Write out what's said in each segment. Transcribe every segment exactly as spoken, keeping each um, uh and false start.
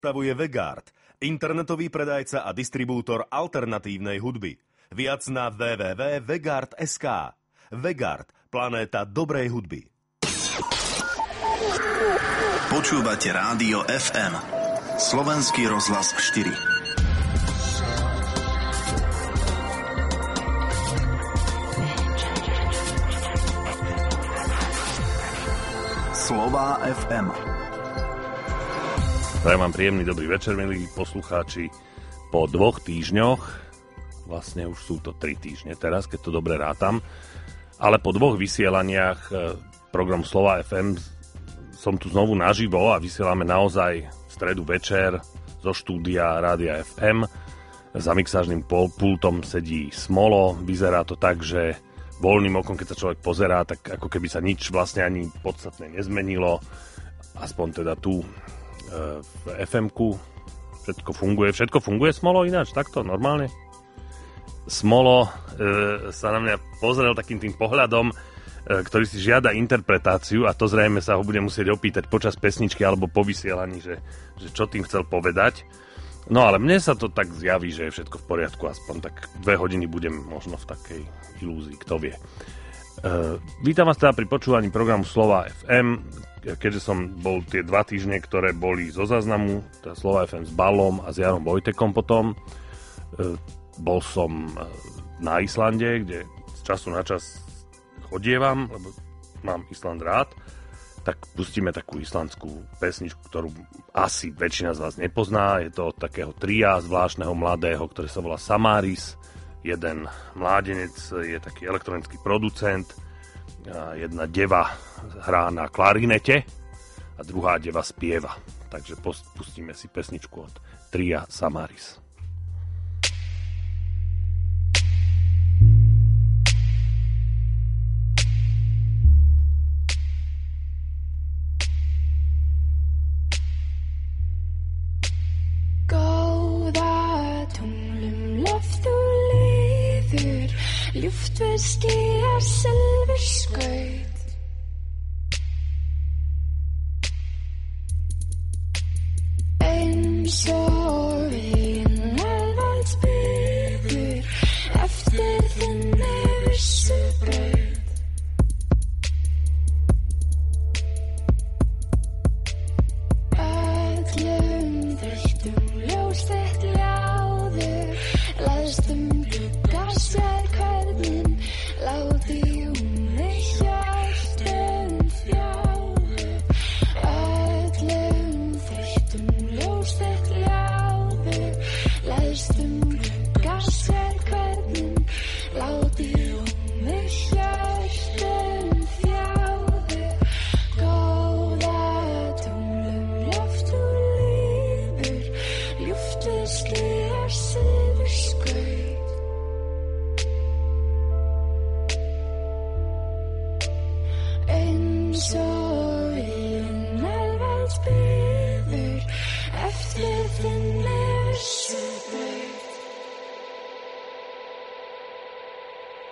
Pripravuje Vegard, internetový predajca a distribútor alternatívnej hudby. Viac na w w w bodka vegard bodka es ká. Vegard, planéta dobrej hudby. Počúvate rádio ef em. Slovenský rozhlas štyri. Slová ef em. Prajem vám príjemný dobrý večer, milí poslucháči. Po dvoch týždňoch, vlastne už sú to tri týždne teraz, keď to dobre rátam, ale po dvoch vysielaniach programu Slová ef em som tu znovu naživo a vysielame naozaj v stredu večer zo štúdia Rádia ef em. Za mixážnym pultom sedí Smolo, vyzerá to tak, že voľným okom, keď sa človek pozerá, tak ako keby sa nič vlastne ani podstatne nezmenilo, aspoň teda tu v ef emku všetko funguje. Všetko funguje, Smolo, ináč takto, normálne? Smolo e, sa na mňa pozrel takým tým pohľadom, e, ktorý si žiada interpretáciu a to zrejme sa ho bude musieť opýtať počas pesničky alebo po vysielaní, že, že čo tým chcel povedať. No ale mne sa to tak zjaví, že je všetko v poriadku, aspoň tak dve hodiny budem možno v takej ilúzii, kto vie. E, vítam vás teda pri počúvaní programu Slová ef em, keďže som bol tie dva týždne, ktoré boli zo záznamu, teda Slová ef em s Balom a s Jarom Vojtekom potom. E, bol som na Islande, kde z času na čas chodievam, lebo mám Island rád, tak pustíme takú islandskú pesničku, ktorú asi väčšina z vás nepozná. Je to od takého tria zvláštneho mladého, ktoré sa volá Samaris. Jeden mládenec je taký elektronický producent, a jedna deva hrá na klarinete a druhá deva spieva. Takže pustíme si pesničku od tria Samaris. Luftfisk i er silverskøyt. Eins og en elvaldsbyður eftir þinni vissu braut. Öllum þreyttum ljós þitt ljáður læðstum glugga sér. Láti mig hjartum þjáðu, öllum þreyttum ljós þitt ljáðu, læðstum glugga sér hvernig, láti mig hjartum þjáðu, góða tunglum loft og lífur, ljúftviski er silfurskaut. Eins og en elvaldsbyður eftir þinni vissu braut.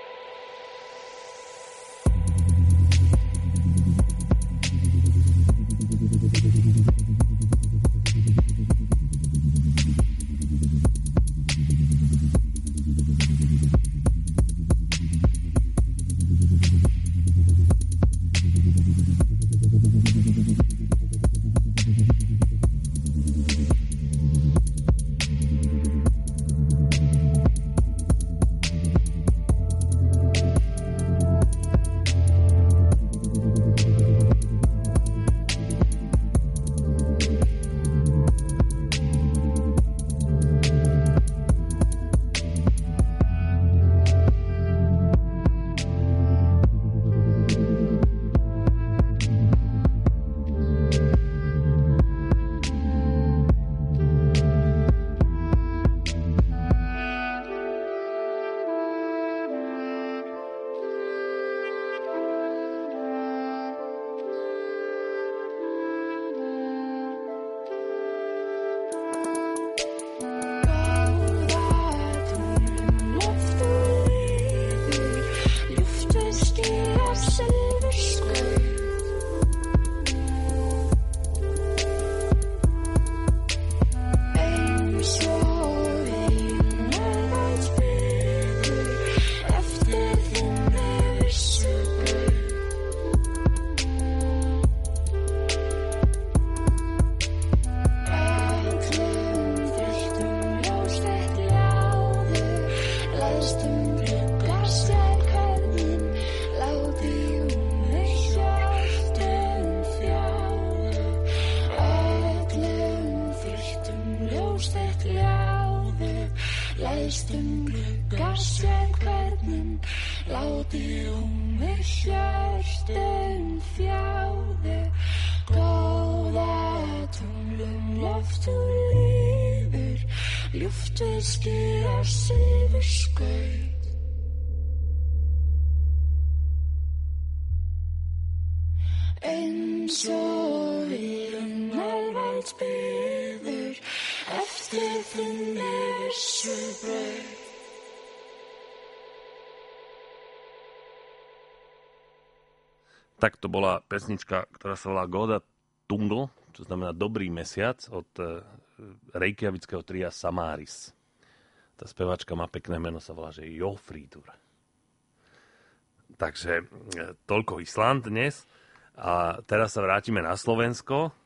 ljós þitt ljáðu, læðst um glugga sem hvernig, látið um mig hjörtum þjáðu, góða tunglum loft og lífur, ljúft við skýra silfur skaut. Eins og við alveg bíður eftir þinni vissu braut. Tak to bola pesnička, ktorá sa volá Goda Tungl, čo znamená Dobrý mesiac, od reykjavického tria Samaris. Tá speváčka má pekné meno, sa volá, že Jofrídur. Takže toľko Island dnes. A teraz sa vrátime na Slovensko. E,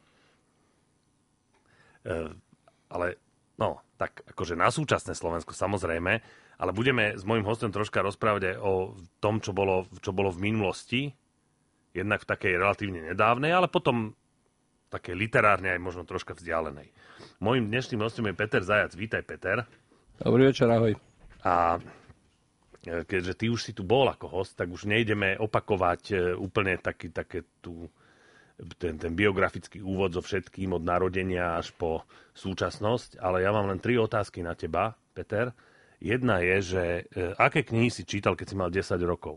ale, no, tak akože na súčasné Slovensko samozrejme, ale budeme s mojím hostom troška rozprávať aj o tom, čo bolo, čo bolo v minulosti, jednak v takej relatívne nedávnej, ale potom také literárne aj možno troška vzdialenej. Mojím dnešným hostom je Peter Zajac. Vítaj, Peter. Dobrý večer, ahoj. A keďže ty už si tu bol ako host, tak už nejdeme opakovať úplne taký, také tú, ten, ten biografický úvod so všetkým od narodenia až po súčasnosť, ale ja mám len tri otázky na teba, Peter. Jedna je, že aké knihy si čítal, keď si mal desať rokov?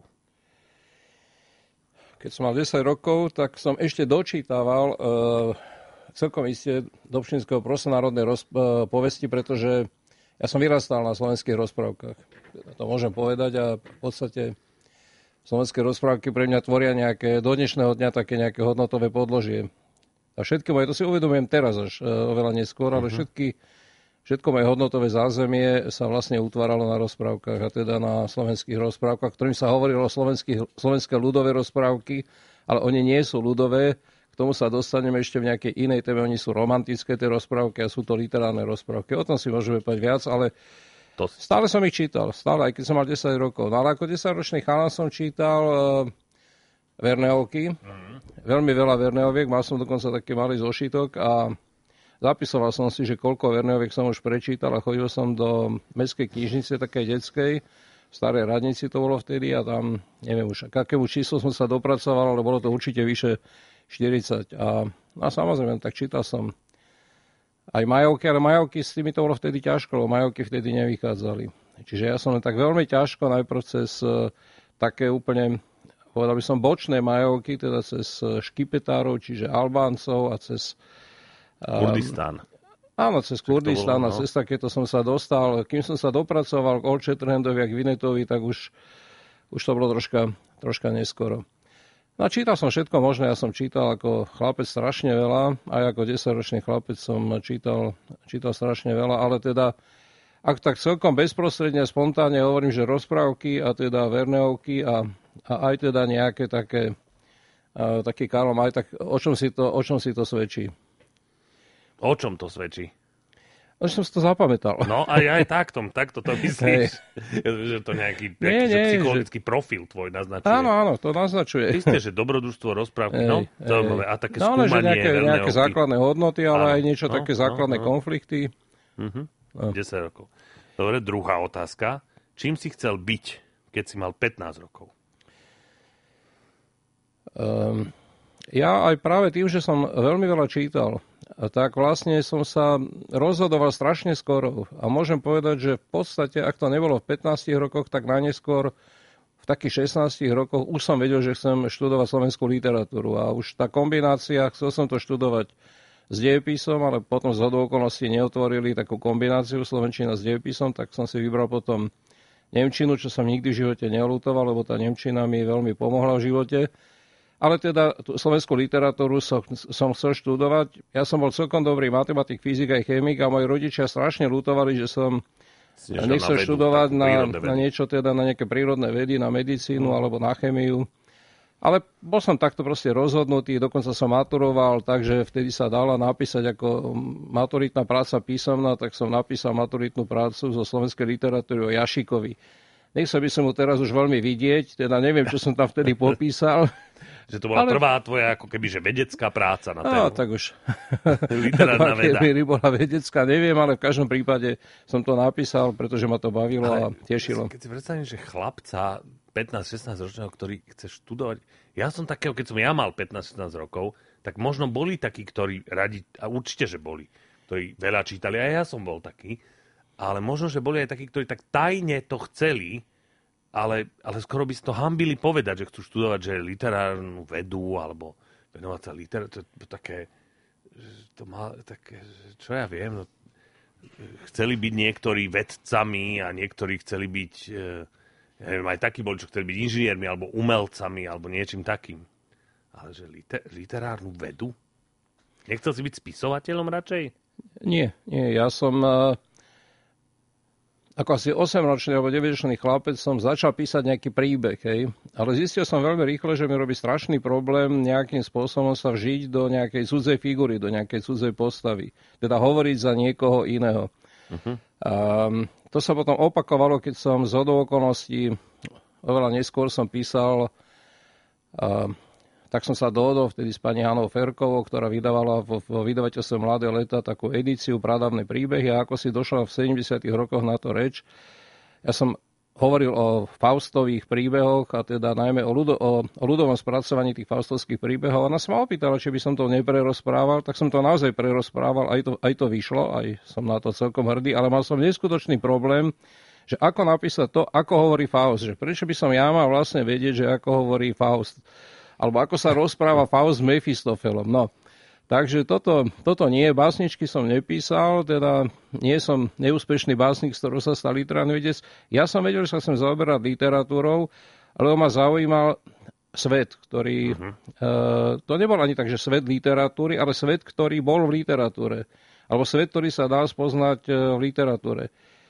Keď som mal desať rokov, tak som ešte dočítaval e, celkom iste Dobšinského prostonárodnej roz, e, povesti, pretože ja som vyrastal na slovenských rozprávkach. To môžem povedať a v podstate slovenské rozprávky pre mňa tvoria nejaké, do dnešného dňa také nejaké hodnotové podložie. A všetky moje, to si uvedomujem teraz až oveľa neskôr, ale všetky, všetko moje hodnotové zázemie sa vlastne utváralo na rozprávkach, a teda na slovenských rozprávkach, ktorým sa hovorilo slovenské ľudové rozprávky, ale oni nie sú ľudové. K tomu sa dostaneme ešte v nejakej inej téme. Oni sú romantické, tie rozprávky, a sú to literárne rozprávky. O tom si môžeme povedať viac, ale to... stále som ich čítal. Stále, aj keď som mal desať rokov. No ale ako desaťročný chalan som čítal uh, Verneovky. Mm. Veľmi veľa Verneoviek. Mal som dokonca taký malý zošitok a zapisoval som si, že koľko Verneoviek som už prečítal, a chodil som do mestskej knižnice, takej detskej, v Starej Radnici to bolo vtedy, a tam, neviem už, k akému číslu som sa dopracoval, ale bolo to určite vyše štyridsať. A, a samozrejme, tak čítal som aj Majovky, ale Majovky s tými to bolo vtedy ťažko, lebo Majovky vtedy nevychádzali. Čiže ja som len tak veľmi ťažko najprv cez uh, také úplne, povedal by som, bočné Majovky, teda cez Škipetárov, čiže Albáncov, a cez uh, Kurdistán. Áno, cez Kurdistán a cez takéto som sa dostal. Kým som sa dopracoval k Old Shatterhandovi a k Vinnetovi, tak už, už to bolo troška, troška neskoro. No, čítal som všetko možné, ja som čítal ako chlapec strašne veľa, aj ako desaťročný chlapec som čítal, čítal strašne veľa, ale teda, ak tak celkom bezprostredne, spontánne hovorím, že rozprávky a teda Verneovky a, a aj teda nejaké také, a, taký Karl May, tak o čom si to, o čom si to svedčí? O čom to svedčí? Už som si to zapamätal. No aj aj takto, takto to myslíš. Že to nejaký, nejaký nie, nie, psychologický že... profil tvoj naznačuje. Áno, áno, to naznačuje. Isté, že dobrodružstvo, rozprávky, ej, no, zaujímavé. A také no, skúmanie. Nejaké, nejaké základné hodnoty, ale áno, aj niečo no, také základné no, no. konflikty. Uh-huh. No. desať rokov. Dobre, druhá otázka. Čím si chcel byť, keď si mal pätnásť rokov? Um, ja aj práve tým, že som veľmi veľa čítal, tak vlastne som sa rozhodoval strašne skoro. A môžem povedať, že v podstate, ak to nebolo v pätnástich rokoch, tak najneskôr v takých šestnástich rokoch už som vedel, že chcem študovať slovenskú literatúru. A už tá kombinácia, chcel som to študovať s dejepisom, ale potom z hodou okolností neotvorili takú kombináciu slovenčina s dejepisom, tak som si vybral potom nemčinu, čo som nikdy v živote neľutoval, lebo tá nemčina mi veľmi pomohla v živote. Ale teda tú slovenskú literatúru som, som chcel študovať. Ja som bol celkom dobrý matematik, fyzik aj chemik a moji rodičia strašne ľutovali, že som nechcel študovať na, na niečo, teda na nejaké prírodné vedy, na medicínu mm. alebo na chemiu. Ale bol som takto proste rozhodnutý, dokonca som maturoval, takže vtedy sa dala napísať ako maturitná práca písomná, tak som napísal maturitnú prácu zo slovenskej literatúry o Jašikovi. nechcel by som mu teraz už veľmi vidieť, teda neviem, čo som tam vtedy popísal. Že to bola ale... prvá tvoja, ako keby, že vedecká práca na tému. No, tak už. Literárna veda. Bola vedecká, neviem, ale v každom prípade som to napísal, pretože ma to bavilo ale a tešilo. Keď si predstavím, že chlapca pätnásť šestnásť ročného, ktorý chce študovať, ja som takého, keď som ja mal pätnásť šestnásť rokov, tak možno boli takí, ktorí radi, a určite, že boli, ktorí veľa čítali, a ja som bol taký, ale možno, že boli aj takí, ktorí tak tajne to chceli, Ale, ale skoro by si to hambili povedať, že chcú študovať, že literárnu vedu, alebo venovať sa literárnu, to, to také, to má také, čo ja viem, no, chceli byť niektorí vedcami a niektorí chceli byť, ja neviem, aj takí boli, čo chceli byť inžiniermi, alebo umelcami, alebo niečím takým. Ale že liter, literárnu vedu? Nechcel si byť spisovateľom radšej? Nie, nie, ja som... Ako asi osemročný alebo deväťročný chlapec som začal písať nejaký príbeh, hej. Ale zistil som veľmi rýchle, že mi robí strašný problém nejakým spôsobom sa vžiť do nejakej cudzej figúry, do nejakej cudzej postavy. Teda hovoriť za niekoho iného. Uh-huh. A to sa potom opakovalo, keď som z hodou okolností, oveľa neskôr som písal, a, tak som sa dohodol vtedy s pani Hanou Ferkovou, ktorá vydávala vo, vo vydavateľstve Mladé leta takú edíciu Pradávne príbehy, a ako si došla v sedemdesiatych rokoch na to reč. Ja som hovoril o Faustových príbehoch, a teda najmä o, ľudo, o, o ľudovom spracovaní tých faustovských príbehov. Ona sa ma opýtala, či by som to neprerozprával, tak som to naozaj prerozprával, aj to, aj to vyšlo, aj som na to celkom hrdý, ale mal som neskutočný problém, že ako napísať to, ako hovorí Faust. Že prečo by som ja mal vlastne vedieť, že ako hovorí Faust. Alebo ako sa rozpráva Faust s Mefistofelom. No, takže toto, toto nie, básničky som nepísal, teda nie som neúspešný básnik, z ktorého sa stal literárny vedec. Ja som vedel, že sa chcem zaoberať literatúrou, ale ma zaujímal svet, ktorý... Uh-huh. Uh, to nebol ani tak, že svet literatúry, ale svet, ktorý bol v literatúre. Alebo svet, ktorý sa dá spoznať uh, v literatúre.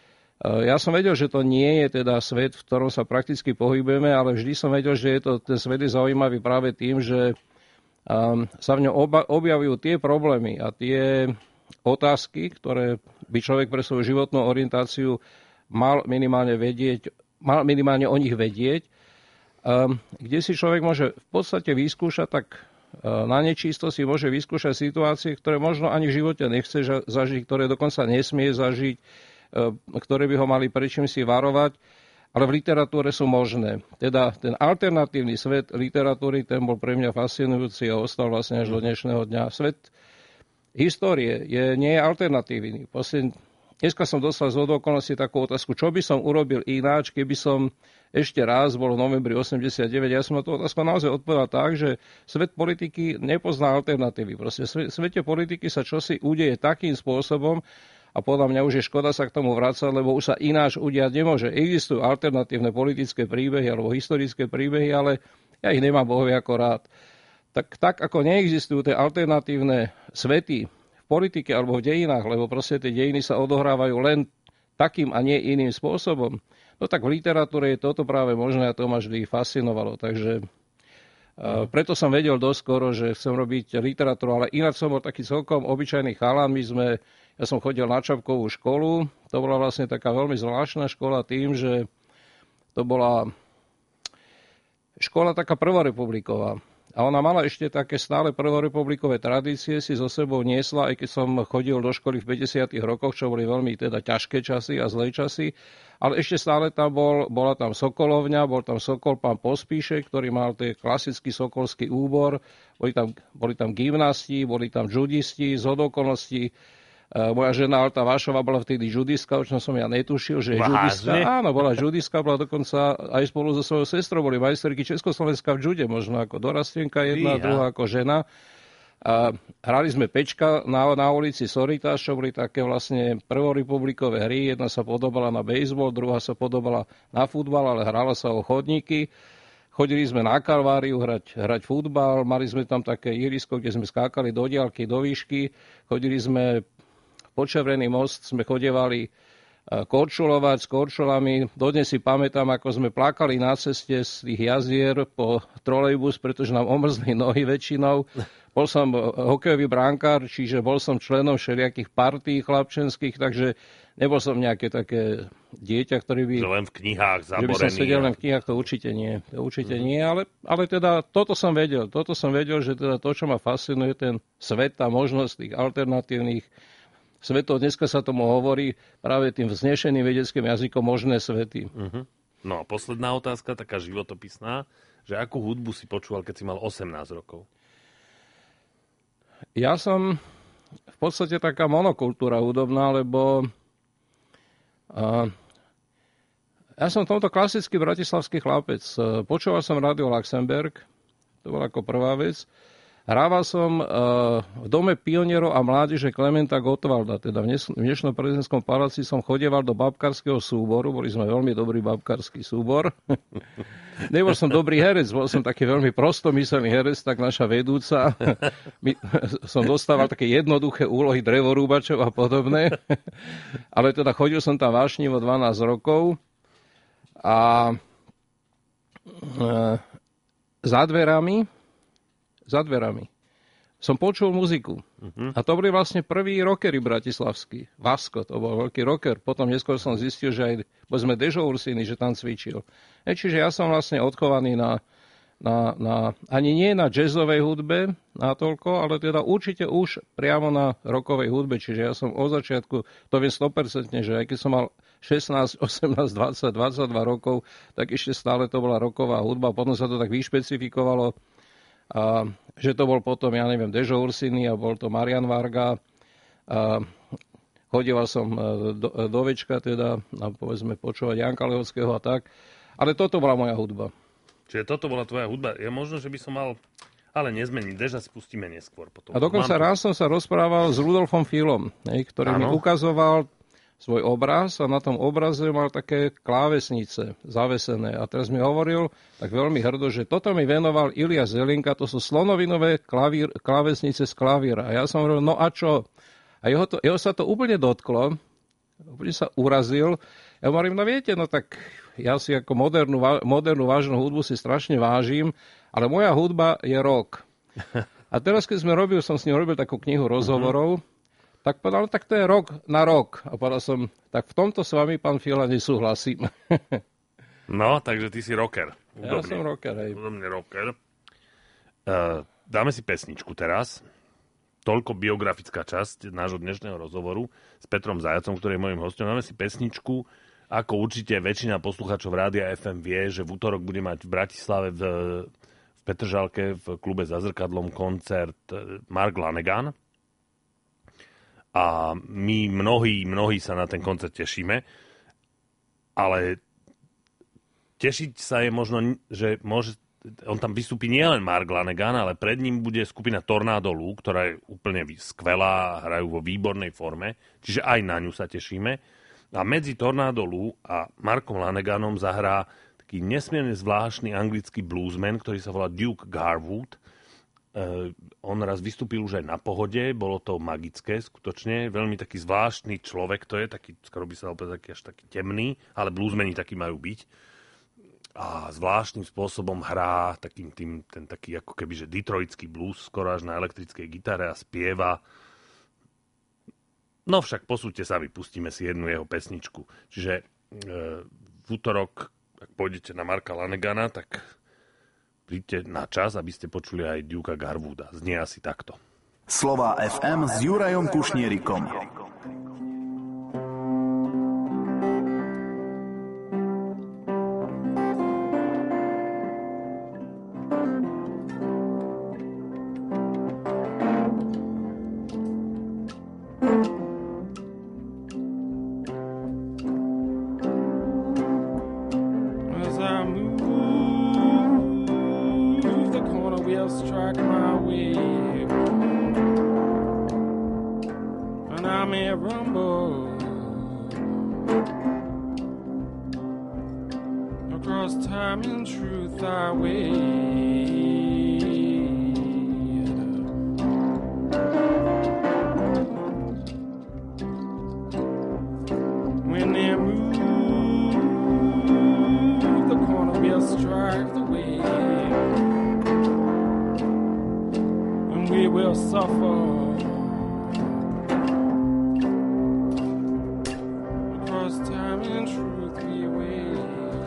Ja som vedel, že to nie je teda svet, v ktorom sa prakticky pohybujeme, ale vždy som vedel, že je to, ten svet je zaujímavý práve tým, že um, sa v ňom oba, objavujú tie problémy a tie otázky, ktoré by človek pre svoju životnú orientáciu mal minimálne vedieť, mal minimálne o nich vedieť, um, kde si človek môže v podstate vyskúšať, tak uh, na nečisto si môže vyskúšať situácie, ktoré možno ani v živote nechce zažiť, ktoré dokonca nesmie zažiť, ktoré by ho mali prečím si varovať, ale v literatúre sú možné. Teda ten alternatívny svet literatúry, ten bol pre mňa fascinujúci a ostal vlastne až do dnešného dňa. Svet histórie je, nie je alternatívny. Posledný, dneska som dostal z okolností takú otázku, čo by som urobil ináč, keby som ešte raz bol v novembri osemdesiatdeväť. Ja som na tú otázku naozaj odpovedal tak, že svet politiky nepozná alternatívy. Proste v svete politiky sa čosi udeje takým spôsobom, a podľa mňa už je škoda sa k tomu vrácať, lebo už sa ináč udiať nemôže. Existujú alternatívne politické príbehy alebo historické príbehy, ale ja ich nemám bohovie ako rád. Tak, tak ako neexistujú tie alternatívne svety v politike alebo v dejinách, lebo proste tie dejiny sa odohrávajú len takým a nie iným spôsobom, no tak v literatúre je toto práve možné a to ma vždy fascinovalo. Takže uh, preto som vedel doskoro, že chcem robiť literatúru, ale ináč som bol taký celkom obyčajný chalan. My sme Ja som chodil na Čapkovú školu. To bola vlastne taká veľmi zvláštna škola tým, že to bola škola taká prvorepubliková. A ona mala ešte také stále prvorepublikové tradície, si so sebou niesla, aj keď som chodil do školy v päťdesiatych rokoch, čo boli veľmi teda ťažké časy a zlé časy. Ale ešte stále tam bol, bola tam Sokolovňa, bol tam Sokol pán Pospíšek, ktorý mal ten klasický sokolský úbor. Boli tam, boli tam gymnasti, boli tam judisti, z okolností. Moja žena Alta Vášová bola vtedy judiska, o čom som ja netušil, že je judiska. Áno, bola judiska, bola dokonca aj spolu so svojou sestrou, boli majsterky Československa v jude, možno ako dorastenka jedna, Fíha. Druhá ako žena. A hrali sme pečka na, na ulici Soritáš, čo boli také vlastne prvorepublikové hry. Jedna sa podobala na bejsbol, druhá sa podobala na futbal, ale hrala sa o chodníky. Chodili sme na Kalváriu hrať, hrať futbal, mali sme tam také ihrisko, kde sme skákali do diaľky, do výšky. Chodili sme Počevrený most, sme chodievali korčulovať s korčulami. Dodnes si pamätám, ako sme plakali na ceste z tých jazier po trolejbus, pretože nám omrzli nohy väčšinou. bol som hokejový bránkár, čiže bol som členom všelijakých partí chlapčenských, takže nebol som nejaké také dieťa, ktorý by... Že len v knihách zaborený. Že by som sedel len v knihách, to určite nie. To určite mm. nie, ale, ale teda toto som vedel. Toto som vedel, že teda to, čo ma fascinuje, ten svet, tá možnosť tých alternatívnych svetov. Dneska sa tomu hovorí práve tým vznešeným vedeckým jazykom možné svety. Mm-hmm. No a posledná otázka, taká životopisná, že akú hudbu si počúval, keď si mal osemnásť rokov? Ja som v podstate taká monokultúra hudobná, lebo uh, ja som tomto klasický bratislavský chlapec. Počúval som Rádio Luxemburg, to bola ako prvá vec. Hrával som uh, v Dome pionierov a mládeže Klementa Gottwalda, teda v dnešnom prezidentskom paláci som chodieval do babkarského súboru, boli sme veľmi dobrý babkarský súbor. Nebol som dobrý herec, bol som taký veľmi prostomyselný herec, tak naša vedúca. My, som dostával také jednoduché úlohy drevorúbačov a podobné. Ale teda chodil som tam vášnivo dvanásť rokov a e, za dverami za dverami som počul muziku. Uh-huh. A to boli vlastne prví rockery bratislavskí. Vasko, to bol veľký rocker. Potom neskôr som zistil, že aj povedzme Dežo Ursiny, že tam cvičil. E, čiže ja som vlastne odchovaný na, na, na, ani nie na jazzovej hudbe natoľko, ale teda určite už priamo na rockovej hudbe. Čiže ja som od začiatku, to viem sto percent, že aj keď som mal šestnásť, osemnásť, dvadsať, dvadsaťdva rokov, tak ešte stále to bola rocková hudba. Potom sa to tak vyšpecifikovalo, a že to bol potom, ja neviem, Dežo Ursiny a bol to Marian Varga. A chodieval som do, do večka, teda, a povedzme, počúvať Janka Lehockého a tak. Ale toto bola moja hudba. Čiže toto bola tvoja hudba. Je možno, že by som mal, ale nezmeniť. Deža spustíme neskôr. Potom. A dokonca Mám raz som sa rozprával s Rudolfom Filom, ktorý ano. mi ukazoval svoj obraz a na tom obraze mal také klávesnice zavesené. A teraz mi hovoril tak veľmi hrdo, že toto mi venoval Ilia Zelinka, to sú slonovinové klavír, klávesnice z klavíra. A ja som hovoril, no a čo? A jeho, to, jeho sa to úplne dotklo, úplne sa urazil. Ja hovorím, no viete, no tak ja si ako modernú, modernú vážnu hudbu si strašne vážim, ale moja hudba je rock. A teraz, keď sme robili, som s ním robil takú knihu rozhovorov, uh-huh. tak povedal, no tak to je rok na rok. A povedal som, tak v tomto s vami, pán Fila, nesúhlasím. No, takže ty si rocker. Udobne. Ja som rocker, hej. Udobne rocker. Uh, dáme si pesničku teraz. Toľko biografická časť nášho dnešného rozhovoru s Petrom Zajacom, ktorý je môjim hostom. Dáme si pesničku. Ako určite väčšina poslucháčov Rádia ef em vie, že v útorok bude mať v Bratislave v, v Petržalke v klube Za zrkadlom koncert Mark Lanegan. A my mnohí, mnohí sa na ten koncert tešíme, ale tešiť sa je možno, že môže, on tam vystúpi nielen Mark Lanegan, ale pred ním bude skupina Tornado Lou, ktorá je úplne skvelá, hrajú vo výbornej forme, čiže aj na ňu sa tešíme. A medzi Tornado Lou a Markom Laneganom zahrá taký nesmierne zvláštny anglický bluesman, ktorý sa volá Duke Garwood. Uh, on raz vystúpil už aj na Pohode, bolo to magické skutočne, veľmi taký zvláštny človek to je, taký, skoro by sa dal povedať, taký až taký temný, ale bluesmeni takí majú byť. A zvláštnym spôsobom hrá takým tým, ten taký ako keby, že detroitský blues, skoro až na elektrickej gitare a spieva. No však posúďte sami, pustíme si jednu jeho pesničku. Čiže uh, v útorok, ak pôjdete na Marka Lanegana, tak príďte na čas, aby ste počuli aj Dukea Garwooda. Znie asi takto. Slová ef em s Jurajom Kušnierikom. fall. Across time and truth we wait.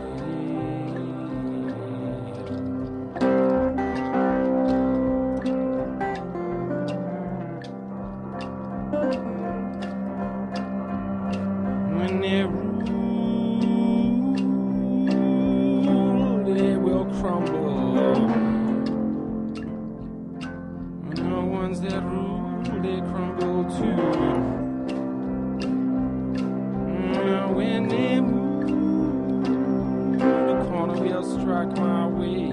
When they rule, they will crumble. And the ones that rule, they crumble too. And when they move, the corner will strike my way,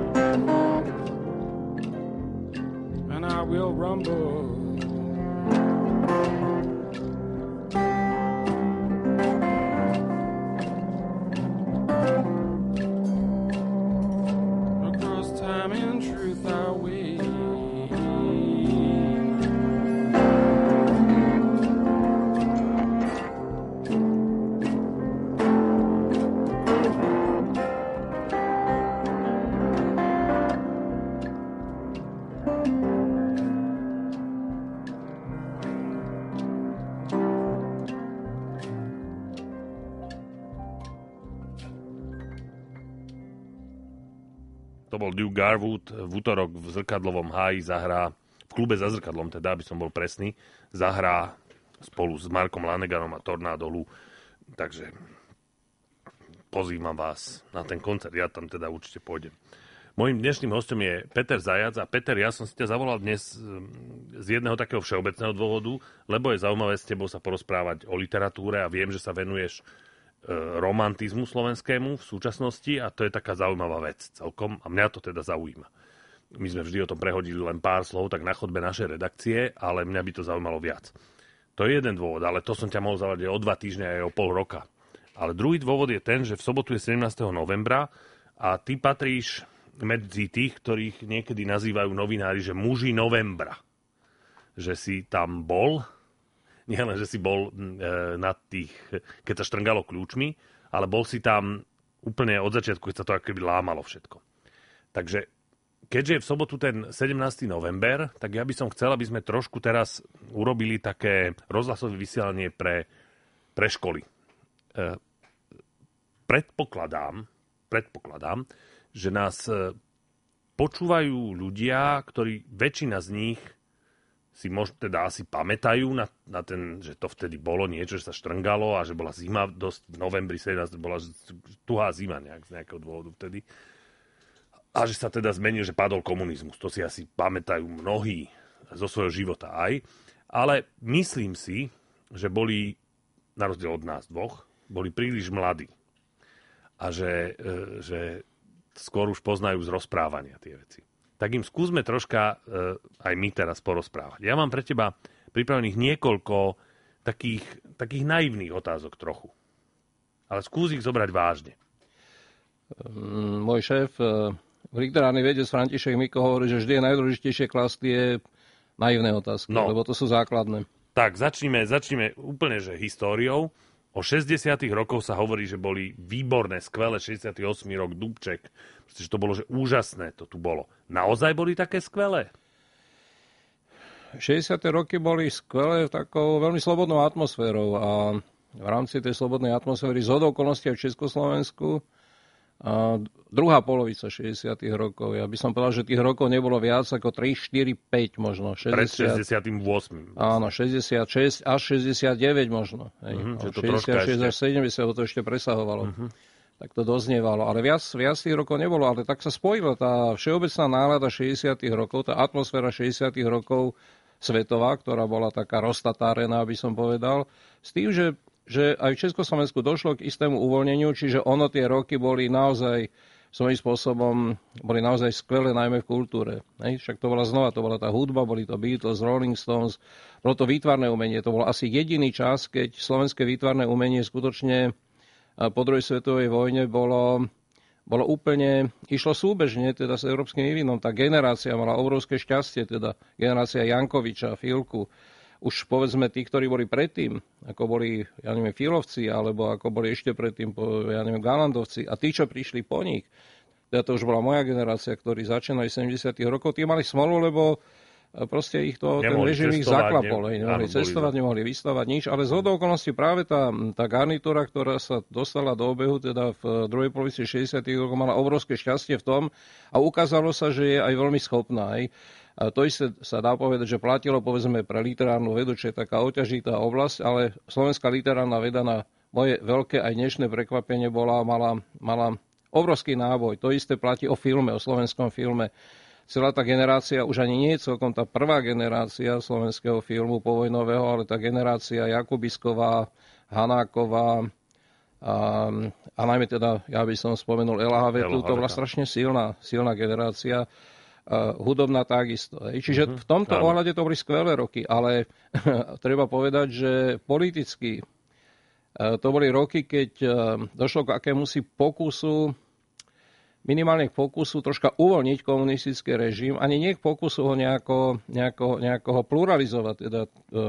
and I will rumble. To bol Duke Garwood, v útorok v Zrkadlovom háji zahrá, v klube za Zrkadlom teda, aby som bol presný, zahrá spolu s Markom Laneganom a Tornádolu. Takže pozývam vás na ten koncert, ja tam teda určite pôjdem. Mojím dnešným hostom je Peter Zajac a Peter, ja som si ťa zavolal dnes z jedného takého všeobecného dôvodu, lebo je zaujímavé s tebou sa porozprávať o literatúre a viem, že sa venuješ romantizmu slovenskému v súčasnosti a to je taká zaujímavá vec celkom a mňa to teda zaujíma. My sme vždy o tom prehodili len pár slov tak na chodbe našej redakcie, ale mňa by to zaujímalo viac. To je jeden dôvod, ale to som ťa mohol zavolať o dva týždne aj o pol roka. Ale druhý dôvod je ten, že v sobotu je sedemnásteho novembra a ty patríš medzi tých, ktorých niekedy nazývajú novinári, že muži novembra. Že si tam bol. Nie len, že si bol e, na tých, keď sa štrngalo kľúčmi, ale bol si tam úplne od začiatku, keď sa to akoby lámalo všetko. Takže, keďže je v sobotu ten sedemnásteho november, tak ja by som chcel, aby sme trošku teraz urobili také rozhlasové vysielanie pre, pre školy. E, predpokladám, predpokladám, že nás e, počúvajú ľudia, ktorí, väčšina z nich si možno teda asi pamätajú na, na ten, že to vtedy bolo niečo, že sa štrngalo a že bola zima dosť v novembri sedemnásteho bola tuhá zima nejak, z nejakého dôvodu vtedy. A že sa teda zmenil, že padol komunizmus. To si asi pamätajú mnohí zo svojho života aj. Ale myslím si, že boli, na rozdiel od nás dvoch, boli príliš mladí. A že, že skôr už poznajú z rozprávania tie veci. Tak im skúsme troška e, aj my teraz porozprávať. Ja mám pre teba pripravených niekoľko takých, takých naivných otázok trochu. Ale skús ich zobrať vážne. Môj šéf v literárnej vede František Miko hovorí, že vždy je najdôležitejšie klásť tie naivné otázky, no. Lebo to sú základné. Tak, začníme, začníme úplne že históriou. O šesťdesiatych rokoch sa hovorí, že boli výborné, skvelé, šesťdesiaty ôsmy rok, Dubček. Pretože to bolo, že úžasné to tu bolo. Naozaj boli také skvelé? šesťdesiate roky boli skvelé takou veľmi slobodnou atmosférou a v rámci tej slobodnej atmosféry zhodou okolností aj v Československu a druhá polovica šesťdesiatych rokov. Ja by som povedal, že tých rokov nebolo viac ako tri, štyri, päť možno. šesťdesiat Pred šesťdesiatym ôsmym Áno, šesťdesiatšesť až šesťdesiatdeväť možno. Hej. Uh-huh, no, šesťdesiatšesť až sedemdesiat to ešte presahovalo. Uh-huh. Tak to doznievalo. Ale viac, viac tých rokov nebolo. Ale tak sa spojila tá všeobecná nálada šesťdesiatych rokov, tá atmosféra šesťdesiatych rokov svetová, ktorá bola taká roztatárená, aby som povedal, s tým, že že aj v Československu došlo k istému uvoľneniu, čiže ono tie roky boli naozaj svojím spôsobom, boli naozaj skvelé, najmä v kultúre. Hej? Však to bola znova, to bola tá hudba, boli to Beatles, Rolling Stones, bolo to výtvarné umenie. To bol asi jediný čas, keď slovenské výtvarné umenie skutočne po druhej svetovej vojne bolo, bolo úplne, išlo súbežne teda s európskym vývinom. Tá generácia mala obrovské šťastie, teda generácia Jankoviča, Filku, už povedzme tí, ktorí boli predtým, ako boli, ja neviem, Filovci, alebo ako boli ešte predtým, ja neviem, Galandovci, a tí, čo prišli po nich, teda to už bola moja generácia, ktorí začínali v sedemdesiatych rokoch, tí mali smolu, lebo proste ich to, ten Nemohli režim ich cestovať, zaklapol. ne- hej, nemohli áno, cestovať, boli- nemohli vystavať nič, ale zhodou okolností práve tá, tá garnitúra, ktorá sa dostala do obehu teda v druhej polovici šesťdesiatych rokov, mala obrovské šťastie v tom a ukázalo sa, že je aj veľmi schopná. Hej. A to isté sa dá povedať, že platilo povedzme pre literárnu vedu, čo je taká oťažitá oblasť, ale slovenská literárna veda na moje veľké aj dnešné prekvapenie bola, mala, mala obrovský náboj. To isté platí o filme, o slovenskom filme. Celá tá generácia, už ani nie je celkom tá prvá generácia slovenského filmu povojnového, ale tá generácia Jakubisková, Hanáková a, a najmä teda, ja by som spomenul Ela Havetu, to bola strašne silná, silná generácia, uh, hudobná takisto. Hej. Čiže v tomto áno. ohľade to boli skvelé roky, ale treba povedať, že politicky uh, to boli roky, keď uh, došlo k akémusi pokusu minimálne k pokusu troška uvoľniť komunistický režim, ani nie k pokusu ho nejako, nejako, nejako ho pluralizovať. Teda,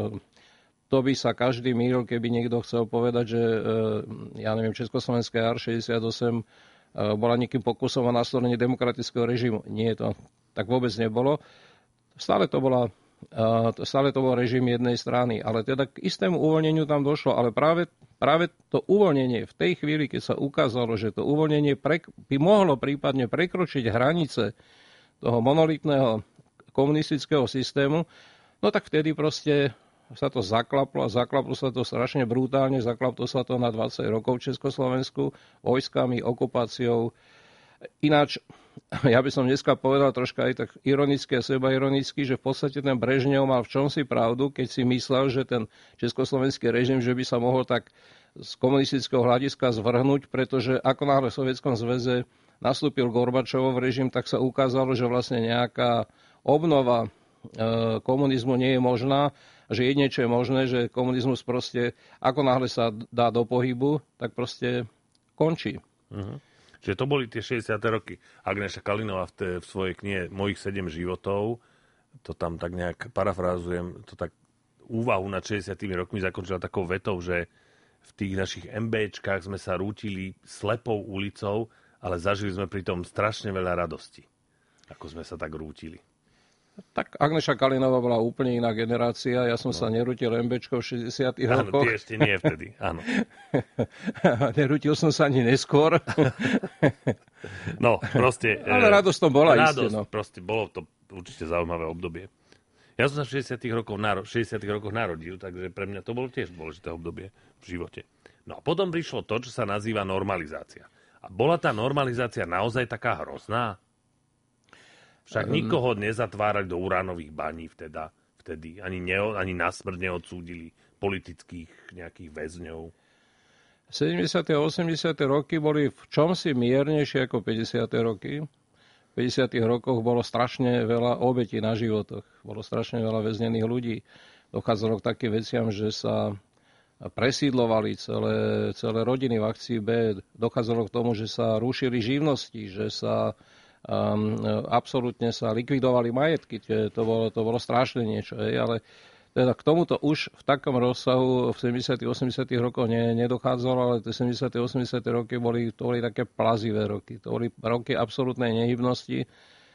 to by sa každý mýlil, keby niekto chcel povedať, že ja neviem, Československé jar šesťdesiatosem bola nejakým pokusom o nastolenie demokratického režimu. Nie, to tak vôbec nebolo. Stále to bola Stále to bol režim jednej strany, ale teda k istému uvoľneniu tam došlo, ale práve, práve to uvoľnenie v tej chvíli, keď sa ukázalo, že to uvoľnenie pre, by mohlo prípadne prekročiť hranice toho monolitného komunistického systému, no tak vtedy proste sa to zaklaplo a zaklaplo sa to strašne brutálne, zaklaplo sa to na dvadsať rokov v Československu vojskami, okupáciou. Ináč, ja by som dneska povedal troška aj tak ironicky a sebaironicky, že v podstate ten Brežnev mal v čomsi pravdu, keď si myslel, že ten československý režim, že by sa mohol tak z komunistického hľadiska zvrhnúť, pretože ako náhle v Sovietskom zväze nastúpil Gorbačovov režim, tak sa ukázalo, že vlastne nejaká obnova e, komunizmu nie je možná, že jedine, čo je možné, že komunizmus proste, ako náhle sa dá do pohybu, tak proste končí. Uh-huh. Čiže to boli tie šesťdesiate roky. Agneša Kalinová v, te, v svojej knihe Mojich sedem životov, to tam tak nejak parafrázujem, to tak úvahu nad šesťdesiatimi rokmi zakončila takou vetou, že v tých našich MBčkách sme sa rútili slepou ulicou, ale zažili sme pritom strašne veľa radosti, ako sme sa tak rútili. Tak Agneša Kalinová bola úplne iná generácia. Ja som no. sa nerútil MBčko v šesťdesiatych rokoch. Áno, ty ešte nie vtedy, áno. Nerútil som sa ani neskôr. No, proste... Ale radosť to bola radosť, isté. No. Proste bolo to určite zaujímavé obdobie. Ja som sa v šesťdesiatych rokoch, naro- šesťdesiatych rokoch narodil, takže pre mňa to bolo tiež dôležité obdobie v živote. No a potom prišlo to, čo sa nazýva normalizácia. A bola tá normalizácia naozaj taká hrozná? Však nikoho nezatvárali do uránových baní vtedy, vtedy. Ani, ne, ani na smrť neodsúdili politických nejakých väzňov. sedemdesiate a osemdesiate roky boli v čomsi miernejšie ako päťdesiate roky. V päťdesiatych rokoch bolo strašne veľa obetí na životoch. Bolo strašne veľa väznených ľudí. Dochádzalo k takým veciam, že sa presídlovali celé, celé rodiny v akcii B. Dochádzalo k tomu, že sa rušili živnosti, že sa Um, absolútne sa likvidovali majetky, to bolo, to bolo strašné niečo, hej, ale teda k tomuto už v takom rozsahu v sedemdesiatych osemdesiatych rokoch ne, nedochádzalo, ale tie sedemdesiate osemdesiate roky boli, to boli také plazivé roky, to boli roky absolútnej nehybnosti.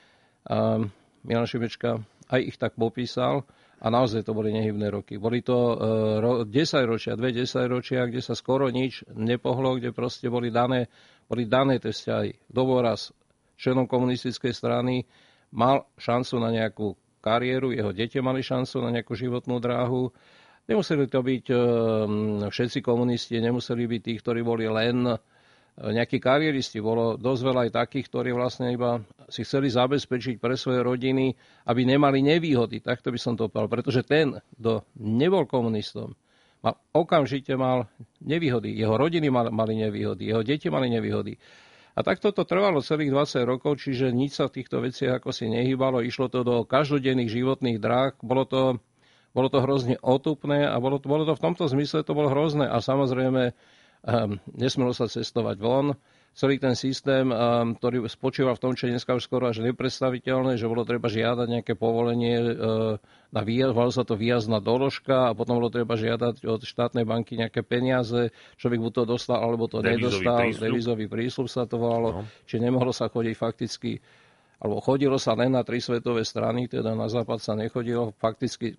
Um, Milan Šimečka aj ich tak popísal a naozaj to boli nehybné roky. Boli to uh, ro, desaťročia, dve desaťročia, kde sa skoro nič nepohlo, kde proste boli dané, boli dané tie vzťahy. Doboraz členom komunistickej strany mal šancu na nejakú kariéru, jeho deti mali šancu na nejakú životnú dráhu. Nemuseli to byť všetci komunisti, nemuseli byť tí, ktorí boli len nejakí kariéristi. Bolo dosť veľa aj takých, ktorí vlastne iba si chceli zabezpečiť pre svoje rodiny, aby nemali nevýhody. Takto by som to povedal. Pretože ten, kto nebol komunistom, mal, okamžite mal nevýhody. Jeho rodiny mali nevýhody, jeho deti mali nevýhody. A takto to trvalo celých dvadsať rokov, čiže nič sa v týchto veciach ako si nehýbalo. Išlo to do každodenných životných dráh. Bolo to, bolo to hrozne otupné a bolo to, bolo to v tomto zmysle to bolo hrozné. A samozrejme, um, nesmelo sa cestovať von. Celý ten systém, um, ktorý spočíval v tom, čo je dneska už skoro až nepredstaviteľné, že bolo treba žiadať nejaké povolenie uh, na výjazd, volalo sa to výjazdná doložka a potom bolo treba žiadať od štátnej banky nejaké peniaze, človek buď to dostal, alebo to Devizový nedostal. prísľub. Devizový prísľub sa to volalo, no. Čiže nemohlo sa chodiť fakticky alebo chodilo sa len na tri svetové strany, teda na západ sa nechodilo fakticky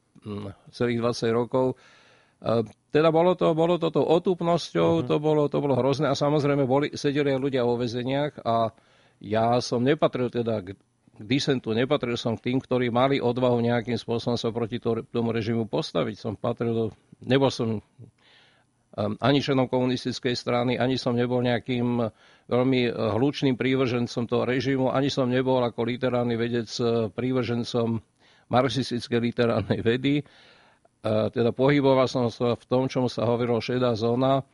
celých dvadsať rokov. Teda bolo to, bolo to tou otupnosťou, uh-huh. to, bolo, to bolo hrozné a samozrejme boli, sedeli aj ľudia vo väzeniach a ja som nepatril teda k disentu, nepatril som k tým, ktorí mali odvahu nejakým spôsobom sa proti tomu režimu postaviť. Som patril do, nebol som ani členom komunistickej strany, ani som nebol nejakým veľmi hlučným prívržencom toho režimu, ani som nebol ako literárny vedec prívržencom marxistickej literárnej vedy. Teda pohyboval som sa v tom, čomu sa hovorilo šedá zóna.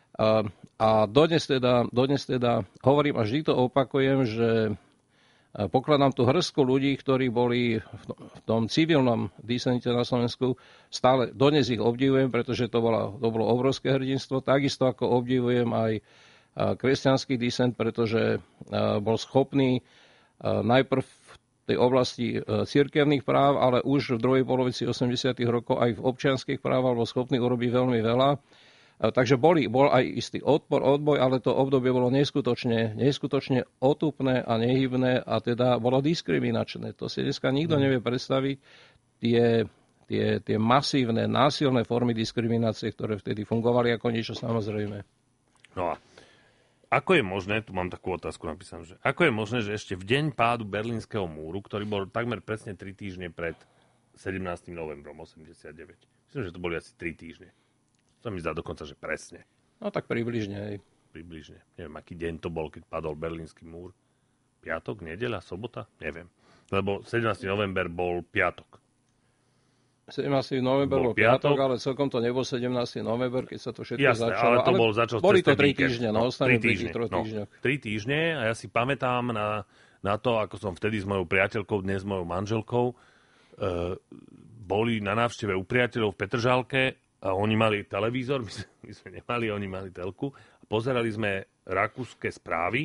A dodnes teda, dodnes teda hovorím a vždy to opakujem, že pokladám tu hrstku ľudí, ktorí boli v tom civilnom disente na Slovensku. Stále dodnes ich obdivujem, pretože to bolo, to bolo obrovské hrdinstvo. Takisto ako obdivujem aj kresťanský disent, pretože bol schopný najprv v tej oblasti cirkevných práv, ale už v druhej polovici osemdesiatych rokov aj v občianskych právach bol schopný urobiť veľmi veľa. Takže boli, bol aj istý odpor, odboj, ale to obdobie bolo neskutočne, neskutočne otupné a nehybné a teda bolo diskriminačné. To si dneska nikto nevie predstaviť. Tie, tie, tie masívne, násilné formy diskriminácie, ktoré vtedy fungovali ako niečo samozrejme. No a ako je možné, tu mám takú otázku napísanú, že ako je možné, že ešte v deň pádu Berlínskeho múru, ktorý bol takmer presne tri týždne pred sedemnástym novembrom osemdesiatdeväť, myslím, že to boli asi tri týždne. To mi zdá dokonca, že presne. No tak približne. Aj. Približne. Neviem, aký deň to bol, keď padol Berlínsky múr. Piatok, nedeľa, sobota? Neviem. Lebo sedemnásteho november bol piatok. sedemnásteho november bol, bol piatok, piatok, ale celkom to nebol sedemnásteho november, keď sa to všetko Jasné, začalo. ale to bol začal boli to tri víkend. týždne, no, ostane pri tých troch no, týždňoch. Tri týždne a ja si pamätám na, na to, ako som vtedy s mojou priateľkou, dnes s mojou manželkou, e, boli na návšteve u priateľov v Petržalke. A oni mali televízor, my sme, my sme nemali, oni mali telku. A pozerali sme rakúske správy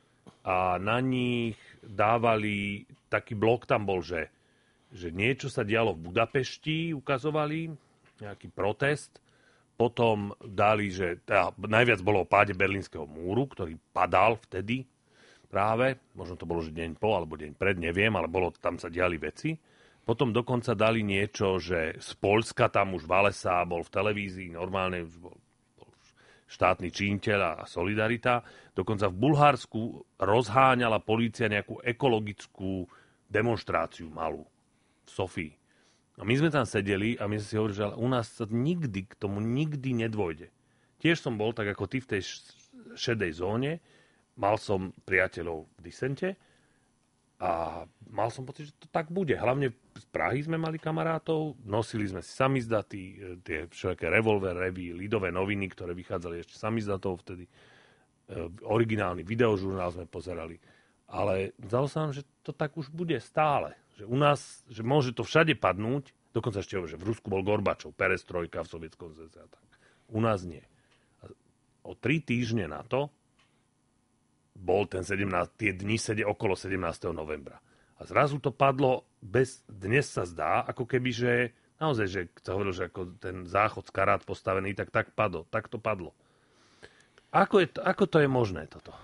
a na nich dávali, taký blok tam bol, že, že niečo sa dialo v Budapešti, ukazovali, nejaký protest. Potom dali, že teda najviac bolo o páde Berlínskeho múru, ktorý padal vtedy práve. Možno to bolo, že deň po alebo deň pred, neviem, ale bolo, tam sa diali veci. Potom dokonca dali niečo, že z Poľska, tam už Valesa bol v televízii, normálne už bol, bol štátny činiteľ a Solidarita. Dokonca v Bulharsku rozháňala polícia nejakú ekologickú demonštráciu malú v Sofii. A my sme tam sedeli a my sme si hovorili, že u nás sa nikdy k tomu nikdy nedôjde. Tiež som bol, tak ako ty, v tej šedej zóne. Mal som priateľov v disente a mal som pocit, že to tak bude. Hlavne z Prahy sme mali kamarátov, nosili sme si samizdaty, tie všelijaké revolver, revy, lidové noviny, ktoré vychádzali ešte samizdatov vtedy. Originálny videožurnál sme pozerali. Ale zdalo sa nám, že to tak už bude stále. Že u nás, že môže to všade padnúť, dokonca ešte hovorí, že v Rusku bol Gorbačov, perestrojka v Sovietskom zväze a tak. U nás nie. A o tri týždne na to bol ten sedemnásteho tie dni sede okolo sedemnásteho novembra. A zrazu to padlo bez, dnes sa zdá, ako keby, že naozaj, že sa hovorilo, že ako ten záchod z karát postavený, tak tak padlo, tak to padlo. Ako, je to, ako to je možné toto?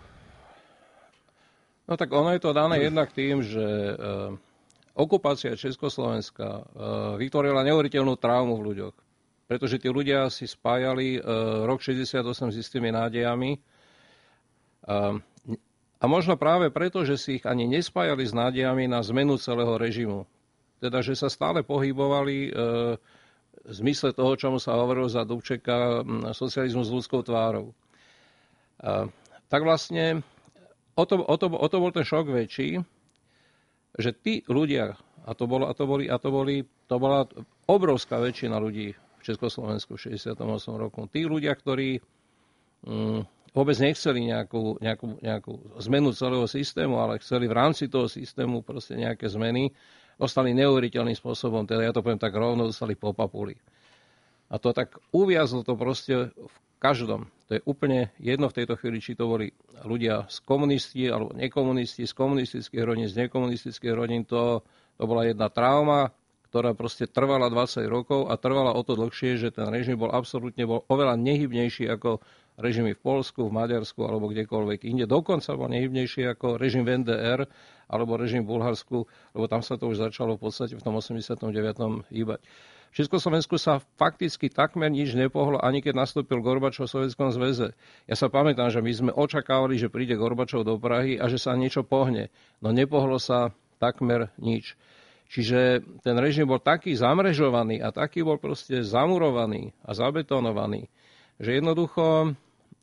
No tak ono je to dané jednak tým, že e, okupácia Československa e, vytvorila neuveriteľnú traumu v ľuďoch. Pretože tí ľudia si spájali e, rok šesťdesiatosem s istými nádejami. E, A možno práve preto, že si ich ani nespájali s nádejami na zmenu celého režimu. Teda, že sa stále pohybovali e, v zmysle toho, čomu sa hovorilo za Dubčeka socializmus s ľudskou tvárou. E, tak vlastne o to, o, to, o to bol ten šok väčší, že tí ľudia, a to, bolo, a to, boli, a to, boli, to bola obrovská väčšina ľudí v Československu v šesťdesiatom ôsmom roku, tí ľudia, ktorí Mm, vôbec nechceli nejakú, nejakú, nejakú zmenu celého systému, ale chceli v rámci toho systému proste nejaké zmeny, dostali neuveriteľným spôsobom, teda ja to poviem tak rovno, dostali po papuli. A to tak uviazlo to proste v každom. To je úplne jedno v tejto chvíli, či to boli ľudia z komunisti alebo nekomunisti, z komunistických rodín, z nekomunistických rodín, to, to bola jedna trauma, ktorá proste trvala dvadsať rokov a trvala o to dlhšie, že ten režim bol absolútne bol oveľa nehybnejší ako režimy v Poľsku, v Maďarsku alebo kdekoľvek inde. Dokonca bol nehybnejší ako režim v en dé er alebo režim v Bulharsku, lebo tam sa to už začalo v podstate v tom osemdesiatom deviatom hýbať. V Československu sa fakticky takmer nič nepohlo, ani keď nastúpil Gorbačov v Sovietskom zväze. Ja sa pamätám, že my sme očakávali, že príde Gorbačov do Prahy a že sa niečo pohne. No nepohlo sa takmer nič. Čiže ten režim bol taký zamrežovaný a taký bol proste zamurovaný a zabetonovaný, že jednoducho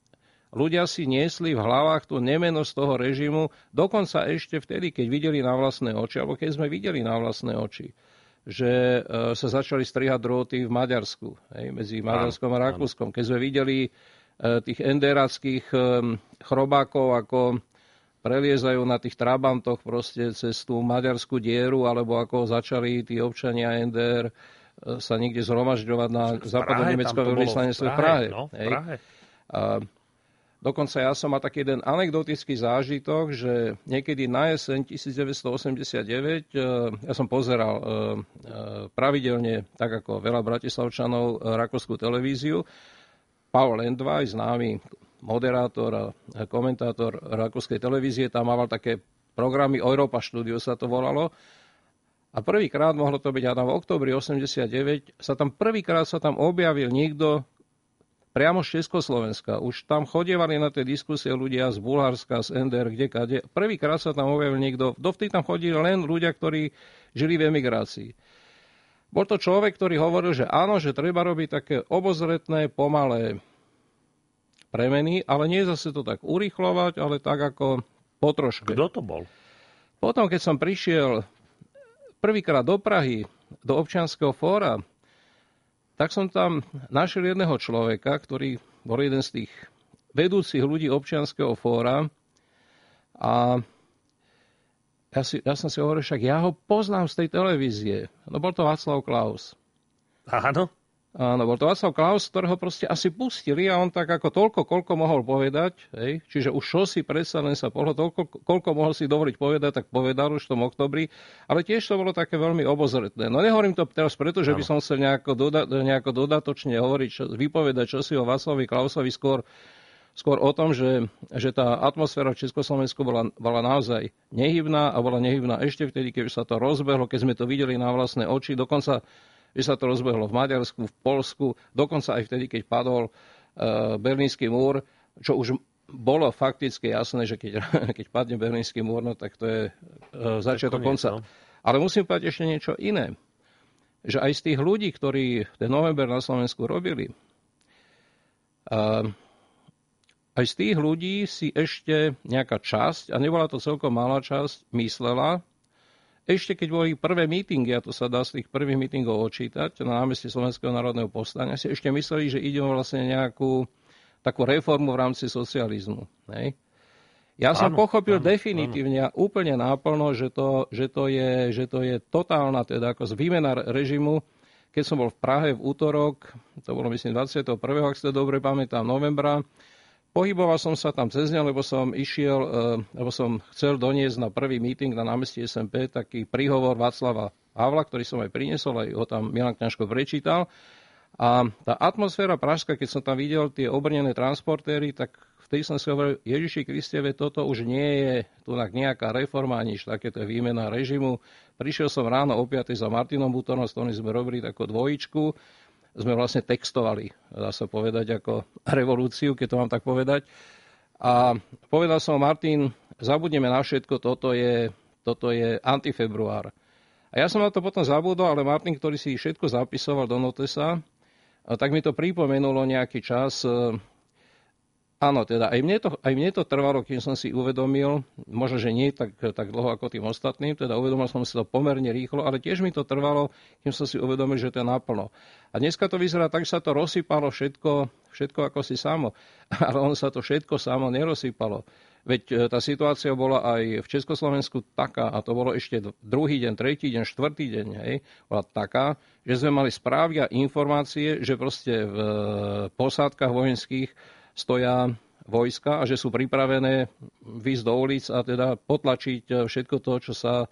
ľudia si niesli v hlavách tú nemenosť toho režimu, dokonca ešte vtedy, keď videli na vlastné oči, alebo keď sme videli na vlastné oči, že sa začali strihať drôty v Maďarsku, hej, medzi Maďarskom a Rakúskom. Keď sme videli tých enderáckých chrobákov, ako preliezajú na tých trabantoch proste cez tú maďarskú dieru, alebo ako začali tí občania en dé er sa niekde zhromažďovať na západno-nemeckom veľvyslanectve v Prahe. No, v Prahe. A dokonca ja som mal taký jeden anekdotický zážitok, že niekedy na jeseň devätnásťstoosemdesiatdeväť ja som pozeral pravidelne, tak ako veľa bratislavčanov, rakúsku televíziu. Paul Lendvaj, známy moderátor a komentátor rakúskej televízie, tam mával také programy Europa Studio sa to volalo. A prvýkrát, mohlo to byť aj v októbri osemdesiatdeväť, sa tam prvýkrát sa tam objavil niekto priamo z Československa. Už tam chodievali na tie diskusie ľudia z Bulharska, z en dé er, kdekade. Prvýkrát sa tam objavil niekto. Dovtedy tam chodili len ľudia, ktorí žili v emigrácii. Bol to človek, ktorý hovoril, že áno, že treba robiť také obozretné, pomalé premeny, ale nie zase to tak urýchlovať, ale tak ako po troške. Kto to bol? Potom, keď som prišiel prvýkrát do Prahy, do Občianskeho fóra, tak som tam našiel jedného človeka, ktorý bol jeden z tých vedúcich ľudí Občianskeho fóra. A ja, si, ja som si hovoril, však ja ho poznám z tej televízie. No bol to Václav Klaus. Áno. Áno, bol to Václav Klaus, ktorého proste asi pustili a on tak ako toľko, koľko mohol povedať, hej, čiže už čo si predsa len sa pohľad, toľko, koľko mohol si dovoliť povedať, tak povedal už v tom oktobri, ale tiež to bolo také veľmi obozretné. No nehovorím to teraz preto, že by som chcel nejako, doda- nejako dodatočne hovoriť, čo, vypovedať, čo si o Václavovi Klausovi, skôr, skôr o tom, že, že tá atmosféra v Československu bola, bola naozaj nehybná a bola nehybná ešte vtedy, keď sa to rozbehlo, keď sme to videli na vlastné oči, dokonca že sa to rozbehlo v Maďarsku, v Poľsku, dokonca aj vtedy, keď padol uh, Berlínsky múr, čo už bolo fakticky jasné, že keď, keď padne Berlínsky múr, no tak to je uh, začiatok konca. No. Ale musím povedať ešte niečo iné. Že aj z tých ľudí, ktorí ten november na Slovensku robili, uh, aj z tých ľudí si ešte nejaká časť, a nebola to celkom malá časť, myslela, ešte keď boli prvé mítingy, a to sa dá z tých prvých mítingov odčítať, na námestí Slovenského národného povstania, si ešte mysleli, že ide vlastne nejakú takú reformu v rámci socializmu. Hej. Ja som áno, pochopil áno, definitívne áno. úplne náplno, že to, že, to je, že to je totálna teda ako výmena režimu. Keď som bol v Prahe v útorok, to bolo myslím dvadsiateho prvého ak si to dobre pamätám, novembra, pohyboval som sa tam cez deň, lebo som išiel, lebo som chcel doniesť na prvý meeting na námestí es em pé taký príhovor Václava Havla, ktorý som aj priniesol, aj ho tam Milan Kňažko prečítal. A tá atmosféra pražská, keď som tam videl tie obrnené transportéry, tak vtedy som si hovoril, Ježiši Kriste, toto už nie je tu nejaká reforma, nič takéto výmena režimu. Prišiel som ráno o piatej za Martinom Butorom, s ktorým sme robili takú dvojičku. Sme vlastne textovali, dá sa povedať, ako revolúciu, keď to mám tak povedať. A povedal som, Martin, zabudneme na všetko, toto je, toto je antifebruár. A ja som na to potom zabudol, ale Martin, ktorý si všetko zapisoval do notesa, tak mi to pripomenulo nejaký čas. Áno, teda aj mne, to, aj mne to trvalo, kým som si uvedomil, možno, že nie tak, tak dlho ako tým ostatným, teda uvedomil som si to pomerne rýchlo, ale tiež mi to trvalo, kým som si uvedomil, že to je naplno. A dneska to vyzerá tak, že sa to rozsypalo všetko, všetko ako si samo. Ale on sa to všetko samo nerozsypalo. Veď tá situácia bola aj v Československu taká, a to bolo ešte druhý deň, tretí deň, štvrtý deň, hej, bola taká, že sme mali správy a informácie, že proste v posádkach vojenských stoja vojska a že sú pripravené výjsť do ulic a teda potlačiť všetko to, čo sa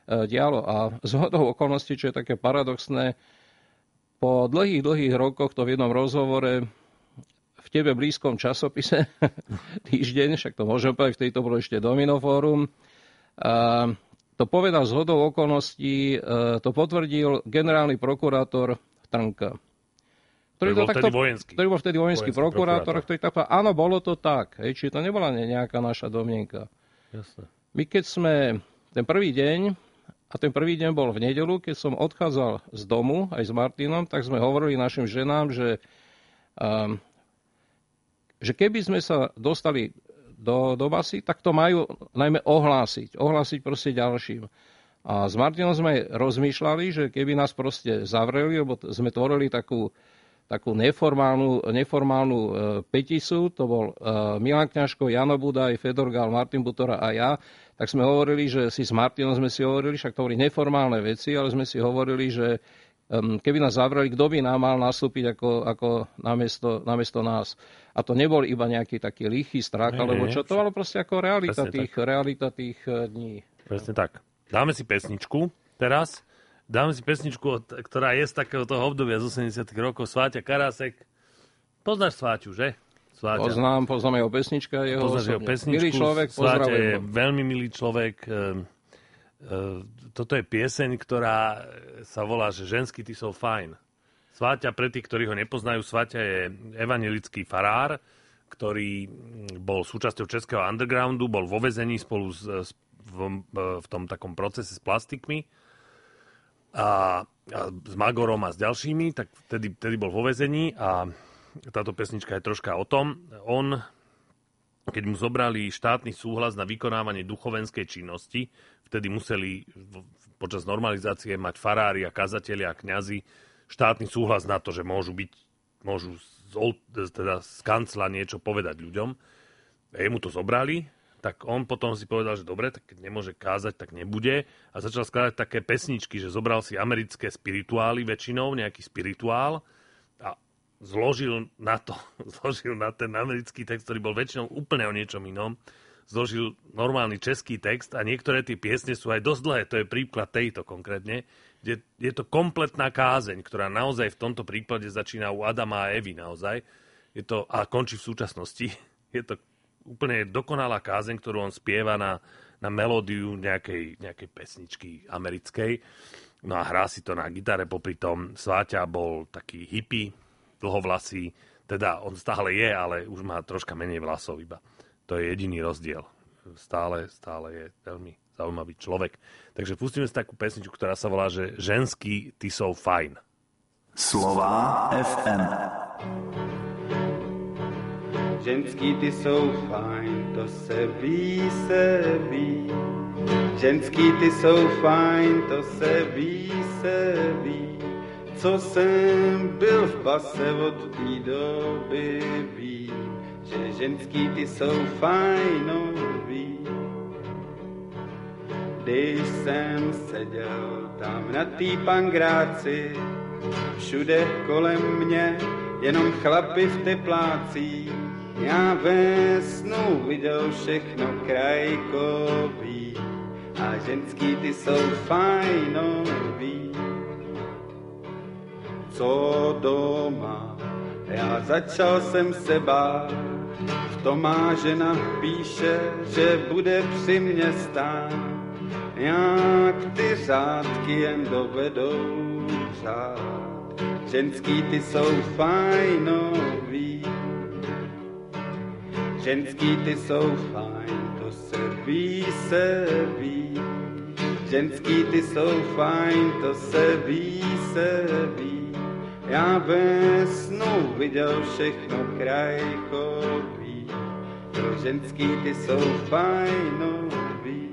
dialo. A zhodou okolností, čo je také paradoxné, po dlhých, dlhých rokoch to v jednom rozhovore v tebe blízkom časopise Týždeň, však to môžem povedať, vtedy to bolo ešte Domino Fórum, a to povedal zhodou okolností, to potvrdil generálny prokurátor Trnka. Ktorý, ktorý, bol, takto, vtedy vojenský. ktorý bol vtedy vojenský, vojenský prokurátor, prokurátor, ktorý tak povedal, áno, bolo to tak. Hej, čiže to nebola nejaká naša domnienka. Jasne. My keď sme ten prvý deň, a ten prvý deň bol v nedeľu, keď som odchádzal z domu aj s Martinom, tak sme hovorili našim ženám, že, um, že keby sme sa dostali do, do basy, tak to majú najmä ohlásiť. Ohlásiť proste ďalším. A s Martinom sme rozmýšľali, že keby nás proste zavreli, lebo sme tvorili takú, takú neformálnu, neformálnu e, peticu, to bol e, Milan Kňažko, Jano Budaj, Fedor Gál, Martin Butora a ja, tak sme hovorili, že si s Martinom sme si hovorili, však to boli neformálne veci, ale sme si hovorili, že um, keby nás zavreli, kto by nám mal nastúpiť ako, ako namiesto, namiesto nás. A to nebol iba nejaký taký lichý strach, nie, alebo čo, to bolo proste ako realita tých, realita tých dní. Presne tak. Dáme si pesničku teraz. Dáme si pesničku, ktorá je z takého toho obdobia z osemdesiatych rokov. Sváťa Karásek. Poznáš Sváťu, že? Sváťa. Poznám, poznám jeho pesnička. Jeho Poznáš jeho pesničku. Milý človek, Sváťa je veľmi milý človek. Toto je pieseň, ktorá sa volá, že ženský ty sú fajn. Sváťa, pre tých, ktorí ho nepoznajú, Sváťa je evanjelický farár, ktorý bol súčasťou českého undergroundu, bol vo väzení spolu s, s, v, v tom takom procese s plastikmi a, a s Magorom a s ďalšími, tak vtedy, vtedy bol vo väzení a táto pesnička je troška o tom. On, keď mu zobrali štátny súhlas na vykonávanie duchovenskej činnosti, vtedy museli počas normalizácie mať farári a kazatelia a kňazi štátny súhlas na to, že môžu byť, môžu z, teda z kancla niečo povedať ľuďom. A jemu to zobrali, tak on potom si povedal, že dobre, tak keď nemôže kázať, tak nebude. A začal skladať také pesničky, že zobral si americké spirituály väčšinou, nejaký spirituál, zložil na to, zložil na ten americký text, ktorý bol väčšinou úplne o niečom inom, zložil normálny český text a niektoré tie piesne sú aj dosť dlhé, to je príklad tejto konkrétne, kde je to kompletná kázeň, ktorá naozaj v tomto príklade začína u Adama a Evy naozaj, je to, a končí v súčasnosti. Je to úplne dokonalá kázeň, ktorú on spieva na, na melódiu nejakej, nejakej pesničky americkej, no a hrá si to na gitare, popri tom Sváťa bol taký hippie, dlhovlasý, teda on stále je, ale už má troška menej vlasov iba. To je jediný rozdiel. Stále, stále je veľmi zaujímavý človek. Takže pustíme si takú pesničku, ktorá sa volá, že Ženský, ty sú fajn. Slová ef em. Ženský, ty jsou fajn, to se ví, se ví. Ženský, ty jsou fajn, to se ví, se ví. Co jsem byl v base od té doby, vím, že ženský ty jsou fajnový. Když jsem seděl tam na té pangráci, všude kolem mě jenom chlapy v teplácích. Já ve snu viděl všechno krajkový a ženský ty jsou fajnový. Co doma, já začal jsem se bát, v tom má žena píše, že bude při mně stát. Jak ty řádky jen dovedou řád, ženský ty jsou fajnový. Ženský ty jsou fajn, to se ví, se ví. Ženský ty jsou fajn, to se ví, se ví. Já ve snu viděl všechno krajkový, to ženský ty jsou fajnový.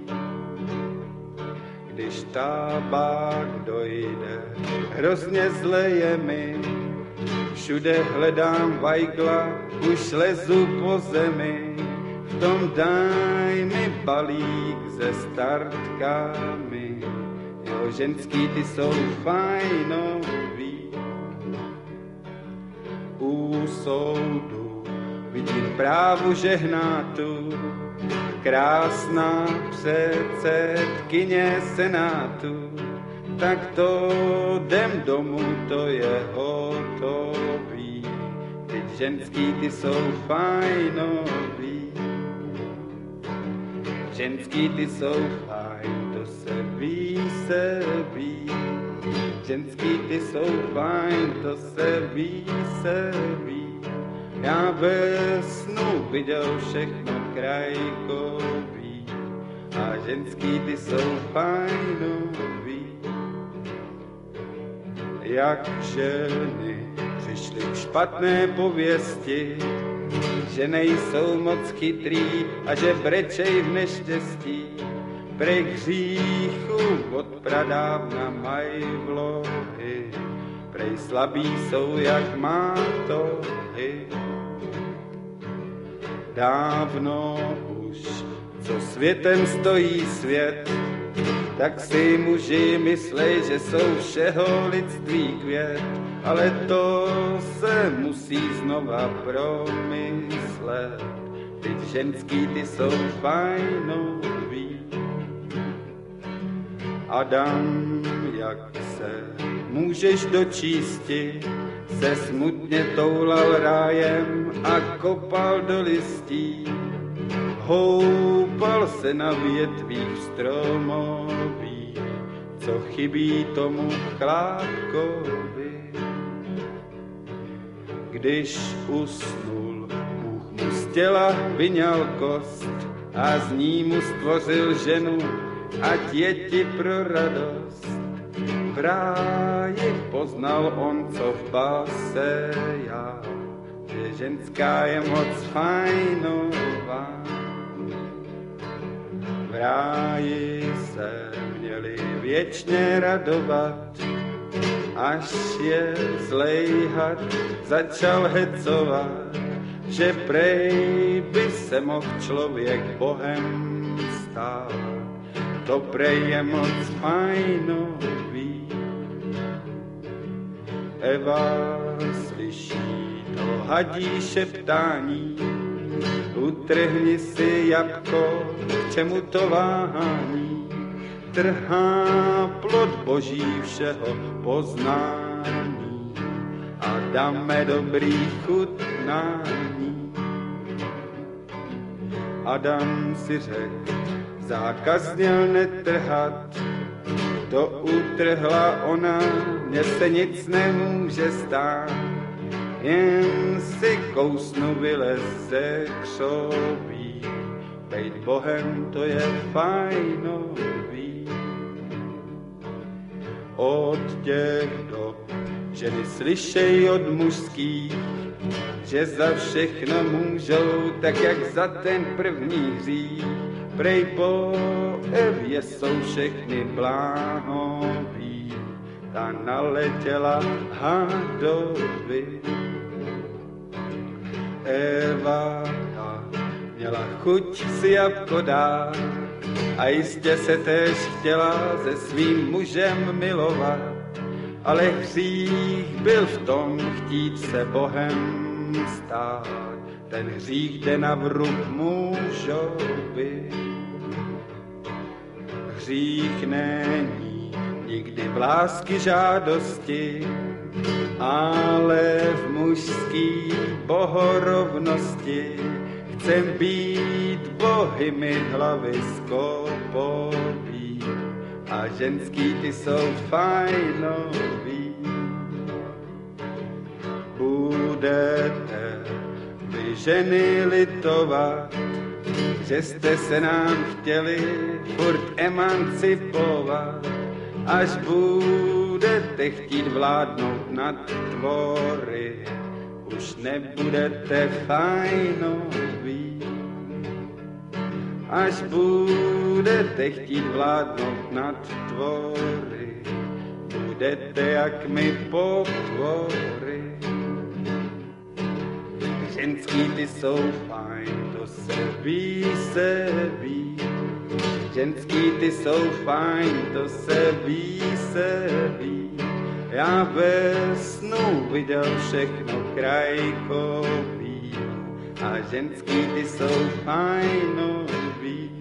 Když tabák dojde, hrozně zle je mi, všude hledám vajgla, už lezu po zemi. V tom daj mi balík se startkami, jo, ženský ty jsou fajnový. U soudu vidím právu žehnátu, krásná předsedkyně senátu. Tak to jdem domů, to je hotový. Teď ženský, ty jsou fajnový. Ženský, ty jsou fajn, to se ví, se ví. Ženský, ty jsou fajn, to se ví, se ví. Já ve snu viděl všechno krajkový. A ženský, ty jsou fajnový. Jak ženy přišly k špatné pověsti, že nejsou moc chytrý a že brečej v neštěstí. Prej hříchu od pradávna mají vlohy, prej slabí jsou jak mátohy. Dávno už, co světem stojí svět, tak si muži myslej, že jsou všeho lidství květ, ale to se musí znova promyslet. Teď ženský, ty jsou fajnový. Adam, jak se můžeš dočísti, se smutně toulal rájem a kopal do listí. Houpal se na větvích stromových, co chybí tomu chlápkovi. Když usnul, Bůh mu z těla vyňal kost a z ní mu stvořil ženu, ať je ti pro radost. V ráji poznal on, co v base já, že ženská je moc fajnová. V ráji se měli věčně radovat, až je zlej had začal hecovat, že prej by se mohl člověk Bohem stát. To prej je moc fajnový. Eva slyší to hadí šeptání, utrhni si jabko, k čemu to váhání. Trhá plod boží všeho poznání a dáme dobrý chutnání. Adam si řekl, zákaz měl netrhat, to utrhla ona, mně se nic nemůže stát. Jen si kousnu vylez ze křoví, bejt Bohem to je fajnový. Od těch dob ženy slyšej od mužských, že za všechno můžou, tak jak za ten první hřích. Prej po Evě jsou všechny bláhoví, ta naletěla hadovi. Eva ta měla chuť si jabko dát a jistě se též chtěla se svým mužem milovat, ale hřích byl v tom chtít se Bohem stát. Ten hřích jde na vrub mužovi. Hřích není nikdy v lásky žádosti, ale v mužský bohorovnosti. Chcem být bohy mi hlavy skopový a ženský ty jsou fajnový. Budete vy ženy litovat, že jste se nám chtěli furt emancipovat, až budete chtít vládnout nad tvory, už nebudete fajnoví. Až budete chtít vládnout nad tvory, budete jak my potvory. Ženský ty jsou fajn, to se ví, se ví. Ženský ty jsou fajn, to se ví, se ví. Já ve snu viděl všechno krajkový a ženský, ty jsou fajnový.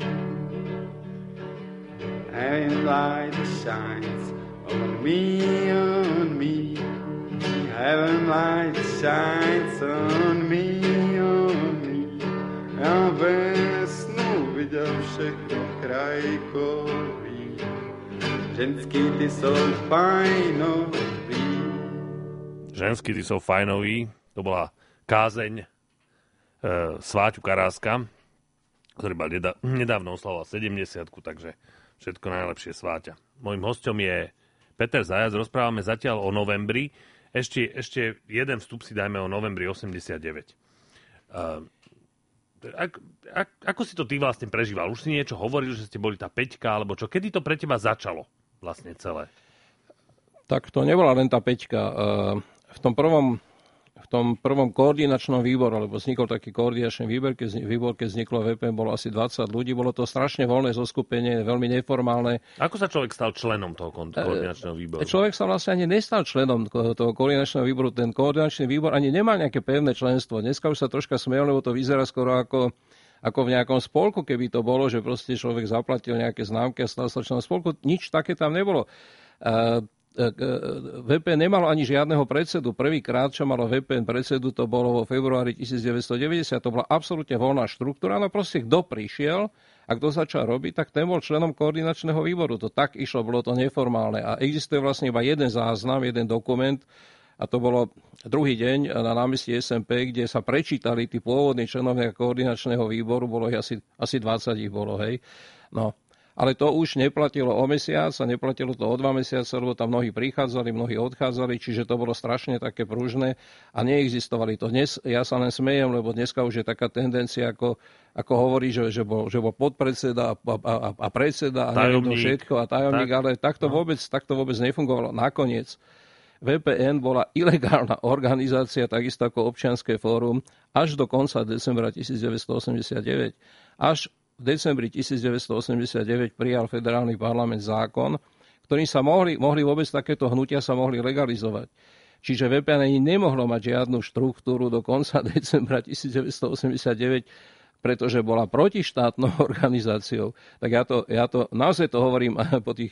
Heaven light shines on me, on me. Heaven light shines on me, on me. Já ve snu viděl všechno krajkový. Ženský, ty jsou fajnový. Ženský, ty sú fajnoví. To bola kázeň e, Sváťu Karáska, ktorý mal nedávno oslavoval sedemdesiatku, takže všetko najlepšie, Sváťa. Mojím hosťom je Peter Zajac, rozprávame zatiaľ o novembri. Ešte, ešte jeden vstup si dajme o novembri osemdesiatdeväť. Uh, ak, ak, ako si to ty vlastne prežíval? Už si niečo hovoril, že ste boli tá peťka, alebo čo? Kedy to pre teba začalo vlastne celé? Tak to nebola len tá peťka. Uh, v tom prvom v tom prvom koordinačnom výbore, lebo vznikol taký koordinačný výbor, keď, výbor, keď vzniklo vé pé en, bolo asi dvadsať ľudí, bolo to strašne voľné zoskupenie, veľmi neformálne. Ako sa človek stal členom toho koordinačného výboru? Človek sa vlastne ani nestal členom toho koordinačného výboru. Ten koordinačný výbor ani nemá nejaké pevné členstvo. Dneska už sa troška smejú, lebo to vyzerá skoro ako, ako v nejakom spolku, keby to bolo, že proste človek zaplatil nejaké známky a stal sa členom spolku. Nič také tam nebolo. vé pé en nemalo ani žiadneho predsedu. Prvýkrát, čo malo vé pé en predsedu, to bolo vo februári devätnásťstodeväťdesiat. To bola absolútne voľná štruktúra. No proste kto prišiel a kto začal robiť, tak ten bol členom koordinačného výboru. To tak išlo, bolo to neformálne. A existuje vlastne iba jeden záznam, jeden dokument, a to bolo druhý deň na námestí es em pé, kde sa prečítali tí pôvodní členovia koordinačného výboru. Bolo ich asi, asi dvadsať ich bolo, hej. No. Ale to už neplatilo o mesiac a neplatilo to o dva mesiace, lebo tam mnohí prichádzali, mnohí odchádzali, čiže to bolo strašne také pružné a neexistovali to. Dnes, ja sa len smejem, lebo dneska už je taká tendencia, ako, ako hovorí, že, že, bol, že bol podpredseda a, a, a predseda a neviem to všetko a tajomník, tak, ale takto, no. vôbec, takto vôbec nefungovalo. Nakoniec vé pé en bola ilegálna organizácia, takisto ako Občianske fórum, až do konca decembra devätnásťstoosemdesiatdeväť. Až v decembri devätnásťstoosemdesiatdeväť prijal federálny parlament zákon, ktorým sa mohli, mohli vôbec takéto hnutia sa mohli legalizovať. Čiže vé pé en ani nemohlo mať žiadnu štruktúru do konca decembra devätnásťstoosemdesiatdeväť, pretože bola protištátnou organizáciou. Tak ja to, ja to naozaj to hovorím po tých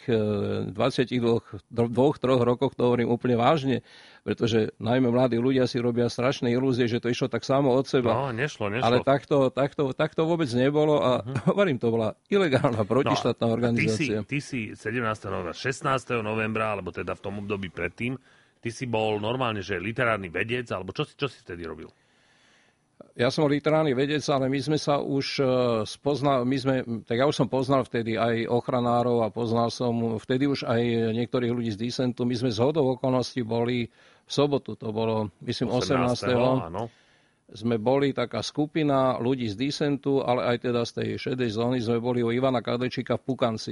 dvadsaťdva tri rokoch, to hovorím úplne vážne, pretože najmä mladí ľudia si robia strašné ilúzie, že to išlo tak samo od seba. No, nešlo, nešlo. Ale takto, takto, takto vôbec nebolo a uh-huh. hovorím, to bola ilegálna protištátna no, organizácia. Ty si, ty si sedemnásteho novembra, šestnásteho novembra, alebo teda v tom období predtým, ty si bol normálne, že literárny vedec, alebo čo, čo si vtedy robil? Ja som literárny vedec, ale my sme sa už spoznali, my sme, tak ja už som poznal vtedy aj ochranárov a poznal som vtedy už aj niektorých ľudí z disentu. My sme zhodou okolností boli v sobotu, to bolo, myslím, osemnásteho Áno. Sme boli taká skupina ľudí z disentu, ale aj teda z tej šedej zóny, sme boli u Ivana Kadlečíka v Pukanci.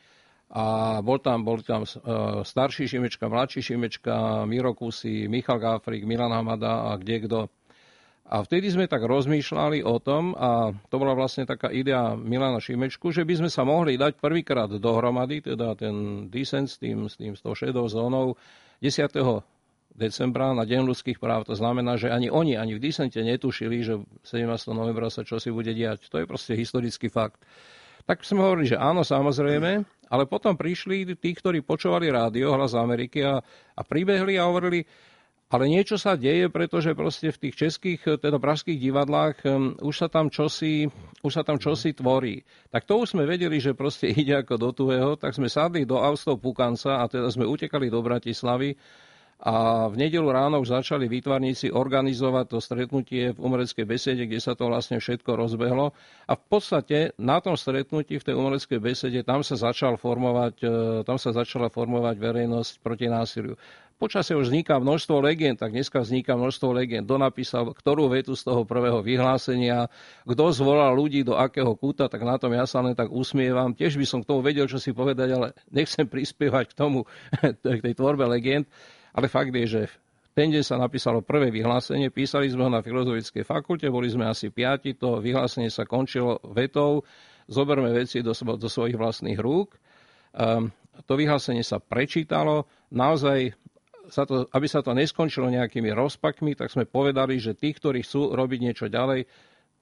A bol tam, bol tam starší Šimečka, mladší Šimečka, Miro Kusy, Michal Gáfrik, Milan Hamada a kdekto. A vtedy sme tak rozmýšľali o tom, a to bola vlastne taká idea Milana Šimečku, že by sme sa mohli dať prvýkrát dohromady, teda ten dissent s tým, s tým, s tou šedou zónou, desiateho decembra na Deň ľudských práv. To znamená, že ani oni, ani v dissente netušili, že sedemnásteho novembra sa čosi bude diať. To je proste historický fakt. Tak sme hovorili, že áno, samozrejme, ale potom prišli tí, ktorí počúvali rádio, Hlas Ameriky a, a pribehli a hovorili, ale niečo sa deje, pretože proste v tých českých, teda pražských divadlách um, už sa tam čosi, už sa tam čosi tvorí. Tak to už sme vedeli, že proste ide ako do tuhého, tak sme sadli do autov Pukanca a teda sme utekali do Bratislavy a v nedeľu ráno už začali výtvarníci organizovať to stretnutie v umeleckej besede, kde sa to vlastne všetko rozbehlo. A v podstate na tom stretnutí v tej umeleckej besede tam sa začal formovať, tam sa začala formovať verejnosť proti násiliu. Počasie už vzniká množstvo legend, tak dneska vzniká množstvo legend. Kto napísal ktorú vetu z toho prvého vyhlásenia, kto zvolal ľudí do akého kúta, tak na tom ja sa len tak usmievam. Tiež by som k tomu vedel, čo si povedať, ale nechcem prispievať k tomu, k tej tvorbe legend. Ale fakt je, že ten deň sa napísalo prvé vyhlásenie, písali sme ho na Filozofickej fakulte, boli sme asi piati, to vyhlásenie sa končilo vetou, zoberme veci do, do svojich vlastných rúk. Um, to vyhlásenie sa prečítalo, naozaj Sa to, aby sa to neskončilo nejakými rozpakmi, tak sme povedali, že tí, ktorí chcú robiť niečo ďalej,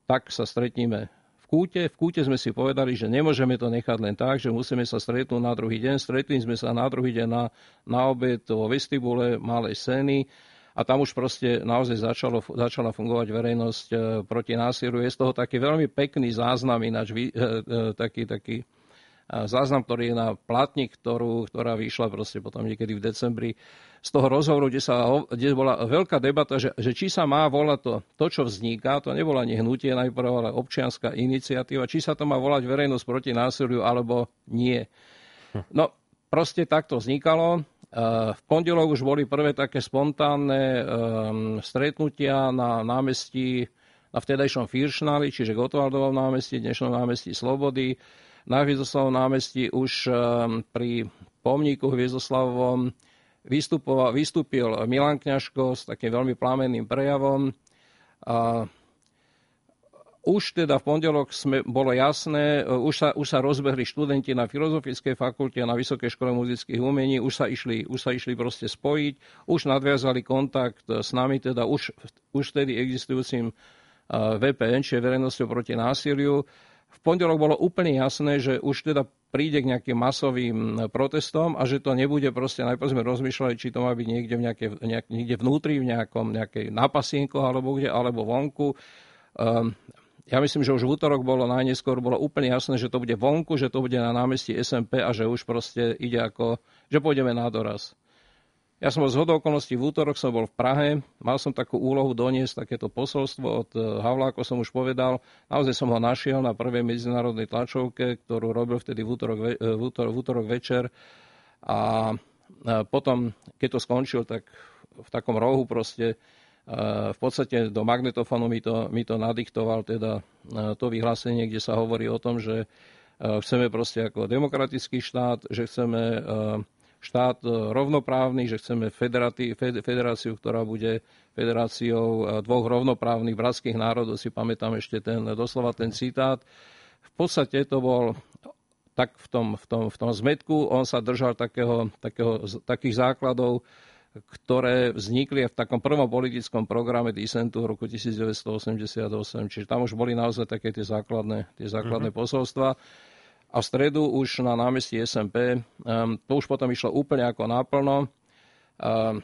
tak sa stretníme v kúte. V kúte sme si povedali, že nemôžeme to nechať len tak, že musíme sa stretnúť na druhý deň. Stretli sme sa na druhý deň na, na obed vo vestibule malej scény a tam už proste naozaj začalo, začala fungovať verejnosť e, proti násiliu. Je z toho taký veľmi pekný záznam, ináč e, e, taký, taký záznam, ktorý je na platni, ktorú, ktorá vyšla proste potom niekedy v decembri z toho rozhovoru, kde, sa, kde bola veľká debata, že, že či sa má volať to, to, čo vzniká, to nebola ani hnutie najprv, ale občianska iniciatíva, či sa to má volať verejnosť proti násiliu, alebo nie. No, proste takto vznikalo. V pondelok už boli prvé také spontánne um, stretnutia na námestí, na vtedajšom Firšnáli, čiže Gottwaldovom námestí, dnešnom námestí Slobody. Na Hviezdoslavovom námestí už um, pri pomníku Hviezdoslavovom vystúpil Milan Kňažko s takým veľmi plamenným prejavom. A už teda v pondelok sme, bolo jasné, už sa, už sa rozbehli študenti na Filozofickej fakulte a na Vysokej škole muzických umení, už sa išli, už sa išli proste spojiť, už nadviazali kontakt s nami, teda už, už vtedy existujúcim vé pé en, čiže verejnosťou proti násiliu. V pondelok bolo úplne jasné, že už teda príde k nejakým masovým protestom a že to nebude proste, najprv sme rozmýšľali, či to má byť niekde, v nejaké, nejak, niekde vnútri, v nejakom nejakej nápasienko alebo kde, alebo vonku. Um, ja myslím, že už v útorok bolo najneskôr, bolo úplne jasné, že to bude vonku, že to bude na námestí es em pé a že už proste ide ako, že pôjdeme na doraz. Ja som bol zhodou okolností v útorok, som bol v Prahe, mal som takú úlohu doniesť takéto posolstvo od Havla, ako som už povedal. Naozaj som ho našiel na prvej medzinárodnej tlačovke, ktorú robil vtedy v útorok, v útorok, v útorok večer. A potom, keď to skončil, tak v takom rohu proste v podstate do magnetofónu mi to, mi to nadiktoval teda to vyhlásenie, kde sa hovorí o tom, že chceme proste ako demokratický štát, že chceme štát rovnoprávny, že chceme federáciu, ktorá bude federáciou dvoch rovnoprávnych bratských národov. Si pamätám ešte ten, doslova ten citát. V podstate to bol tak v tom, v tom, v tom zmetku. On sa držal takého, takého, takých základov, ktoré vznikli v takom prvom politickom programe disentu v roku devätnásťstoosemdesiatosem. Čiže tam už boli naozaj také tie základné, tie základné mm-hmm. posolstva. A v stredu už na námestí es em pé, um, to už potom išlo úplne ako naplno. Um,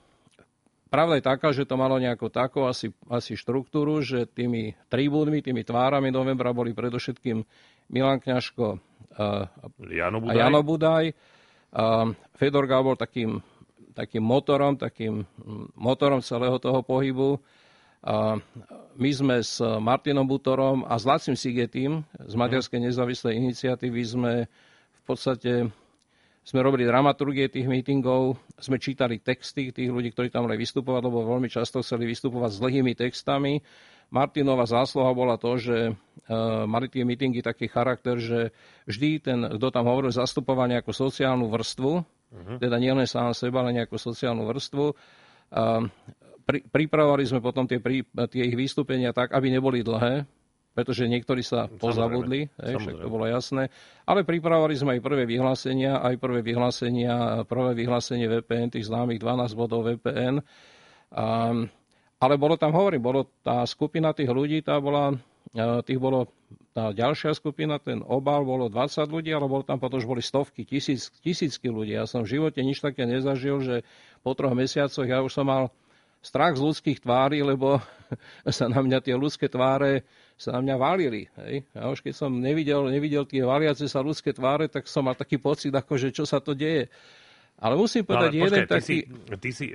pravda je taká, že to malo nejakú takú asi, asi štruktúru, že tými tribúnmi, tými tvárami novembra boli predovšetkým Milan Kňažko uh, Jano a Jano Budaj. Um, Fedor Gál bol takým, takým motorom, takým motorom celého toho pohybu. A my sme s Martinom Butorom a s Lacim Sigetým z Maďarskej nezávislej iniciatívy sme v podstate sme robili dramaturgie tých mítingov, sme čítali texty tých ľudí, ktorí tam mali vystupovať, lebo veľmi často chceli vystupovať s dlhými textami. Martinova zásluha bola to, že uh, mali tie mítingy taký charakter, že vždy ten, kto tam hovoril, zastupoval nejakú sociálnu vrstvu, uh-huh. teda nielen sám seba, ale nejakú sociálnu vrstvu. Uh, Pri, pripravovali sme potom tie, prí, tie ich vystúpenia tak, aby neboli dlhé, pretože niektorí sa pozabudli, hej, však to bolo jasné. Ale pripravovali sme aj prvé vyhlásenia, aj prvé vyhlásenia, prvé vyhlásenie vé pé en, tých známych dvanásť bodov vé pé en. A, ale bolo tam, hovorím, bolo tá skupina tých ľudí, tá bola, tých bolo, tá ďalšia skupina, ten obal, bolo dvadsať ľudí, ale bolo tam potom už boli stovky, tisíc, tisícky ľudí. Ja som v živote nič také nezažil, že po troch mesiacoch ja už som mal strach z ľudských tvári, lebo sa na mňa tie ľudské tváre sa na mňa valili. Hej. A už keď som nevidel, nevidel tie valiace sa ľudské tváre, tak som mal taký pocit, ako, že čo sa to deje. Ale musím povedať, no, ale jeden počkaj, taký... Ty si, ty si,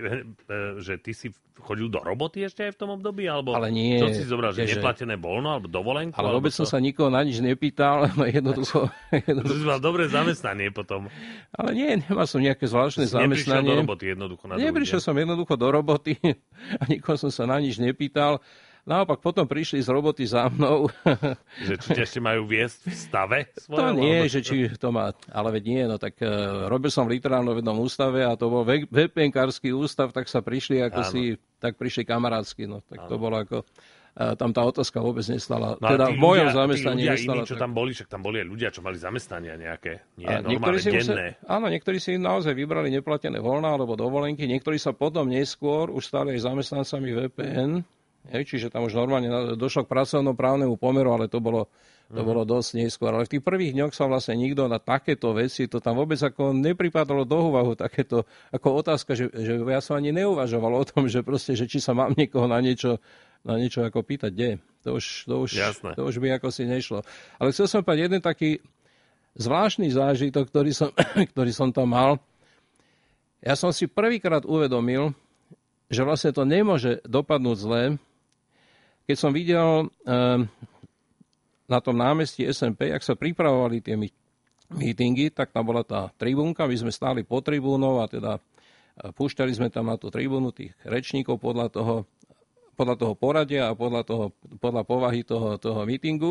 že ty si chodil do roboty ešte aj v tom období? Alebo ale nie. Čo si zobral, že neplatené voľno alebo dovolenku? Ale vôbec som sa nikoho na nič nepýtal. Jednoducho... jednoducho... To si mal dobré zamestnanie potom. Ale nie, nemal som nejaké zvláštne zamestnanie. Neprišiel do roboty jednoducho na Neprišiel som jednoducho do roboty a nikoho som sa na nič nepýtal. Naopak potom prišli z roboty za mnou. Že či ťa ešte majú viesť v stave svojom? To nie, že či to má, ale veď nie, no tak uh, robil som v literárno-vednom ústave a to bol vé pé enkársky ústav, tak sa prišli ako áno. si, tak prišli kamarátsky, no tak áno. to bolo ako, uh, tam tá otázka vôbec nestala. No, teda v mojom zamestnaní nestala. Iní, čo tam boli, však tam boli aj ľudia, čo mali zamestnania nejaké, nie, a normálne, denné. Sa, áno, niektorí si naozaj vybrali neplatené voľná alebo dovolenky, niektorí sa potom neskôr už stali aj zamestnancami vé pé en. Hej, čiže tam už normálne došlo k pracovnoprávnemu pomeru, ale to bolo, to bolo dosť neskôr. Ale v tých prvých dňoch sa vlastne nikto na takéto veci, to tam vôbec ako nepripadalo do úvahu, takéto ako otázka, že, že ja som ani neuvažoval o tom, že proste, že či sa mám niekoho na niečo, na niečo ako pýtať, kde. To už, to, už, to už by ako si nešlo. Ale chcel som povedať jeden taký zvláštny zážitok, ktorý som, ktorý som tam mal. Ja som si prvýkrát uvedomil, že vlastne to nemôže dopadnúť zle, keď som videl um, na tom námestí es em pé, ak sa pripravovali tie mítingy, tak tam bola tá tribúnka, my sme stáli pod tribúnou a teda púšťali sme tam na tú tribúnu tých rečníkov podľa toho, podľa toho poradia a podľa, toho, podľa povahy toho, toho mítingu.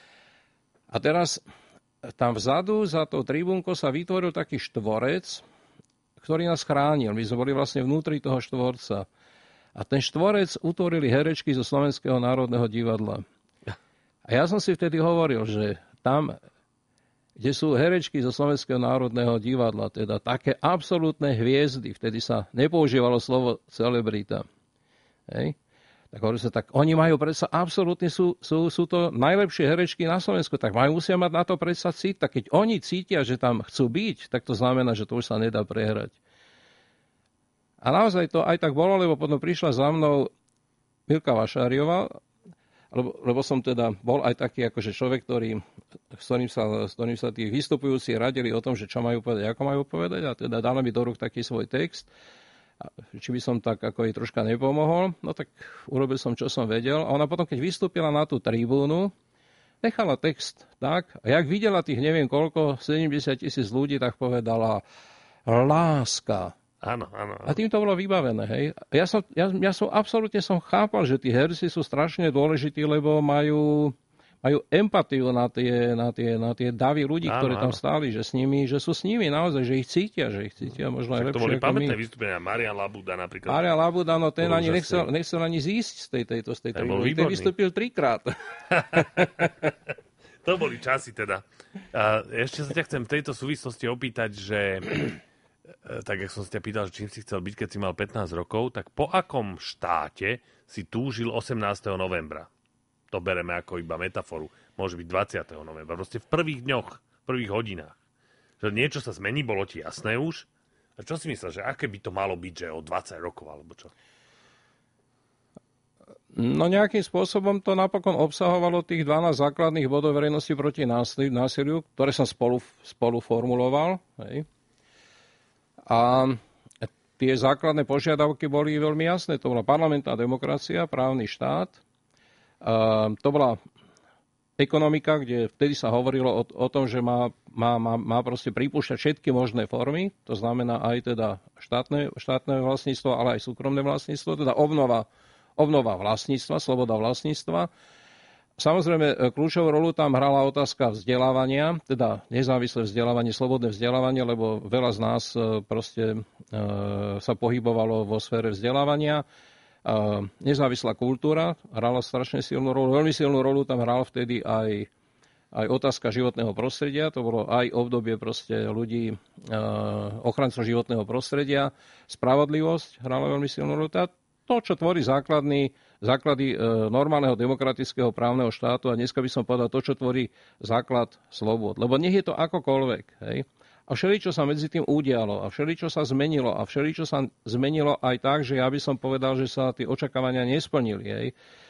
A teraz tam vzadu za tou tribúnkou sa vytvoril taký štvorec, ktorý nás chránil. My sme boli vlastne vnútri toho štvorca. A ten štvorec utvorili herečky zo Slovenského národného divadla. A ja som si vtedy hovoril, že tam, kde sú herečky zo Slovenského národného divadla, teda také absolútne hviezdy, vtedy sa nepoužívalo slovo celebrita. Hej? Tak hovorí sa, tak oni majú predsa absolútne, sú, sú, sú to najlepšie herečky na Slovensku, tak majú musia mať na to predsa cít. Tak keď oni cítia, že tam chcú byť, tak to znamená, že to už sa nedá prehrať. A naozaj to aj tak bolo, lebo potom prišla za mnou Milka Vašáriová, lebo, lebo som teda bol aj taký akože človek, ktorý, s, ktorým sa, s ktorým sa tí vystupujúci radili o tom, že čo majú povedať, ako majú povedať, a teda dala mi do rúk taký svoj text. Či by som tak ako jej troška nepomohol, no tak urobil som, čo som vedel. A ona potom, keď vystúpila na tú tribúnu, nechala text tak, a jak videla tých neviem koľko, sedemdesiat tisíc ľudí, tak povedala láska. Áno, áno. áno. A tým to bolo vybavené, hej. Ja som, ja, ja som absolútne som chápal, že tí herci sú strašne dôležití, lebo majú... majú empatiu na tie, na tie, na tie davy ľudí, áno, ktorí tam áno. stáli, že, s nimi, že sú s nimi naozaj, že ich cítia, že ich cítia možno aj lepšie. To boli pamätné vystúpenia. Marian Labuda napríklad. Marian Labuda, no ten ani nechcel, nechcel ani zísť z tej, tejto, z tej tribúny. Ten vystúpil trikrát. To boli časy teda. A ešte sa ťa chcem v tejto súvislosti opýtať, že tak, jak som sa ťa pýtal, že čím si chcel byť, keď si mal pätnásť rokov, tak po akom štáte si túžil osemnásteho novembra? To bereme ako iba metaforu. Môže byť dvadsiateho novembra. Proste v prvých dňoch, v prvých hodinách. Že niečo sa zmení, bolo ti jasné už? A čo si myslíš, že aké by to malo byť, že o dvadsať rokov, alebo čo? No nejakým spôsobom to napokon obsahovalo tých dvanásť základných bodov verejnosti proti násiliu, ktoré som spolu, spolu formuloval. Hej. A tie základné požiadavky boli veľmi jasné. To bola parlamentná demokracia, právny štát. Uh, to bola ekonomika, kde vtedy sa hovorilo o, o tom, že má, má, má, má proste pripúšťať všetky možné formy, to znamená aj teda štátne, štátne vlastníctvo, ale aj súkromné vlastníctvo, teda obnova, obnova vlastníctva, sloboda vlastníctva. Samozrejme, kľúčovú rolu tam hrala otázka vzdelávania, teda nezávislé vzdelávanie, slobodné vzdelávanie, lebo veľa z nás proste uh, sa pohybovalo vo sfére vzdelávania. Uh, nezávislá kultúra hrala strašne silnú rolu. Veľmi silnú rolu tam hral vtedy aj, aj otázka životného prostredia. To bolo aj obdobie proste ľudí, uh, ochrancov životného prostredia. Spravodlivosť hrala veľmi silnú rolu. To, čo tvorí základný, základy uh, normálneho demokratického právneho štátu, a dneska by som povedal to, čo tvorí základ slobod. Lebo nech je to akokoľvek, hej. A všeličo sa medzi tým udialo, a všeličo sa zmenilo, a všeličo sa zmenilo aj tak, že ja by som povedal, že sa tie očakávania nesplnili. Hej.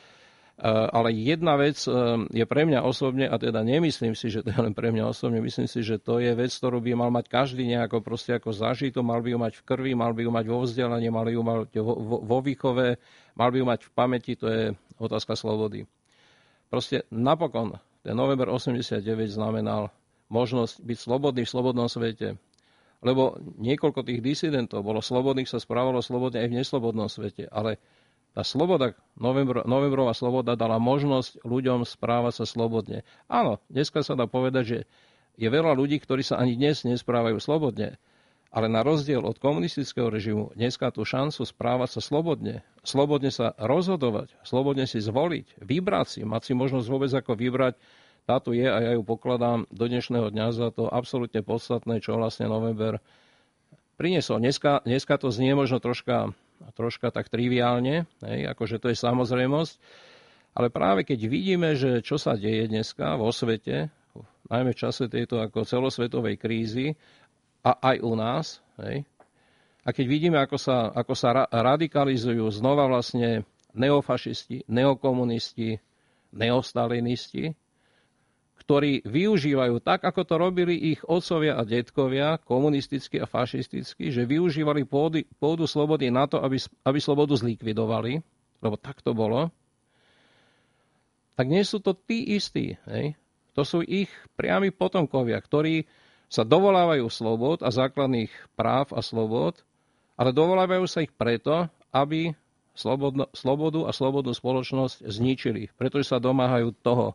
Ale jedna vec je pre mňa osobne, a teda nemyslím si, že to je len pre mňa osobne, myslím si, že to je vec, ktorú by mal mať každý nejako proste ako zažito, mal by ju mať v krvi, mal by ju mať vo vzdelaní, mal by ju mať vo, vo, vo výchove, mal by ju mať v pamäti, to je otázka slobody. Proste napokon ten november osemdesiatdeväť znamenal možnosť byť slobodný v slobodnom svete. Lebo niekoľko tých disidentov bolo slobodných, sa správalo slobodne aj v neslobodnom svete. Ale tá sloboda, novembro, novembrová sloboda dala možnosť ľuďom správať sa slobodne. Áno, dneska sa dá povedať, že je veľa ľudí, ktorí sa ani dnes nesprávajú slobodne. Ale na rozdiel od komunistického režimu, dneska tú šancu správať sa slobodne, slobodne sa rozhodovať, slobodne si zvoliť, vybrať si, mať si možnosť vôbec ako vybrať, táto je a ja ju pokladám do dnešného dňa za to absolútne podstatné, čo vlastne november priniesol. Dneska, dneska to znie možno troška troška tak triviálne, hej, akože to je samozrejmosť. Ale práve keď vidíme, že čo sa deje dneska vo svete, najmä v čase tejto ako celosvetovej krízy a aj u nás, hej, a keď vidíme, ako sa, ako sa ra- radikalizujú znova vlastne neofašisti, neokomunisti, neostalinisti, ktorí využívajú tak, ako to robili ich otcovia a detkovia, komunisticky a fašisticky, že využívali pôdy, pôdu slobody na to, aby, aby slobodu zlikvidovali, lebo tak to bolo, tak nie sú to tí istí. Hej? To sú ich priami potomkovia, ktorí sa dovolávajú slobod a základných práv a slobod, ale dovolávajú sa ich preto, aby slobodno, slobodu a slobodnú spoločnosť zničili, pretože sa domáhajú toho,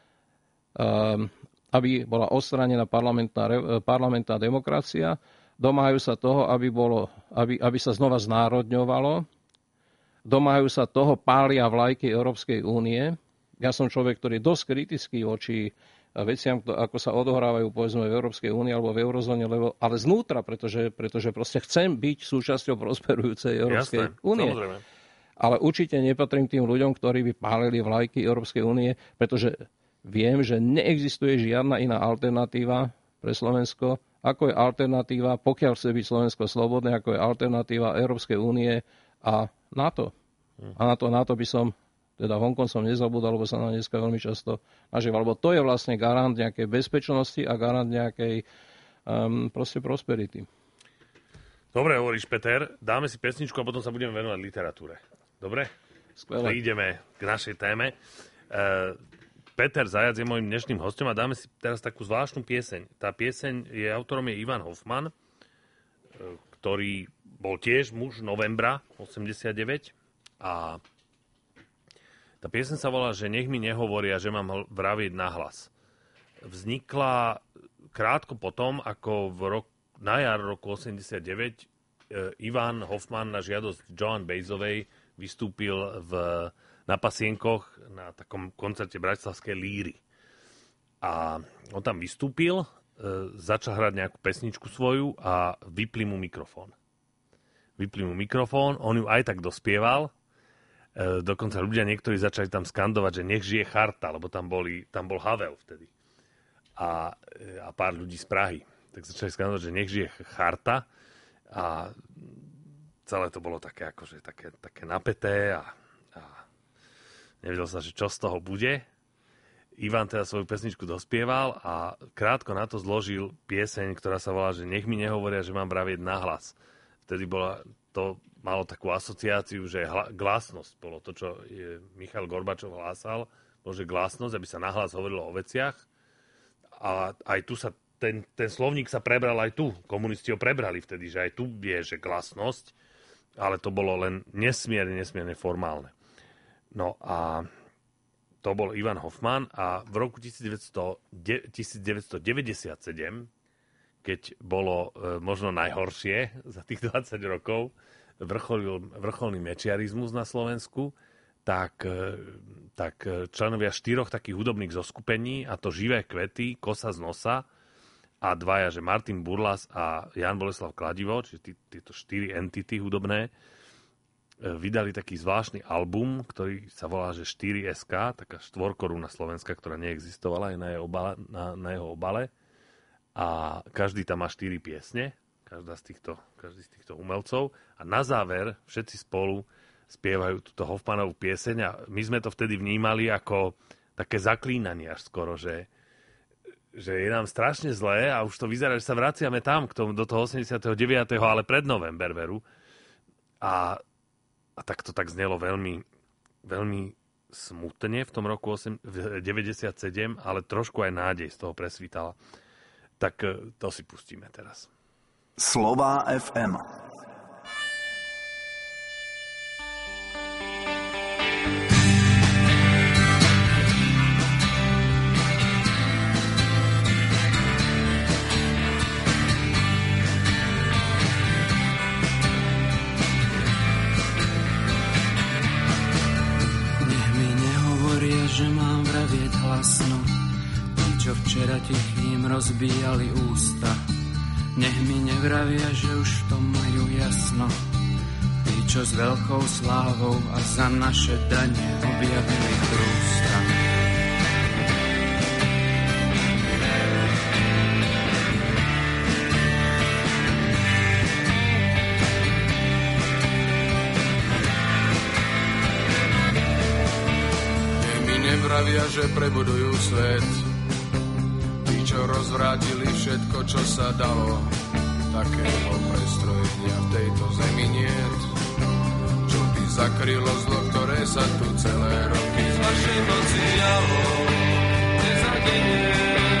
aby bola odstránená parlamentná, parlamentná demokracia, domáhajú sa toho, aby, bolo, aby, aby sa znova znárodňovalo, domáhajú sa toho, pália vlajky Európskej únie. Ja som človek, ktorý je dosť kritický voči veciam, ako sa odohrávajú povedzme v Európskej únii alebo v eurozóne, ale znútra, pretože, pretože proste chcem byť súčasťou prosperujúcej Európskej únie. Ale určite nepatrím tým ľuďom, ktorí by pálili vlajky Európskej únie, pretože viem, že neexistuje žiadna iná alternatíva pre Slovensko, ako je alternatíva, pokiaľ chce byť Slovensko slobodné, ako je alternatíva Európskej únie a NATO. A na to, na to by som, teda vonkoncom nezabudol, lebo sa na dneska veľmi často nažíval, lebo to je vlastne garant nejakej bezpečnosti a garant nejakej um, proste prosperity. Dobre hovoríš, Peter. Dáme si pesničku a potom sa budeme venovať literatúre. Dobre? Skvelé. Ideme k našej téme. Uh, Peter Zajac je môjim dnešným hostom a dáme si teraz takú zvláštnu pieseň. Tá pieseň, je autorom je Ivan Hoffman, ktorý bol tiež muž novembra osemdesiatdeväť a tá pieseň sa volá, že nech mi nehovoria, že mám vravieť nahlas. Vznikla krátko potom, ako v rok, na jar roku osemdesiatdeväť Ivan Hoffman na žiadosť Joan Baezovej vystúpil v na Pasienkoch, na takom koncerte Bratislavskej líry. A on tam vystúpil, e, začal hrať nejakú pesničku svoju a vypli mu mikrofón. Vypli mu mikrofón, on ju aj tak dospieval, e, dokonca ľudia niektorí začali tam skandovať, že nech žije charta, lebo tam, boli, tam bol Havel vtedy. A, e, a pár ľudí z Prahy. Tak začali skandovať, že nech žije charta a celé to bolo také, akože, také, také napäté a nevedel sa, že čo z toho bude. Ivan teda svoju pesničku dospieval a krátko na to zložil pieseň, ktorá sa volá, že nech mi nehovoria, že mám vravieť nahlas. Vtedy bola, to malo takú asociáciu, že hla, glasnosť bolo to, čo je Michail Gorbačov hlásal, bolo, že glasnosť, aby sa nahlas hovorilo o veciach. A aj tu sa, ten, ten slovník sa prebral aj tu. Komunisti ho prebrali vtedy, že aj tu je, že glasnosť, ale to bolo len nesmierne, nesmierne formálne. No a to bol Ivan Hoffman a v roku devätnásťstodeväťdesiatsedem, keď bolo e, možno najhoršie za tých dvadsať rokov, vrcholil, vrcholný mečiarizmus na Slovensku, tak, e, tak členovia štyroch takých hudobných zoskupení, a to Živé kvety, Kosa z nosa a dvaja, že Martin Burlas a Jan Boleslav Kladivo, čiže tí, tieto štyri entity hudobné, vydali taký zvláštny album, ktorý sa volá, že štyri es ká, taká štvorkorúna slovenská, ktorá neexistovala aj na, jej obale, na, na jeho obale. A každý tam má štyri piesne, každá z týchto, každý z týchto umelcov. A na záver všetci spolu spievajú túto Hoffmanovú pieseň a my sme to vtedy vnímali ako také zaklínanie až skoro, že, že je nám strašne zlé a už to vyzerá, že sa vraciame tam k tomu, do toho osemdesiateho deviateho ale pred november veru. A A tak to tak znelo veľmi, veľmi smutne v tom roku deväťdesiatsedem, ale trošku aj nádej z toho presvítala. Tak to si pustíme teraz. Slová ef em. Že mám vravieť hlasno, tí, čo včera tichým rozbíjali ústa. Nech mi nevravia, že už v tom majú jasno, tí, čo s veľkou slávou a za naše dane objavili prústa. Nevravia, že prebudujú svet. Tí, čo rozvrátili všetko, čo sa dalo, takého prestrojenia v tejto zemi niet. Čo by zakrylo zlo, ktoré sa tu celé roky z vašej moci dialo, nezadenie.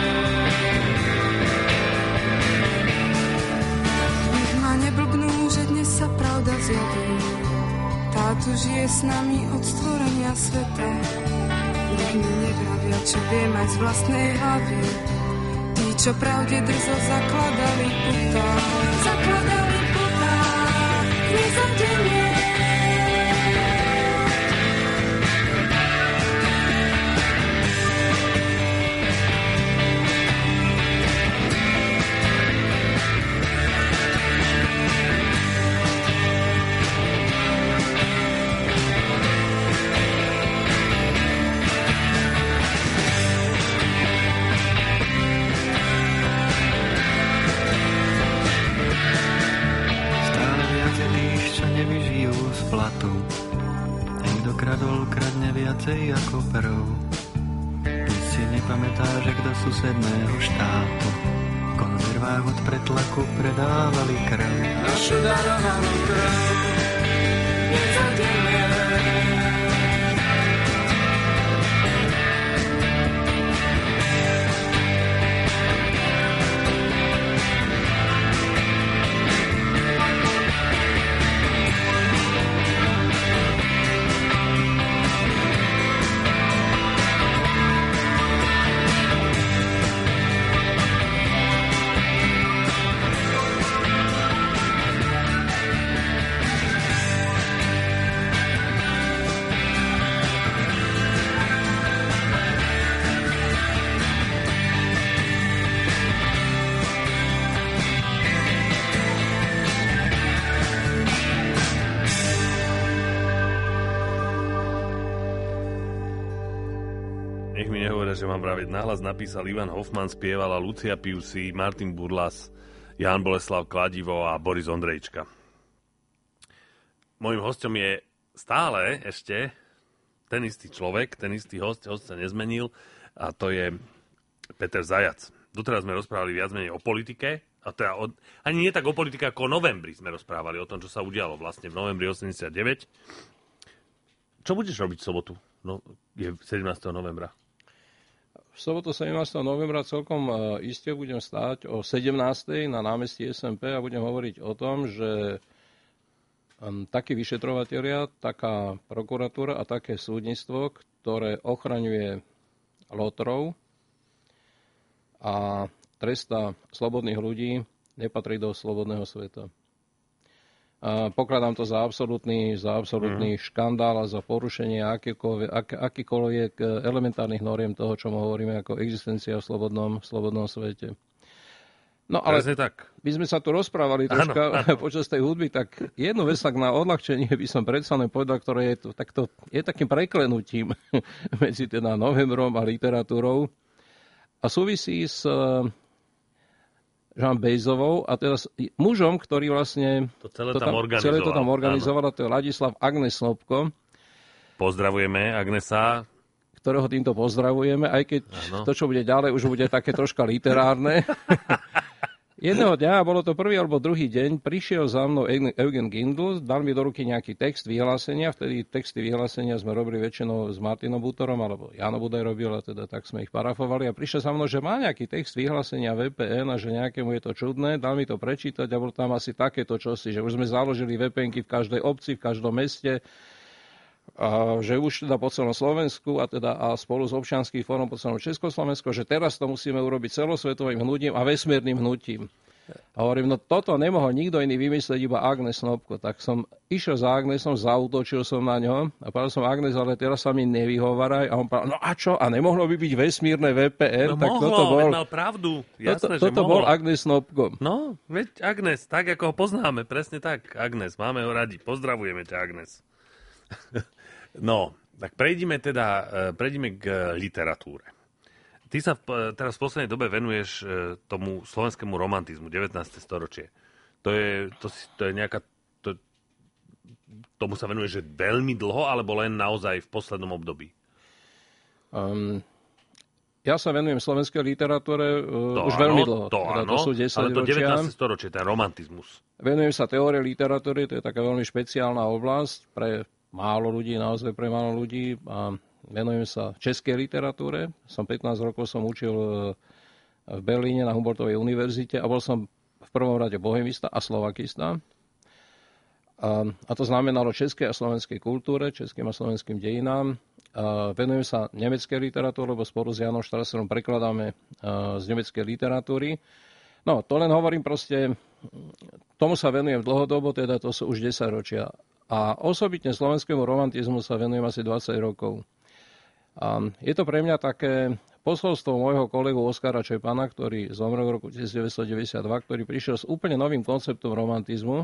Nech ma neblbnú, že dnes sa pravda zjaví. Tá tu žije s nami od stvorenia sveta. Nech mi nevravia, čo viem aj z vlastnej hlavy. Tí, čo pravde drzo zakladali putá, zakladali putá, nezadenie. Viacej ako prv. Ty si nepamätáš, že kto susedného štátu v konzervách od pretlaku predávali krv. Našu darovanú krv nezadenie. Že mám praviť nahlas napísal Ivan Hoffman, spievala Lucia Piusi, Martin Burlas, Ján Boleslav Kladivo a Boris Ondrejčka. Mojím hosťom je stále ešte ten istý človek, ten istý host, host sa nezmenil a to je Peter Zajac. Doteraz sme rozprávali viac menej o politike, a teda o, ani nie tak o politike, ako o novembri sme rozprávali, o tom, čo sa udialo vlastne v novembri osemdesiatdeväť. Čo budeš robiť v sobotu? No, je sedemnásteho novembra. V sobotu sedemnásteho novembra celkom iste budem stáť o sedemnástej na námestí es em pé a budem hovoriť o tom, že takí vyšetrovatelia, taká prokuratúra a také súdnictvo, ktoré ochraňuje lotrov a trestá slobodných ľudí, nepatrí do slobodného sveta. A pokladám to za absolútny, za absolútny mm. škandál a za porušenie akýkoľvek, ak, akýkoľvek elementárnych noriem toho, čo hovoríme ako existencia v slobodnom, slobodnom svete. No ale tak. My sme sa tu rozprávali troška áno, áno. počas tej hudby, tak jednu vec tak na odľahčenie by som predsa len povedal, ktoré je, to, takto, je takým preklenutím medzi teda novembrom a literatúrou a súvisí s Jean Bezovou a teraz mužom, ktorý vlastne to celé, to tam, tam, celé to tam organizoval, a to je Ladislav Agnes Snopko. Pozdravujeme Agnesa. Ktorého týmto pozdravujeme, aj keď ano. To, čo bude ďalej, už bude také troška literárne. Jedného dňa, bolo to prvý alebo druhý deň, prišiel za mnou Eugen Gindl, dal mi do ruky nejaký text vyhlásenia, vtedy texty vyhlásenia sme robili väčšinou s Martinom Butorom, alebo Jano Budaj robil, a teda tak sme ich parafovali a prišiel za mnou, že má nejaký text vyhlásenia vé pé en a že nejakému je to čudné, dal mi to prečítať a bolo tam asi takéto čosi, že už sme založili vé pé enky v každej obci, v každom meste, a že už teda po celom Slovensku a, teda a spolu s občianskym fórom po celom Československu, že teraz to musíme urobiť celosvetovým hnutím a vesmírnym hnutím. A hovorím, no toto nemohol nikto iný vymyslieť, iba Agnes Snopko. Tak som išiel za Agnesom, zautočil som na ňo a povedal som, Agnes, ale teraz sa mi nevyhovaraj. A on povedal, no a čo? A nemohlo by byť vesmírne vé pé en? No tak mohlo, toto bol, mal pravdu. Jasné, toto, toto že bol mohol. Agnes Snopko. No, veď Agnes, tak ako ho poznáme, presne tak. Agnes, máme ho radi. Pozdravujeme ťa, Agnes. No, tak prejdime teda, prejdime k literatúre. Ty sa v, teraz v poslednej dobe venuješ tomu slovenskému romantizmu, devätnáste storočie. To je, to, to je nejaká... To, tomu sa venuješ že veľmi dlho, alebo len naozaj v poslednom období? Um, ja sa venujem slovenskej literatúre uh, už áno, veľmi dlho. To teda áno, to sú desať ale to ročia. devätnáste storočie, ten romantizmus. Venujem sa teórie literatúry, to je taká veľmi špeciálna oblasť pre málo ľudí, naozaj pre málo ľudí. A venujem sa českej literatúre. Som pätnásť rokov som učil v Berlíne na Humboldtovej univerzite a bol som v prvom rade bohemista a slovakista. A, a to znamenalo českej a slovenskej kultúre, českým a slovenským dejinám. A venujem sa nemeckej literatúre, lebo spolu s Janom Štraserom prekladáme z nemeckej literatúry. No, to len hovorím proste, tomu sa venujem dlhodobo, teda to sú už desaťročia. A osobitne slovenskému romantizmu sa venujem asi dvadsať rokov. A je to pre mňa také posolstvo môjho kolegu Oskara Čepana, ktorý zomrel v roku devätnásťstodeväťdesiatdva, ktorý prišiel s úplne novým konceptom romantizmu.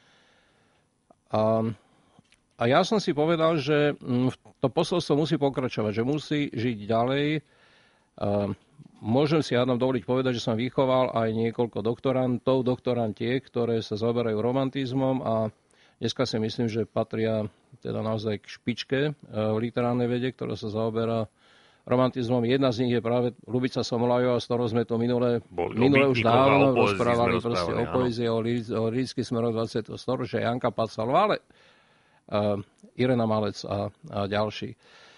A, a ja som si povedal, že to posolstvo musí pokračovať, že musí žiť ďalej. A môžem si hádam dovoliť povedať, že som vychoval aj niekoľko doktorantov, doktorantiek, ktoré sa zaoberajú romantizmom a dneska si myslím, že patria teda naozaj k špičke v literárnej vede, ktorá sa zaoberá romantizmom. Jedna z nich je práve Ľubica Somolajová, s ktorou sme to minule, minule už dávno rozprávali proste o poézii, o, o lirických smeroch dvadsiateho storočia, Janka Pacalová, ale uh, Irena Malec a, a ďalší.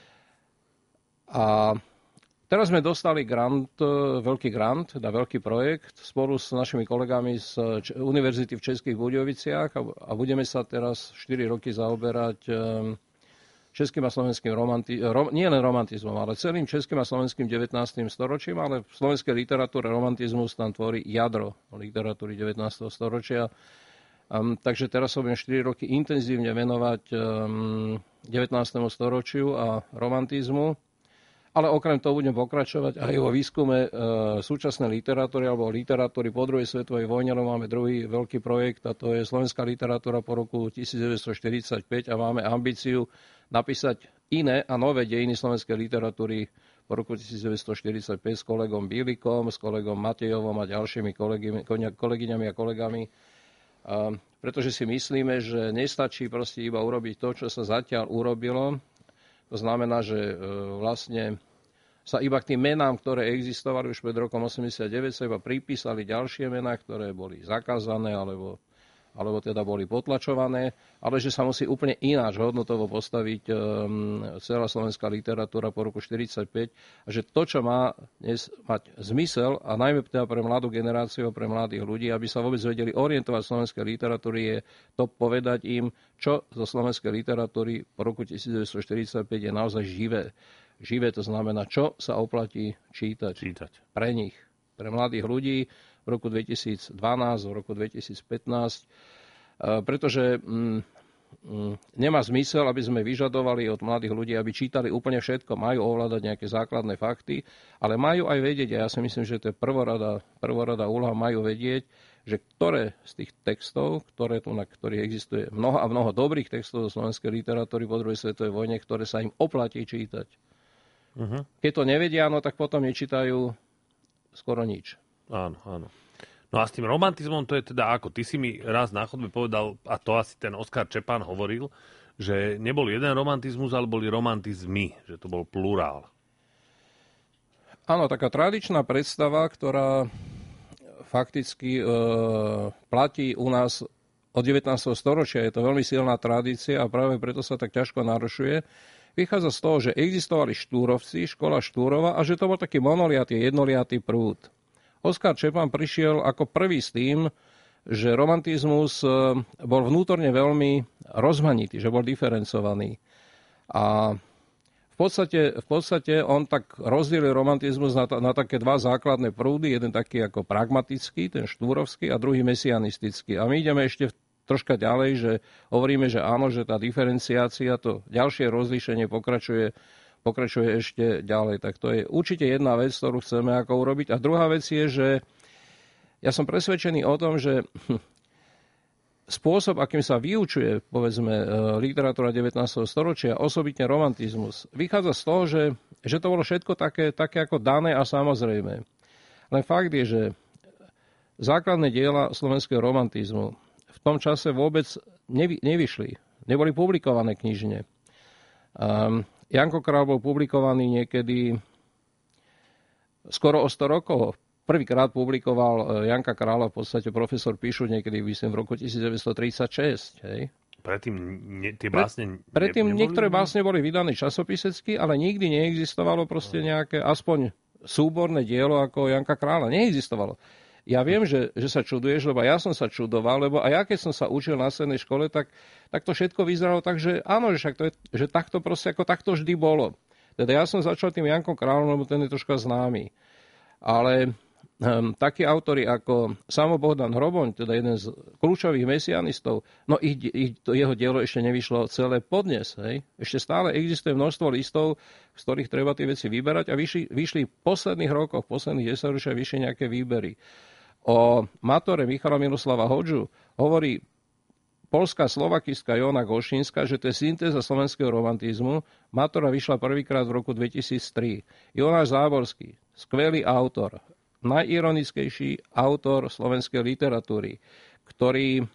A teraz sme dostali grant, veľký grant, teda veľký projekt spolu s našimi kolegami z Univerzity v Českých Budějoviciach a, a budeme sa teraz štyri roky zaoberať um, českým a slovenským romantizmom, rom, nie len romantizmom, ale celým českým a slovenským devätnástym storočím, ale v slovenskej literatúre romantizmus tam tvorí jadro literatúry devätnásteho storočia. Um, takže teraz sa budem štyri roky intenzívne venovať um, devätnástemu storočiu a romantizmu. Ale okrem toho budem pokračovať aj vo výskume e, súčasnej literatúry alebo literatúry po druhej svetovej vojne, lebo máme druhý veľký projekt a to je slovenská literatúra po roku devätnásťstoštyridsaťpäť a máme ambíciu napísať iné a nové dejiny slovenskej literatúry po roku devätnásťstoštyridsaťpäť s kolegom Bílikom, s kolegom Matejovom a ďalšími kolegy, kolegyňami a kolegami. A, pretože si myslíme, že nestačí proste iba urobiť to, čo sa zatiaľ urobilo. To znamená, že e, vlastne sa iba k tým menám, ktoré existovali už pred rokom osemdesiatdeväť, sa iba pripísali ďalšie mená, ktoré boli zakázané alebo, alebo teda boli potlačované, ale že sa musí úplne ináč hodnotovo postaviť um, celá slovenská literatúra po roku štyridsaťpäť a že to, čo má dnes mať zmysel a najmä teda pre mladú generáciu, pre mladých ľudí, aby sa vôbec vedeli orientovať v slovenskej literatúry, je to povedať im, čo zo slovenskej literatúry po roku devätnásťstoštyridsaťpäť je naozaj živé. Živé to znamená, čo sa oplatí čítať, čítať pre nich, pre mladých ľudí v roku dvetisícdvanásť, v roku dvetisícpätnásť, pretože mm, mm, nemá zmysel, aby sme vyžadovali od mladých ľudí, aby čítali úplne všetko, majú ovládať nejaké základné fakty, ale majú aj vedieť, a ja si myslím, že to je prvorada, prvorada úloha, majú vedieť, že ktoré z tých textov, ktoré tu, na ktorých existuje mnoho a mnoho dobrých textov zo slovenskej literatúry po druhej svetovej vojne, ktoré sa im oplatí čítať. Uh-huh. Keď to nevedia, no tak potom nečítajú skoro nič. Áno, áno. No a s tým romantizmom to je teda ako? Ty si mi raz na chodbe povedal, a to asi ten Oskar Čepan hovoril, že nebol jeden romantizmus, ale boli romantizmy, že to bol plurál. Áno, taká tradičná predstava, ktorá fakticky e, platí u nás od devätnásteho storočia. Je to veľmi silná tradícia a práve preto sa tak ťažko narušuje. Vychádza z toho, že existovali štúrovci, škola Štúrova a že to bol taký monoliatý, jednoliatý prúd. Oskar Čepan prišiel ako prvý s tým, že romantizmus bol vnútorne veľmi rozmanitý, že bol diferencovaný. A v v podstate, v podstate on tak rozdielil romantizmus na, na také dva základné prúdy. Jeden taký ako pragmatický, ten štúrovský, a druhý mesianistický. A my ideme ešte troška ďalej, že hovoríme, že áno, že tá diferenciácia, to ďalšie rozlíšenie pokračuje, pokračuje ešte ďalej. Tak to je určite jedna vec, ktorú chceme ako urobiť. A druhá vec je, že ja som presvedčený o tom, že spôsob, akým sa vyučuje, povedzme, literatúra devätnásteho storočia, osobitne romantizmus, vychádza z toho, že, že to bolo všetko také, také ako dané a samozrejme. Len fakt je, že základné diela slovenského romantizmu v tom čase vôbec nevy, nevyšli. Neboli publikované knižne. Um, Janko Král bol publikovaný niekedy skoro o sto rokov. Prvýkrát publikoval Janka Krála v podstate profesor Píšuť niekedy, myslím, v roku devätnásťstotridsaťšesť. Hej. Predtým ne, tie básne Pre, Predtým neboli... niektoré básne boli vydané časopisecky, ale nikdy neexistovalo proste nejaké aspoň súborné dielo ako Janka Krála. Neexistovalo. Ja viem, že, že sa čuduješ, lebo ja som sa čudoval, lebo aj ja, keď som sa učil na strednej škole, tak, tak to všetko vyzeralo tak, že áno, že, však to je, že takto proste, ako takto vždy bolo. Teda ja som začal tým Jankom Králom, lebo ten je troška známy. Ale um, takí autori ako Samo Bohdan Hroboň, teda jeden z kľúčových mesianistov, no ich, ich, to jeho dielo ešte nevyšlo celé podnes. Hej? Ešte stále existuje množstvo listov, z ktorých treba tie veci vyberať, a vyšli, vyšli v posledných rokoch, v posledných desaťročiach vyšli nejaké výbery. O Matore Michala Miroslava Hodžu hovorí poľská slovakistka Jona Gošínska, že to je syntéza slovenského romantizmu. Matora vyšla prvýkrát v roku dvetisíctri. Jonáš Záborský, skvelý autor, najironickejší autor slovenskej literatúry, ktorý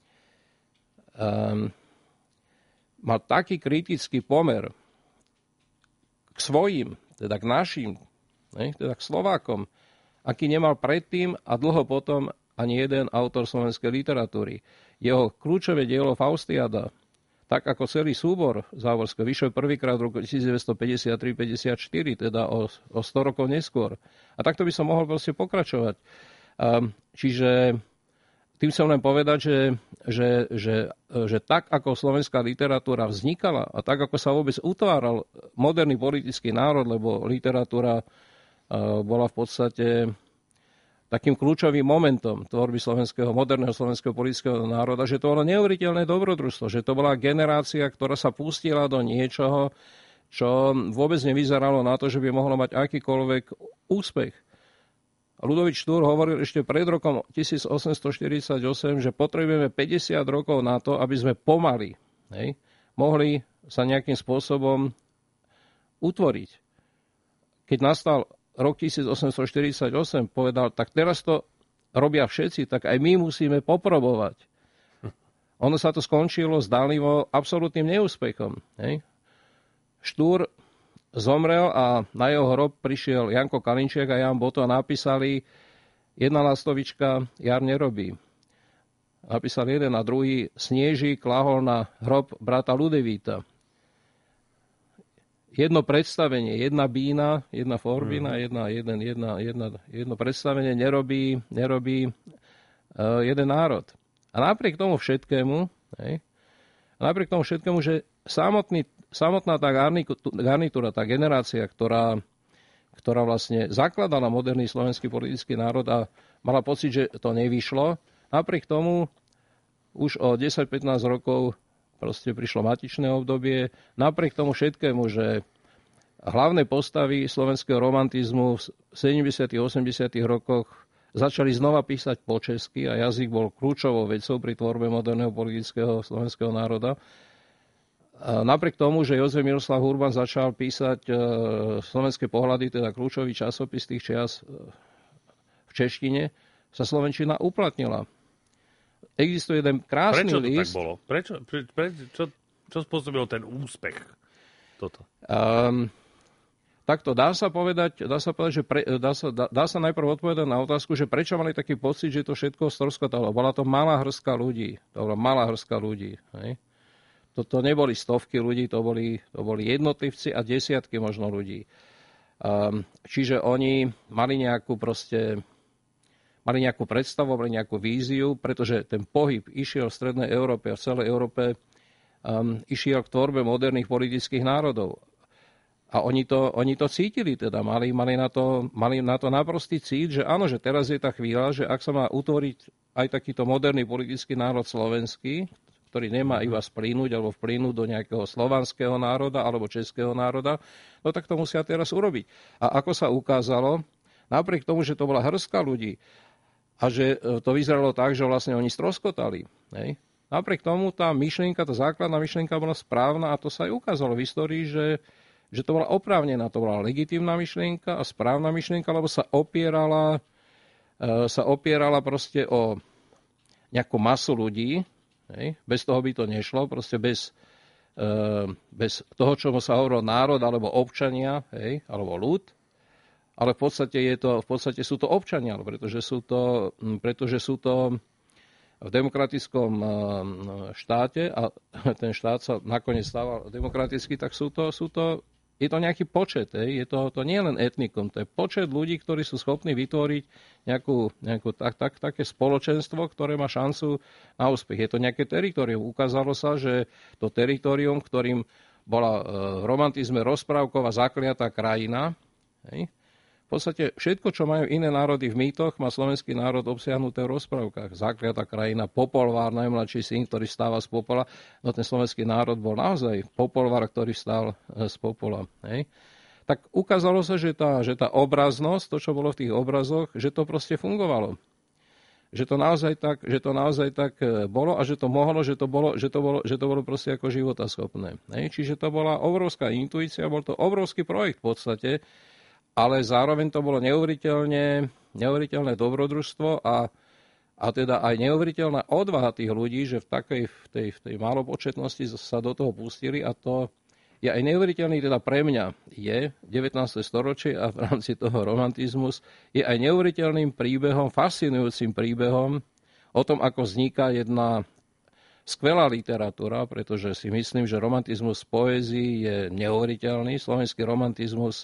um, mal taký kritický pomer k svojim, teda k našim, ne, teda k Slovákom, aký nemal predtým a dlho potom ani jeden autor slovenskej literatúry. Jeho kľúčové dielo Faustiada, tak ako celý súbor Záborského, vyšiel prvýkrát v roku devätnásťstopäťdesiattri päťdesiatštyri, teda o, o sto rokov neskôr. A takto by som mohol proste pokračovať. Um, čiže tým chcem len povedať, že, že, že, že tak, ako slovenská literatúra vznikala a tak, ako sa vôbec utváral moderný politický národ, lebo literatúra bola v podstate takým kľúčovým momentom tvorby slovenského, moderného slovenského politického národa, že to bolo neuveriteľné dobrodružstvo, že to bola generácia, ktorá sa pustila do niečoho, čo vôbec nevyzeralo na to, že by mohlo mať akýkoľvek úspech. Ľudovít Štúr hovoril ešte pred rokom tisícosemstoštyridsaťosem, že potrebujeme päťdesiat rokov na to, aby sme pomaly hej, mohli sa nejakým spôsobom utvoriť. Keď nastal rok tisícosemstoštyridsaťosem, povedal, tak teraz to robia všetci, tak aj my musíme poprobovať. Ono sa to skončilo zdánlivo absolútnym neúspechom. Hej. Štúr zomrel a na jeho hrob prišiel Janko Kalinčiak a Jan Boto a napísali jedna lastovička Jar nerobí. Napísali jeden a druhý Sniežík lahol na hrob brata Ludevíta. Jedno predstavenie, jedna bína, jedna forbína, mm. jedna, jeden, jedna, jedna, jedno predstavenie nerobí, nerobí uh, jeden národ. A napriek tomu všetkému, hej, napriek tomu všetkému, že samotný, samotná tá garnitúra, tá generácia, ktorá, ktorá vlastne zakladala moderný slovenský politický národ a mala pocit, že to nevyšlo, napriek tomu už o desať pätnásť rokov proste prišlo matičné obdobie. Napriek tomu všetkému, že hlavné postavy slovenského romantizmu v sedemdesiatych osemdesiatych rokoch začali znova písať po česky a jazyk bol kľúčovou vecou pri tvorbe moderného politického slovenského národa. A napriek tomu, že Jozef Miroslav Urban začal písať e, slovenské pohľady, teda kľúčový časopis tých čias e, v češtine, sa slovenčina uplatnila. Existuje jeden krásny Prečo to list. tak bolo? Prečo, pre, pre, čo, čo spôsobilo ten úspech? Toto. Um, takto dá sa povedať, dá sa, povedať, že pre, dá, sa, dá, dá sa najprv odpovedať na otázku, že prečo mali taký pocit, že to všetko stroskotalo. Bola to malá hrstka ľudí. To bola malá hrstka ľudí. Hej? Toto neboli stovky ľudí, to boli, to boli jednotlivci a desiatky možno ľudí. Um, čiže oni mali nejakú proste mali nejakú predstavu, mali nejakú víziu, pretože ten pohyb išiel v Strednej Európe a v celej Európe um, išiel k tvorbe moderných politických národov. A oni to, oni to cítili, teda mali, mali, na to, mali na to naprostý cít, že áno, že teraz je tá chvíľa, že ak sa má utvoriť aj takýto moderný politický národ slovenský, ktorý nemá iba splínuť alebo vplínuť do nejakého slovanského národa alebo českého národa, no tak to musia teraz urobiť. A ako sa ukázalo, napriek tomu, že to bola hrstka ľudí a že to vyzeralo tak, že vlastne oni stroskotali, hej, napriek tomu tá myšlienka, tá základná myšlienka bola správna a to sa aj ukázalo v histórii, že že to bola oprávnená, to bola legitímna myšlienka a správna myšlienka, lebo sa opierala, sa opierala proste o nejakú masu ľudí, hej? Bez toho by to nešlo, proste bez, bez toho, čomu sa hovorilo národ alebo občania, hej? Alebo ľud, ale v podstate, je to, v podstate sú to občania, pretože sú to, pretože sú to v demokratickom štáte a ten štát sa nakoniec stával demokratický, tak sú to, sú to je to nejaký počet, je to, to nie je len etnikum, to je počet ľudí, ktorí sú schopní vytvoriť nejakú, nejakú tak, tak, také spoločenstvo, ktoré má šancu na úspech. Je to nejaké teritorium. Ukázalo sa, že to teritorium, ktorým bola v romantizme rozprávková zakliatá krajina, hej, v podstate všetko, čo majú iné národy v mýtoch, má slovenský národ obsiahnuté v rozprávkach. Zakliatá krajina, Popolvár, najmladší syn, ktorý stáva z popola. No ten slovenský národ bol naozaj Popolvár, ktorý stál z popola. Hej. Tak ukázalo sa, že tá, že tá obraznosť, to, čo bolo v tých obrazoch, že to proste fungovalo. Že to naozaj tak, že to naozaj tak bolo a že to mohlo, že to bolo, že to bolo, že to bolo proste ako životaschopné. Hej. Čiže to bola obrovská intuícia, bol to obrovský projekt v podstate, ale zároveň to bolo neuveriteľne, neuveriteľné dobrodružstvo a, a teda aj neuveriteľná odvaha tých ľudí, že v takej v tej, v tej málopočetnosti sa do toho pustili a to je aj neuveriteľný, teda pre mňa je devätnáste storočie a v rámci toho romantizmus je aj neuveriteľným príbehom, fascinujúcim príbehom o tom, ako vzniká jedna skvelá literatúra, pretože si myslím, že romantizmus v poézii je neuveriteľný, slovenský romantizmus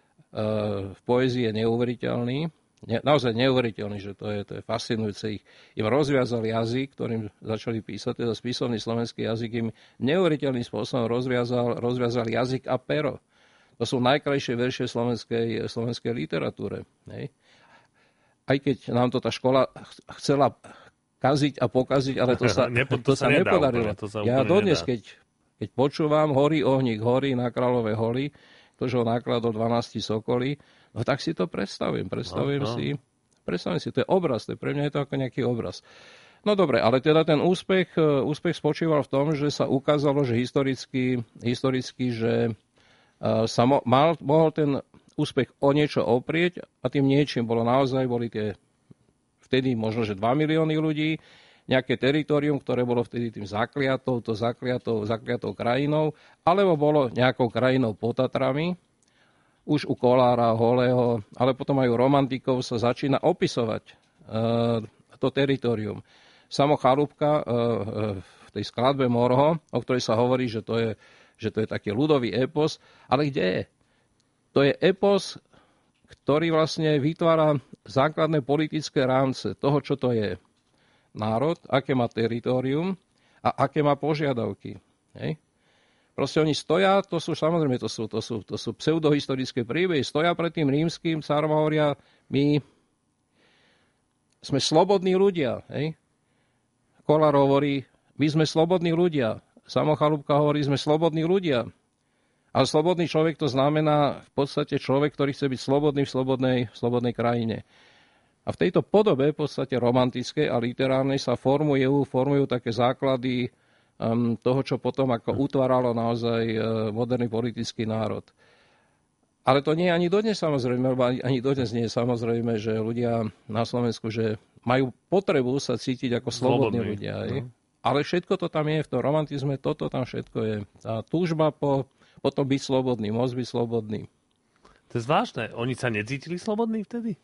v poézii je neuveriteľný, ne, naozaj neuveriteľný, že to je, to je fascinujúce. Ich, im rozviazal jazyk, ktorým začali písať, teda spisovný slovenský jazyk im neuveriteľným spôsobom rozviazal, rozviazal jazyk a pero. To sú najkrajšie verše slovenskej, slovenskej literatúre. Hej. Aj keď nám to tá škola chcela kaziť a pokaziť, ale to sa, Nepo, to to sa, sa nedá, nepodarilo. To sa ja dodnes, keď, keď počúvam Horí ohník horí na Kráľovej holi, to, že ho nakladol dvanásť sokolí, no tak si to predstavujem. Predstavujem, no, no. Si, predstavujem si, to je obraz, to je, pre mňa je to ako nejaký obraz. No dobre, ale teda ten úspech, úspech spočíval v tom, že sa ukázalo, že historicky, historicky že sa mo, mal, mohol ten úspech o niečo oprieť a tým niečím bolo naozaj, boli tie vtedy možno, že dva milióny ľudí, nejaké teritorium, ktoré bolo vtedy tým zakliatou, to zakliatou, zakliatou krajinou, alebo bolo nejakou krajinou pod Tatrami, už u Kolára, Holého, ale potom aj u romantikov sa začína opisovať e, to teritorium. Samo Chalúbka e, e, v tej skladbe Morho, o ktorej sa hovorí, že to je, že to je taký ľudový epos, ale kde je? To je epos, ktorý vlastne vytvára základné politické rámce toho, čo to je národ, aké má teritorium a aké má požiadavky. Hej. Proste oni stoja, to sú samozrejme, to sú, to sú, to sú pseudohistorické príbehy, stoja pred tým rímskym cárom a hovoria, my sme slobodní ľudia. Hej. Kolár hovorí, my sme slobodní ľudia. Samo Chalúbka hovorí, sme slobodní ľudia. Ale slobodný človek to znamená v podstate človek, ktorý chce byť slobodný v slobodnej, v slobodnej krajine. A v tejto podobe, v podstate romantickej a literárnej, sa formujú, formujú také základy um, toho, čo potom ako utváralo naozaj uh, moderný politický národ. Ale to nie je ani dodnes samozrejme, lebo ani, ani dodnes nie je samozrejme, že ľudia na Slovensku, že majú potrebu sa cítiť ako slobodní Slobodný. ľudia. No. Ale všetko to tam je, v tom romantizme, toto tam všetko je. Tá túžba po, po tom byť slobodný, môcť byť slobodný. To je zvláštne. Oni sa necítili slobodní vtedy?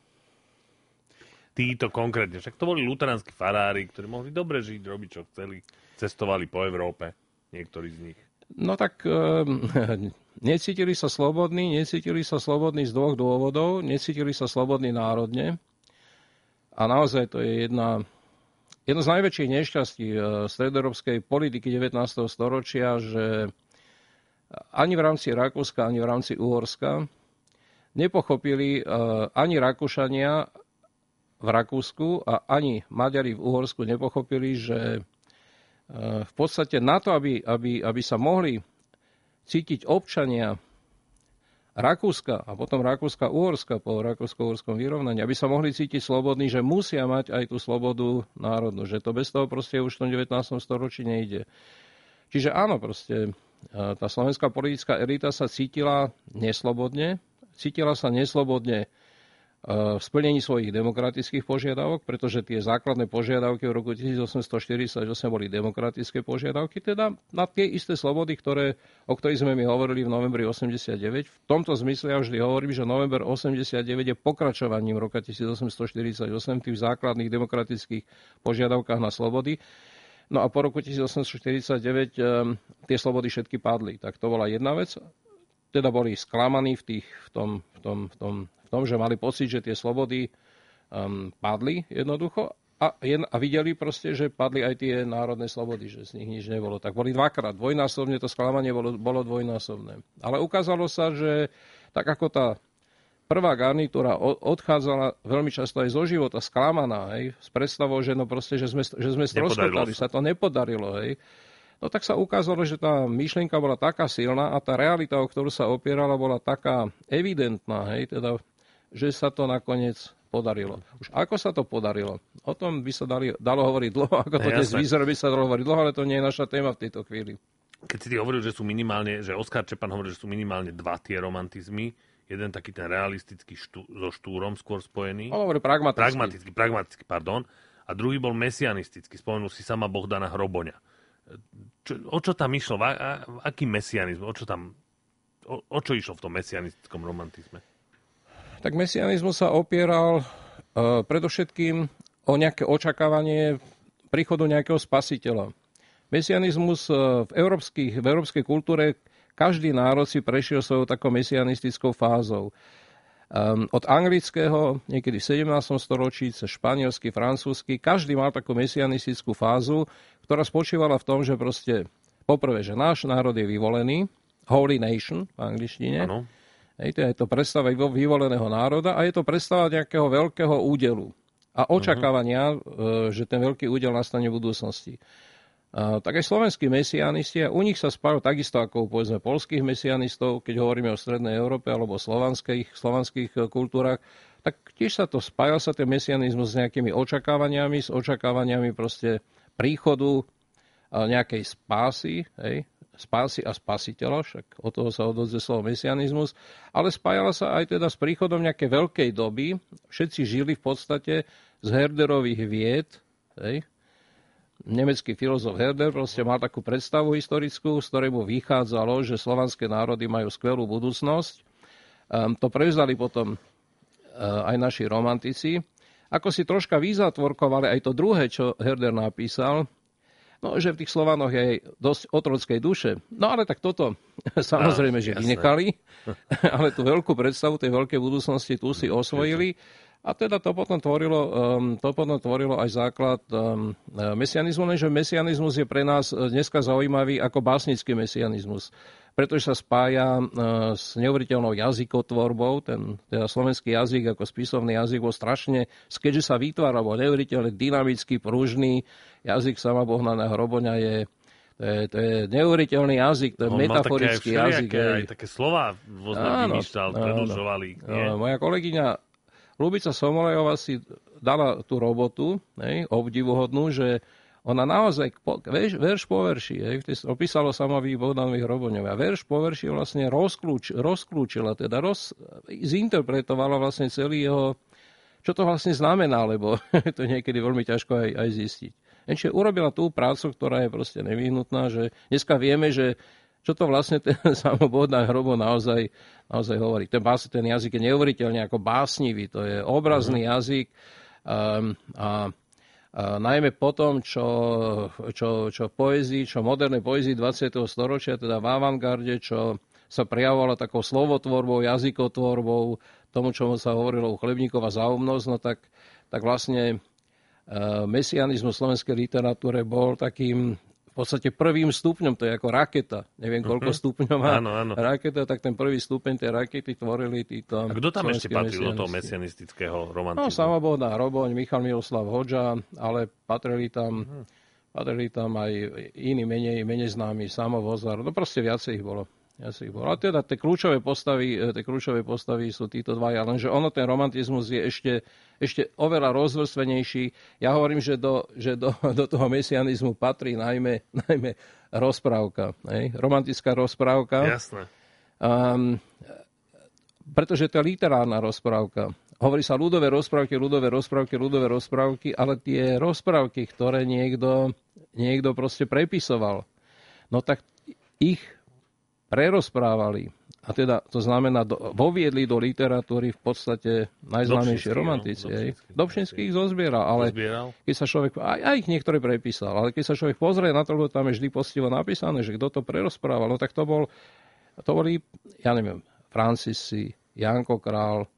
Títo konkrétne. Však to boli luteránsky farári, ktorí mohli dobre žiť, robiť, čo chceli. Cestovali po Európe. Niektorí z nich. No tak e, necítili sa slobodní, necítili sa slobodní z dvoch dôvodov. Necítili sa slobodní národne. A naozaj to je jedna, jedno z najväčších nešťastí e, stredoeurópskej politiky devätnásteho storočia, že ani v rámci Rakúska, ani v rámci Uhorska nepochopili ani Rakúšania v Rakúsku a ani Maďari v Uhorsku nepochopili, že v podstate na to, aby, aby, aby sa mohli cítiť občania Rakúska a potom Rakúska-Uhorska po rakúsko-uhorskom vyrovnaní, aby sa mohli cítiť slobodní, že musia mať aj tú slobodu národnú, že to bez toho proste už v tom devätnástom storočí nejde. Čiže áno, proste tá slovenská politická elita sa cítila neslobodne, cítila sa neslobodne v splnení svojich demokratických požiadavok, pretože tie základné požiadavky v roku tisícosemstoštyridsaťosem boli demokratické požiadavky, teda na tie isté slobody, ktoré, o ktorých sme my hovorili v novembri osemdesiatdeväť. V tomto zmysle ja vždy hovorím, že november osemdesiatdeväť je pokračovaním roka tisícosemstoštyridsaťosem v tých základných demokratických požiadavkách na slobody. No a po roku tisícosemstoštyridsaťdeväť um, tie slobody všetky padli. Tak to bola jedna vec. Teda boli sklamaní v, tých, v, tom, v, tom, v, tom, v tom, že mali pocit, že tie slobody um, padli jednoducho a, a videli proste, že padli aj tie národné slobody, že z nich nič nebolo. Tak boli dvakrát, dvojnásobne, to sklamanie bolo, bolo dvojnásobné. Ale ukázalo sa, že tak ako tá prvá garnitúra odchádzala veľmi často aj zo života sklamaná, hej, s predstavou, že, no proste, že sme, že sme stroskotali, sa to nepodarilo, hej. No tak sa ukázalo, že tá myšlienka bola taká silná a tá realita, o ktorú sa opierala, bola taká evidentná, hej, teda, že sa to nakoniec podarilo. Už ako sa to podarilo? O tom by sa dali, dalo hovoriť dlho, ako to dnes vyzerá, by sa dalo hovoriť dlho, ale to nie je naša téma v tejto chvíli. Keď si ty hovoril, že sú minimálne, že Oskar Čepan hovoril, že sú minimálne dva tie romantizmy, jeden taký ten realistický štú, so štúrom skôr spojený. On hovorí pragmatický. Pragmatický, pragmatický, pardon. A druhý bol mesianistický. Spomenul si sama Bohdana Hroboňa. Čo, o čo tam išlo? A, a, aký mesianizmus? O čo tam, o, o čo išlo v tom mesianistickom romantizme? Tak mesianizmus sa opieral uh, predovšetkým o nejaké očakávanie príchodu nejakého spasiteľa. Mesianizmus uh, v, európskych, v európskej kultúre každý národ si prešiel svojou takou mesianistickou fázou. Um, od anglického, niekedy v sedemnástom storočí, cez španielsky, francúzsky, každý mal takú mesianistickú fázu, ktorá spočívala v tom, že proste, poprvé, že náš národ je vyvolený, holy nation v angličtine. Ano. Hej, to je to predstava vyvoleného národa a je to predstava nejakého veľkého údelu a očakávania, uh-huh. že ten veľký údel nastane v budúcnosti. Uh, tak aj slovenskí mesianisti, u nich sa spájajú takisto ako povedzme poľských mesianistov, keď hovoríme o strednej Európe alebo slovanských, slovanských kultúrach, tak tiež sa to spája sa ten mesianizmus s nejakými očakávaniami, s očakávaniami proste príchodu uh, nejakej spásy, hej, spásy a spasiteľa, však od toho sa odvodzuje slovo mesianizmus, ale spájala sa aj teda s príchodom nejakej veľkej doby. Všetci žili v podstate z Herderových vied, hej. Nemecký filozof Herder proste mal takú predstavu historickú, z ktorej mu vychádzalo, že slovanské národy majú skvelú budúcnosť. Um, to prevzali potom uh, aj naši romantici. Ako si troška vyzatvorkovali aj to druhé, čo Herder napísal, no, že v tých Slovanoch je aj dosť otrockej duše. No ale tak toto samozrejme, že vynechali, ale tú veľkú predstavu tej veľkej budúcnosti tu si osvojili. A teda to potom tvorilo, um, to potom tvorilo aj základ um, mesianizmu, lenže mesianizmus je pre nás dneska zaujímavý ako básnický mesianizmus, pretože sa spája uh, s neuveriteľnou jazykotvorbou. Ten teda slovenský jazyk ako spisovný jazyk bol strašne, keďže sa vytváral, bol neuveriteľne dynamický, pružný. Jazyk sama Bohdana Hroboňa je To je, to je neuveriteľný jazyk, to je on metaforický jazyk. Aj také slova vymýšľal, predĺžovali. Moja kolegyňa Ľubica Somolejová si dala tú robotu, hej, obdivuhodnú, že ona naozaj verš, verš po verši, hej, opísalo samovi Bohdanovi Hroboňovi, a verš po verši vlastne rozklúč, rozklúčila, teda roz, zinterpretovala vlastne celý jeho, čo to vlastne znamená, lebo to je niekedy veľmi ťažko aj, aj zistiť. Čiže urobila tú prácu, ktorá je proste nevyhnutná, že dneska vieme, že čo to vlastne ten samo Bohdan Hrobo naozaj, naozaj hovorí. Ten, bás, ten jazyk je neuveriteľne ako básnivý, to je obrazný uh-huh. jazyk um, a, a najmä potom, čo, čo, čo poézii, čo modernej poézii dvadsiateho storočia, teda v avantgarde, čo sa prejavovalo takou slovotvorbou, jazykotvorbou, tomu, čomu sa hovorilo u Chlebníkova záumnosť, no tak, tak vlastne uh, mesianizmus v slovenskej literatúre bol takým v podstate prvým stupňom, to je ako raketa. Neviem, koľko uh-huh. stupňov má áno, áno. raketa, tak ten prvý stupeň tej rakety tvorili títo... A kto tam ešte patril do toho mesianistického romantizmu? No, Samobohdan Roboň, Michal Miloslav Hodža, ale patrili tam, uh-huh. patrili tam aj iní menej, menej známi, Samo Vozar, no proste viacej ich bolo. Viacej ich bolo. A teda tie kľúčové postavy, tie kľúčové postavy sú títo dvaja, lenže ono, ten romantizmus je ešte, ešte oveľa rozvrstvenejší. Ja hovorím, že do, že do, do toho mesianizmu patrí najmä, najmä rozprávka, hej? Romantická rozprávka. Jasné. Um, pretože to je literárna rozprávka. Hovorí sa ľudové rozprávky, ľudové rozprávky, ľudové rozprávky, ale tie rozprávky, ktoré niekto, niekto proste prepisoval, no tak ich prerozprávali. A teda to znamená, do, voviedli do literatúry v podstate najznámejšie romantici. No, Dobšinský ich zozbieral, ale zozbieral. Keď sa človek, aj, aj ich niektoré prepísal, ale keď sa človek pozrie na to, lebo tam je vždy postivo napísané, že kto to prerozprával, no tak to bol, to boli, ja neviem, Francisci, Janko Král,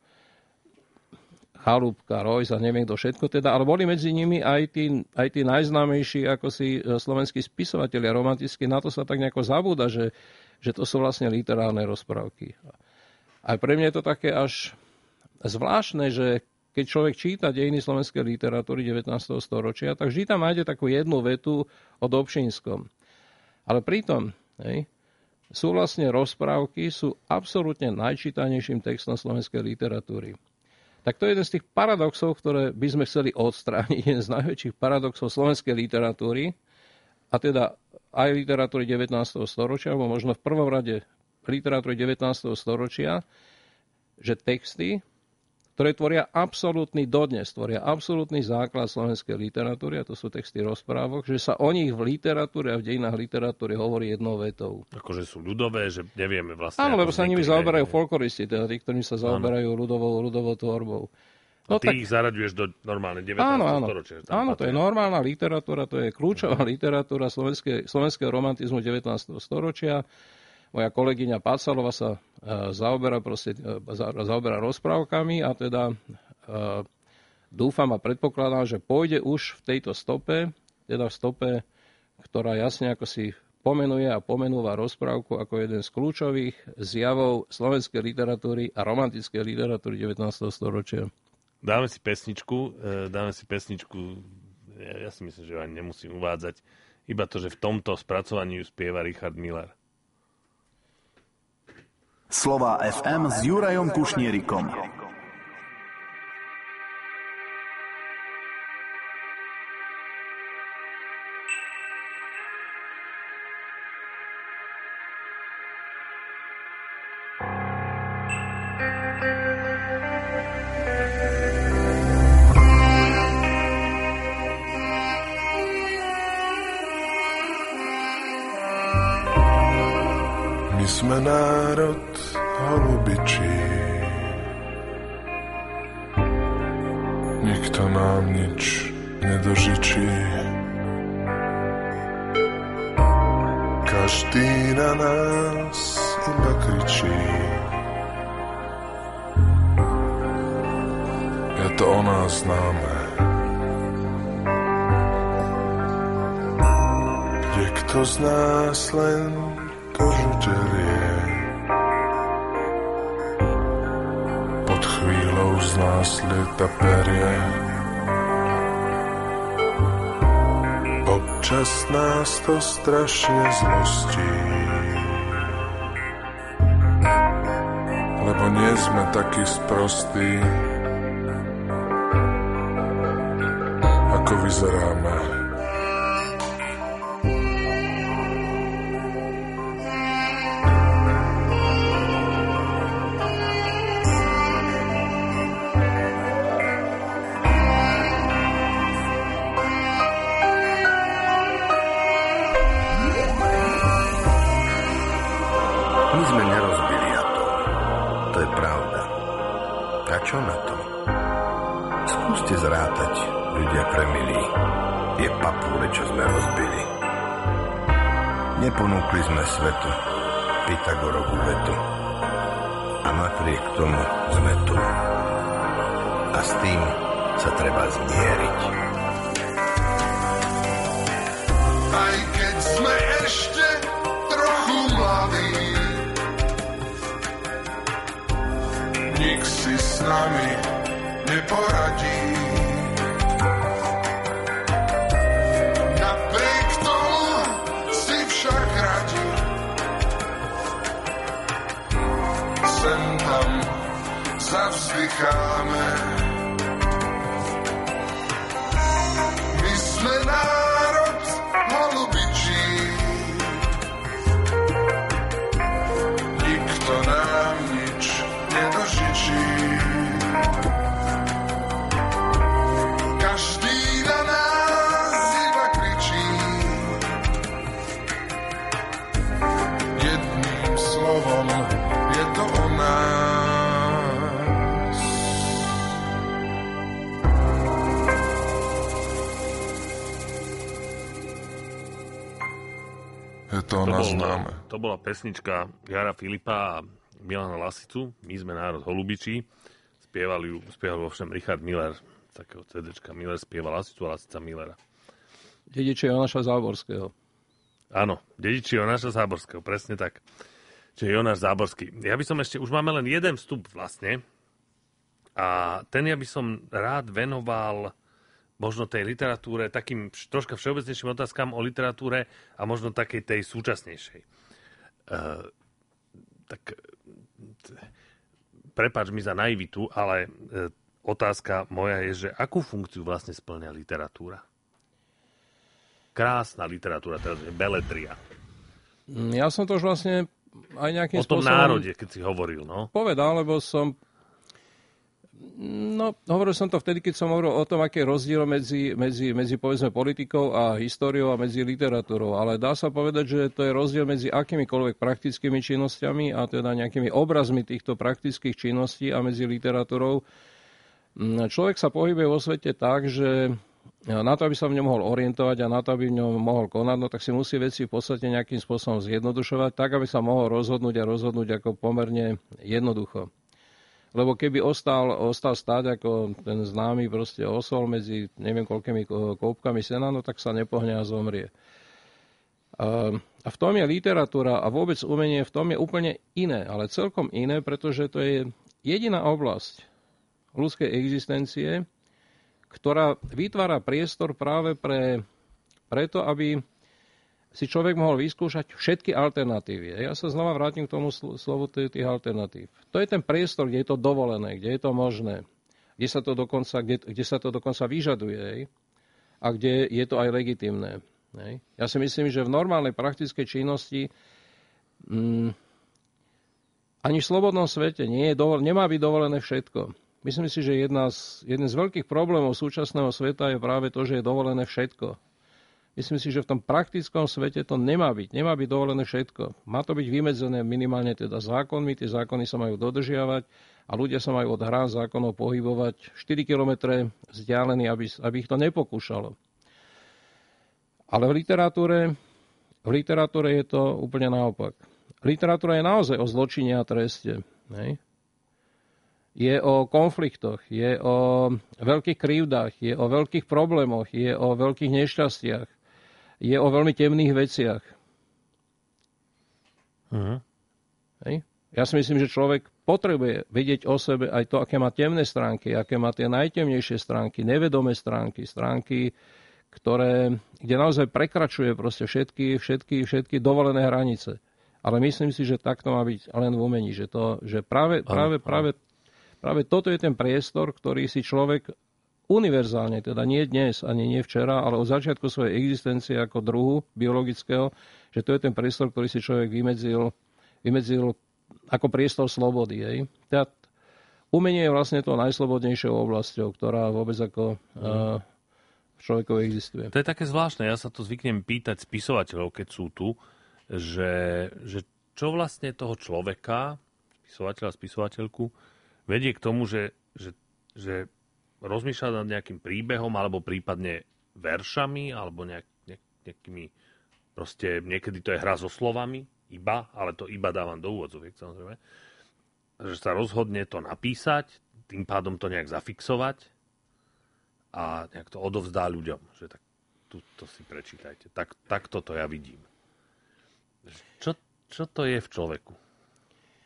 Chalúbka, Rojs a neviem kto všetko teda, ale boli medzi nimi aj tí, aj tí najznámejší ako si slovenskí spisovatelia romantickí. Na to sa tak nejako zabúda, že že to sú vlastne literárne rozprávky. Aj pre mňa je to také až zvláštne, že keď človek číta dejiny slovenskej literatúry devätnásteho storočia, tak vždy tam nájde takú jednu vetu o Dobšinskom. Ale pritom hej, sú vlastne rozprávky, sú absolútne najčítanejším textom slovenskej literatúry. Tak to je jeden z tých paradoxov, ktoré by sme chceli odstrániť. Jeden z najväčších paradoxov slovenskej literatúry, a teda aj literatúry devätnásteho storočia, alebo možno v prvom rade literatúry devätnásteho storočia, že texty, ktoré tvoria absolútny, dodnes tvoria absolútny základ slovenskej literatúry, a to sú texty rozprávok, že sa o nich v literatúre a v dejinách literatúry hovorí jednou vetou. Akože sú ľudové, že nevieme vlastne... Áno, lebo sa nimi zaoberajú folkloristi, teda tí, ktorí sa zaoberajú ľudovou, ľudovou tvorbou. No, a ty tak... ich zaraďuješ do normálne devätnásteho áno, áno. storočia. Áno, to je normálna literatúra, to je kľúčová literatúra slovenské, slovenského romantizmu devätnásteho storočia. Moja kolegyňa Pácalová sa uh, zaoberá, proste, uh, zaoberá rozprávkami a teda uh, dúfam a predpokladám, že pôjde už v tejto stope, teda v stope, ktorá jasne ako si pomenuje a pomenúva rozprávku ako jeden z kľúčových zjavov slovenskej literatúry a romantickej literatúry devätnásteho storočia. Dáme si pesničku, dáme si pesničku, ja, ja si myslím, že ho ani nemusím uvádzať, iba to, že v tomto spracovaní ju spieva Richard Miller. Slova ef em s Jurajom Kušnierikom. Sme národ holubičí, nikto nám nič nedožičí. Každý na nás iba kričí. Je to o nás známe. Je kto z nás len kožu terie, pod chvíľou z nás lieta perie. Občas nás to strašne zlostí, lebo nie sme takí sprostí, ako vyzeráme. Čo na to? Skúste zrátať, ľudia premilí, tie papúre, čo sme rozbili. Neponúkli sme svetu Pythagorovú vetu a napriek tomu sme tu. A s tým sa treba zmieriť. Aj keď si s nami neporadí. Napriek tomu si však radí. Sem tam zavzdycháme. My sme národ holubičí. Nikto nám nič nedožičí. Každý na nás iba kričí. Jedným slovom je to o nás. Je to o nás známe. To bola pesnička Jara Filipa a Milana Lasicu. My sme národ holubičí. Spievali ju, spieval vo všem Richard Miller, takého CDčka. Miller spieval Lasicu a Lasica Millera. Dediči Jonáša Záborského. Áno, dediči Jonáša Záborského, presne tak. Čiže Jonáš Záborský. Ja by som ešte, už máme len jeden vstup vlastne. A ten ja by som rád venoval možno tej literatúre, takým troška všeobecnejším otázkam o literatúre a možno takej tej súčasnejšej. Uh, tak prepáč mi za naivitu, ale uh, otázka moja je, že akú funkciu vlastne spĺňa literatúra? Krásna literatúra, teda beletria. Ja som to už vlastne aj nejakým spôsobom... O tom spôsobom národe, keď si hovoril, no? Povedal, lebo som... No, hovoril som to vtedy, keď som hovoril o tom, aký je rozdiel medzi, medzi, medzi povedzme politikou a históriou a medzi literatúrou. Ale dá sa povedať, že to je rozdiel medzi akýmikoľvek praktickými činnosťami a teda nejakými obrazmi týchto praktických činností a medzi literatúrou. Človek sa pohybuje vo svete tak, že na to, aby sa v ňom mohol orientovať a na to, aby v ňom mohol konať, no tak si musí veci v podstate nejakým spôsobom zjednodušovať, tak, aby sa mohol rozhodnúť a rozhodnúť ako pomerne jednoducho. Lebo keby ostal, ostal stáť ako ten známy proste osol medzi neviem koľkými koupkami sena, no tak sa nepohne a zomrie. A v tom je literatúra a vôbec umenie v tom je úplne iné, ale celkom iné, pretože to je jediná oblasť ľudskej existencie, ktorá vytvára priestor práve pre, preto, aby si človek mohol vyskúšať všetky alternatívy. Ja sa znova vrátim k tomu slovu tých alternatív. To je ten priestor, kde je to dovolené, kde je to možné, kde sa to dokonca, kde, kde sa to dokonca vyžaduje a kde je to aj legitimné. Ja si myslím, že v normálnej praktickej činnosti hm, ani v slobodnom svete nie je dovol, nemá byť dovolené všetko. Myslím si, že jedna z, jeden z veľkých problémov súčasného sveta je práve to, že je dovolené všetko. Myslím si, že v tom praktickom svete to nemá byť. Nemá byť dovolené všetko. Má to byť vymedzené minimálne teda zákonmi. Tie zákony sa majú dodržiavať a ľudia sa majú od hrán zákonov pohybovať štyri kilometre vzdialení, aby, aby ich to nepokúšalo. Ale v literatúre, v literatúre je to úplne naopak. Literatúra je naozaj o zločine a treste. Hej? Je o konfliktoch, je o veľkých krivdách, je o veľkých problémoch, je o veľkých nešťastiach. Je o veľmi temných veciach. Uh-huh. Hej. Ja si myslím, že človek potrebuje vedieť o sebe aj to, aké má temné stránky, aké má tie najtemnejšie stránky, nevedomé stránky, stránky, ktoré, kde naozaj prekračuje proste všetky, všetky, všetky dovolené hranice. Ale myslím si, že takto má byť len v umení. Že, to, že práve, práve, práve, práve toto je ten priestor, ktorý si človek univerzálne, teda nie dnes, ani nie včera, ale od začiatku svojej existencie ako druhu biologického, že to je ten priestor, ktorý si človek vymedzil, vymedzil ako priestor slobody. Hej. Teda umenie je vlastne tou najslobodnejšou oblasťou, ktorá vôbec ako uh, v človekovi existuje. To je také zvláštne. Ja sa to zvyknem pýtať spisovateľov, keď sú tu, že, že čo vlastne toho človeka, spisovateľa, spisovateľku, vedie k tomu, že, že, že rozmýšľať nad nejakým príbehom, alebo prípadne veršami, alebo nejak, nejak, nejakými, proste niekedy to je hra so slovami, iba, ale to iba dávam do úvodzoviek, samozrejme, že sa rozhodne to napísať, tým pádom to nejak zafixovať a nejak to odovzdá ľuďom, že tak tu to si prečítajte. Tak, tak toto ja vidím. Čo, čo to je v človeku?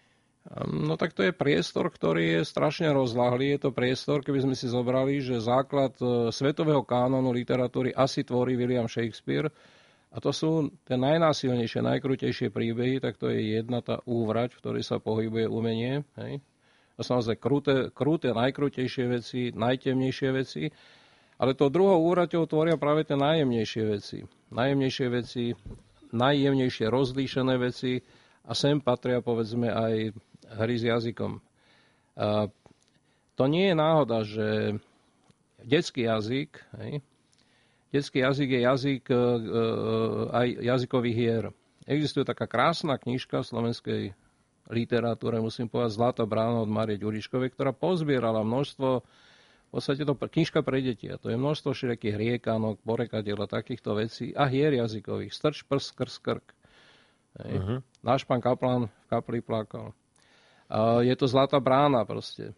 No tak to je priestor, ktorý je strašne rozľahlý. Je to priestor, keby sme si zobrali, že základ svetového kánonu literatúry asi tvorí William Shakespeare. A to sú tie najnásilnejšie, najkrutejšie príbehy, tak to je jedna tá úvrať, v ktorej sa pohybuje umenie. Hej. To sú naozaj kruté, kruté, najkrutejšie veci, najtemnejšie veci. Ale to druhou úvraťou tvoria práve tie najjemnejšie veci. Najjemnejšie veci, najjemnejšie rozlíšené veci a sem patria, povedzme, aj hry s jazykom. A to nie je náhoda, že detský jazyk, hej, detský jazyk je jazyk e, e, aj jazykových hier. Existuje taká krásna knižka v slovenskej literatúre, musím povedať, Zlatá brána od Márie Ďuriškovej, ktorá pozbierala množstvo, v podstate to knižka pre deti, a to je množstvo všelijakých riekánok, porekadiel a takýchto vecí a hier jazykových. Strč, prst, krst, krk. Hej. Uh-huh. Náš pán Kaplan v kapli plakal. A je to Zlatá brána proste.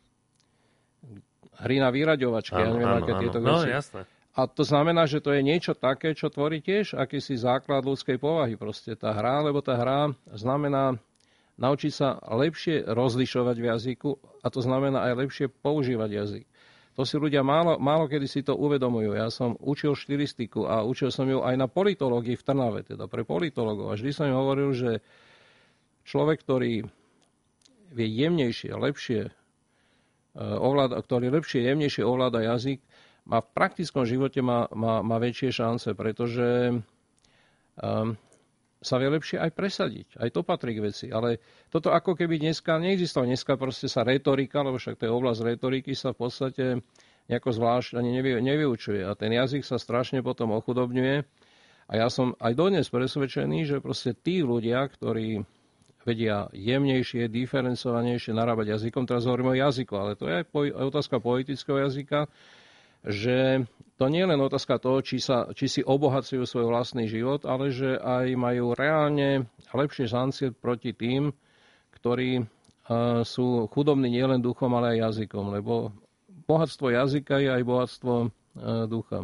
Hry na vyraďovačky, ja neviem, aké tieto no, veci. Jasné. A to znamená, že to je niečo také, čo tvorí tiež akýsi základ ľudskej povahy. Proste tá hra, lebo tá hra znamená naučiť sa lepšie rozlišovať v jazyku a to znamená aj lepšie používať jazyk. To si ľudia málo, málo kedy si to uvedomujú. Ja som učil štilistiku a učil som ju aj na politológii v Trnave, teda pre politológov. A vždy som im hovoril, že človek, ktorý vie jemnejšie, lepšie ovláda, ktorý lepšie, jemnejšie ovláda jazyk, má v praktickom živote má, má, má väčšie šance, pretože um, sa vie lepšie aj presadiť. Aj to patrí k veci. Ale toto ako keby dneska neexistovalo. Dneska proste sa retorika, lebo však to je oblasť retoriky, sa v podstate nejako zvlášť ani nevy, nevyučuje. A ten jazyk sa strašne potom ochudobňuje. A ja som aj dodnes presvedčený, že proste tí ľudia, ktorí vedia jemnejšie, diferencovanejšie narábať jazykom, teraz hovorím o jazyku, ale to je aj otázka poetického jazyka, že to nie je len otázka toho, či, sa, či si obohacujú svoj vlastný život, ale že aj majú reálne lepšie šance proti tým, ktorí uh, sú chudobní nielen duchom, ale aj jazykom, lebo bohatstvo jazyka je aj bohatstvo uh, ducha.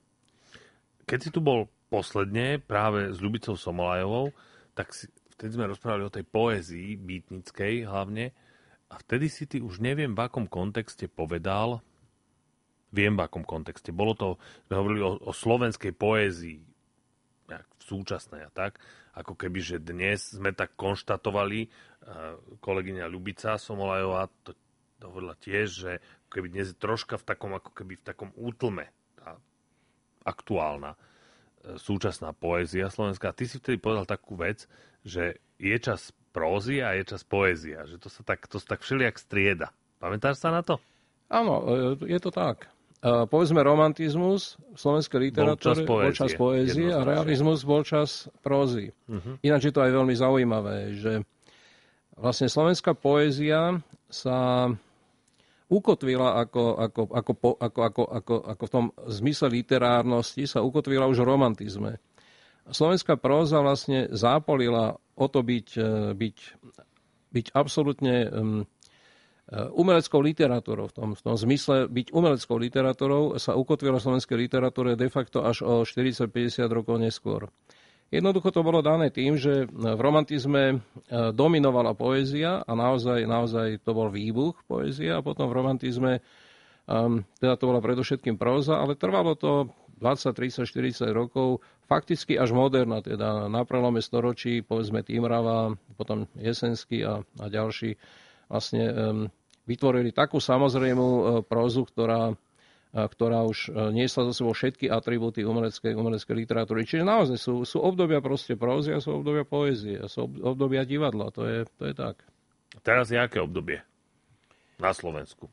Keď si tu bol posledne práve s Ľubicou Somolajovou, tak si, vtedy sme rozprávali o tej poézii býtnickej hlavne a vtedy si ty už neviem v akom kontexte povedal, viem v akom kontexte. Bolo to, sme hovorili o, o slovenskej poézii, v súčasnej a tak, ako keby, že dnes sme tak konštatovali, kolegyňa Ľubica Somolajová to, to hovorila tiež, že keby dnes je troška v takom, ako keby v takom útlme tá aktuálna súčasná poézia slovenská. A ty si vtedy povedal takú vec, že je čas prózy a je čas poézia. Že to sa tak, to sa tak všelijak strieda. Pamätáš sa na to? Áno, je to tak. Uh, povedzme, romantizmus v slovenskej literatúre bol čas poézie a realizmus bol čas prózy. Uh-huh. Ináč je to aj veľmi zaujímavé, že vlastne slovenská poézia sa ukotvila ako, ako, ako, ako, ako, ako, ako v tom zmysle literárnosti sa ukotvila už v romantizme. Slovenská próza vlastne zápolila o to byť, byť, byť absolútne um, umeleckou literatúrou. V tom, v tom zmysle byť umeleckou literatúrou sa ukotvila v slovenskej literatúre de facto až o štyridsať päťdesiat rokov neskôr. Jednoducho to bolo dané tým, že v romantizme dominovala poézia a naozaj, naozaj to bol výbuch poézia a potom v romantizme um, teda to bola predovšetkým próza, ale trvalo to dvadsať, tridsať, štyridsať rokov, fakticky až moderna, teda na prelome storočí, povedzme Týmrava, potom Jesenský a, a ďalší vlastne um, vytvorili takú samozrejmú uh, prózu, ktorá ktorá už niesla za sebou všetky atribúty umeleckej, umeleckej literatúry. Čiže naozaj sú, sú obdobia proste prózy a sú obdobia poézie, a sú obdobia divadla, to je, to je tak. Teraz je aké obdobie na Slovensku?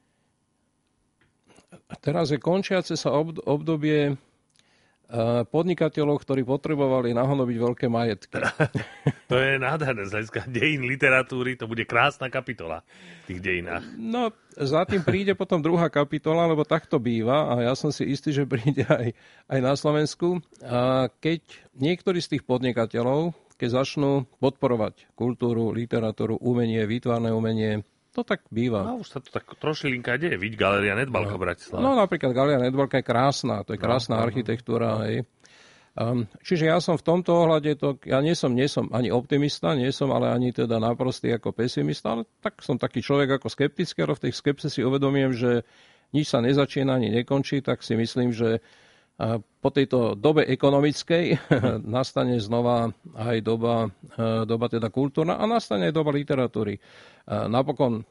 Teraz je končiace sa obdobie podnikateľov, ktorí potrebovali nahonobiť veľké majetky. To je nádherné z hľadiska dejín literatúry, to bude krásna kapitola v tých dejinách. No, za tým príde potom druhá kapitola, lebo tak to býva a ja som si istý, že príde aj, aj na Slovensku. A keď niektorí z tých podnikateľov, keď začnú podporovať kultúru, literatúru, umenie, výtvarné umenie, to tak býva. No, už sa to tak trošilinka deje. Vidť Galéria Nedbalka v Bratislave. No, napríklad Galéria Nedbalka je krásna. To je krásna no, architektúra. Hej. Um, čiže ja som v tomto ohľade, to, ja nie som, nie som ani optimista, nie som ale ani teda naprostý ako pesimista, ale tak som taký človek ako skeptický, ale v tej skepse si uvedomím, že nič sa nezačína ani nekončí, tak si myslím, že po tejto dobe ekonomickej nastane znova aj doba, doba teda kultúrna a nastane aj doba literatúry. Napokon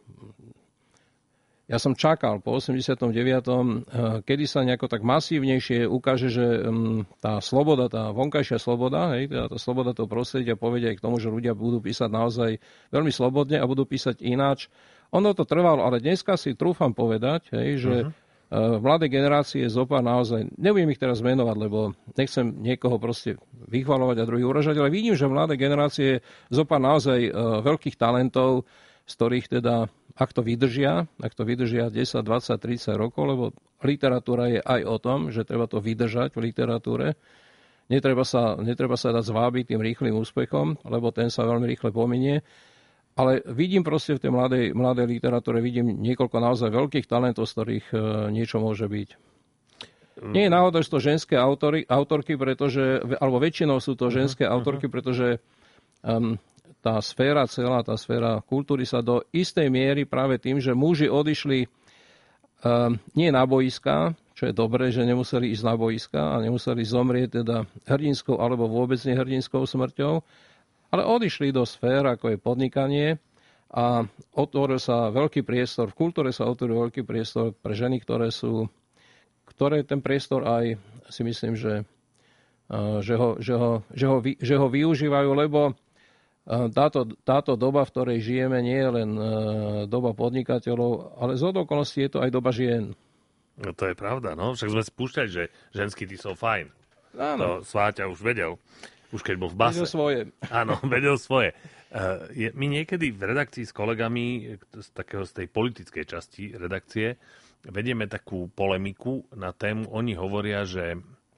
ja som čakal po osemdesiatom deviatom kedy sa nejako tak masívnejšie ukáže, že tá sloboda, tá vonkajšia sloboda, hej, teda tá sloboda toho prostredia povedia aj k tomu, že ľudia budú písať naozaj veľmi slobodne a budú písať ináč. Ono to trvalo, ale dneska si trúfam povedať, hej, že uh-huh. mladé generácie zopár naozaj, nebudem ich teraz menovať, lebo nechcem niekoho proste vychvalovať a druhý uražať, ale vidím, že mladé generácie zopár naozaj veľkých talentov, z ktorých teda, ak to vydržia, ak to vydržia desať, dvadsať, tridsať rokov, lebo literatúra je aj o tom, že treba to vydržať v literatúre. Netreba sa, netreba sa dať zvábiť tým rýchlym úspechom, lebo ten sa veľmi rýchle pominie. Ale vidím proste v tej mladej, mladej literatúre, vidím niekoľko naozaj veľkých talentov, z ktorých niečo môže byť. Nie je náhoda, že to ženské autory, autorky, pretože, alebo väčšinou sú to ženské uh-huh, autorky, uh-huh. pretože um, tá sféra, celá tá sféra kultúry sa do istej miery práve tým, že muži odišli um, nie na boiská, čo je dobré, že nemuseli ísť na boiská a nemuseli zomrieť teda hrdinskou alebo vôbec nehrdinskou smrťou, ale odišli do sfér, ako je podnikanie a otvoril sa veľký priestor, v kultúre sa otvoril veľký priestor pre ženy, ktoré sú, ktoré ten priestor aj si myslím, že, že, ho, že, ho, že, ho, že ho využívajú, lebo táto, táto doba, v ktorej žijeme, nie je len doba podnikateľov, ale z okolností je to aj doba žien. No to je pravda, no. Však sme spúšťali, že ženskí tí sú fajn. Áno. To Sváťa už vedel. Už keď bol v base. Vedel svoje. Áno, vedel svoje. Uh, je, my niekedy v redakcii s kolegami z, takého, z tej politickej časti redakcie vedieme takú polemiku na tému. Oni hovoria, že,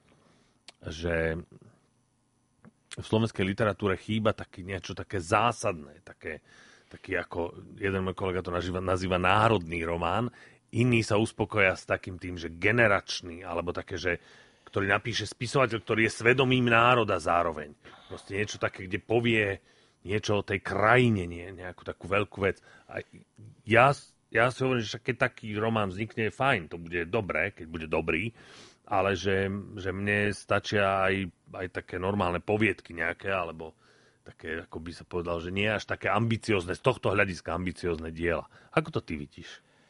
že v slovenskej literatúre chýba taký niečo také zásadné, také, taký ako jeden môj kolega to nazýva, nazýva národný román, iní sa uspokoja s takým tým, že generačný, alebo také, že ktorý napíše spisovateľ, ktorý je svedomím národa zároveň. Proste niečo také, kde povie niečo o tej krajine, nie, nejakú takú veľkú vec. A ja, ja si hovorím, že keď taký román vznikne, je fajn, to bude dobré, keď bude dobrý, ale že, že mne stačia aj, aj také normálne poviedky nejaké, alebo také, ako by sa povedal, že nie až také ambiciozne, z tohto hľadiska ambiciozne diela. Ako to ty vidíš?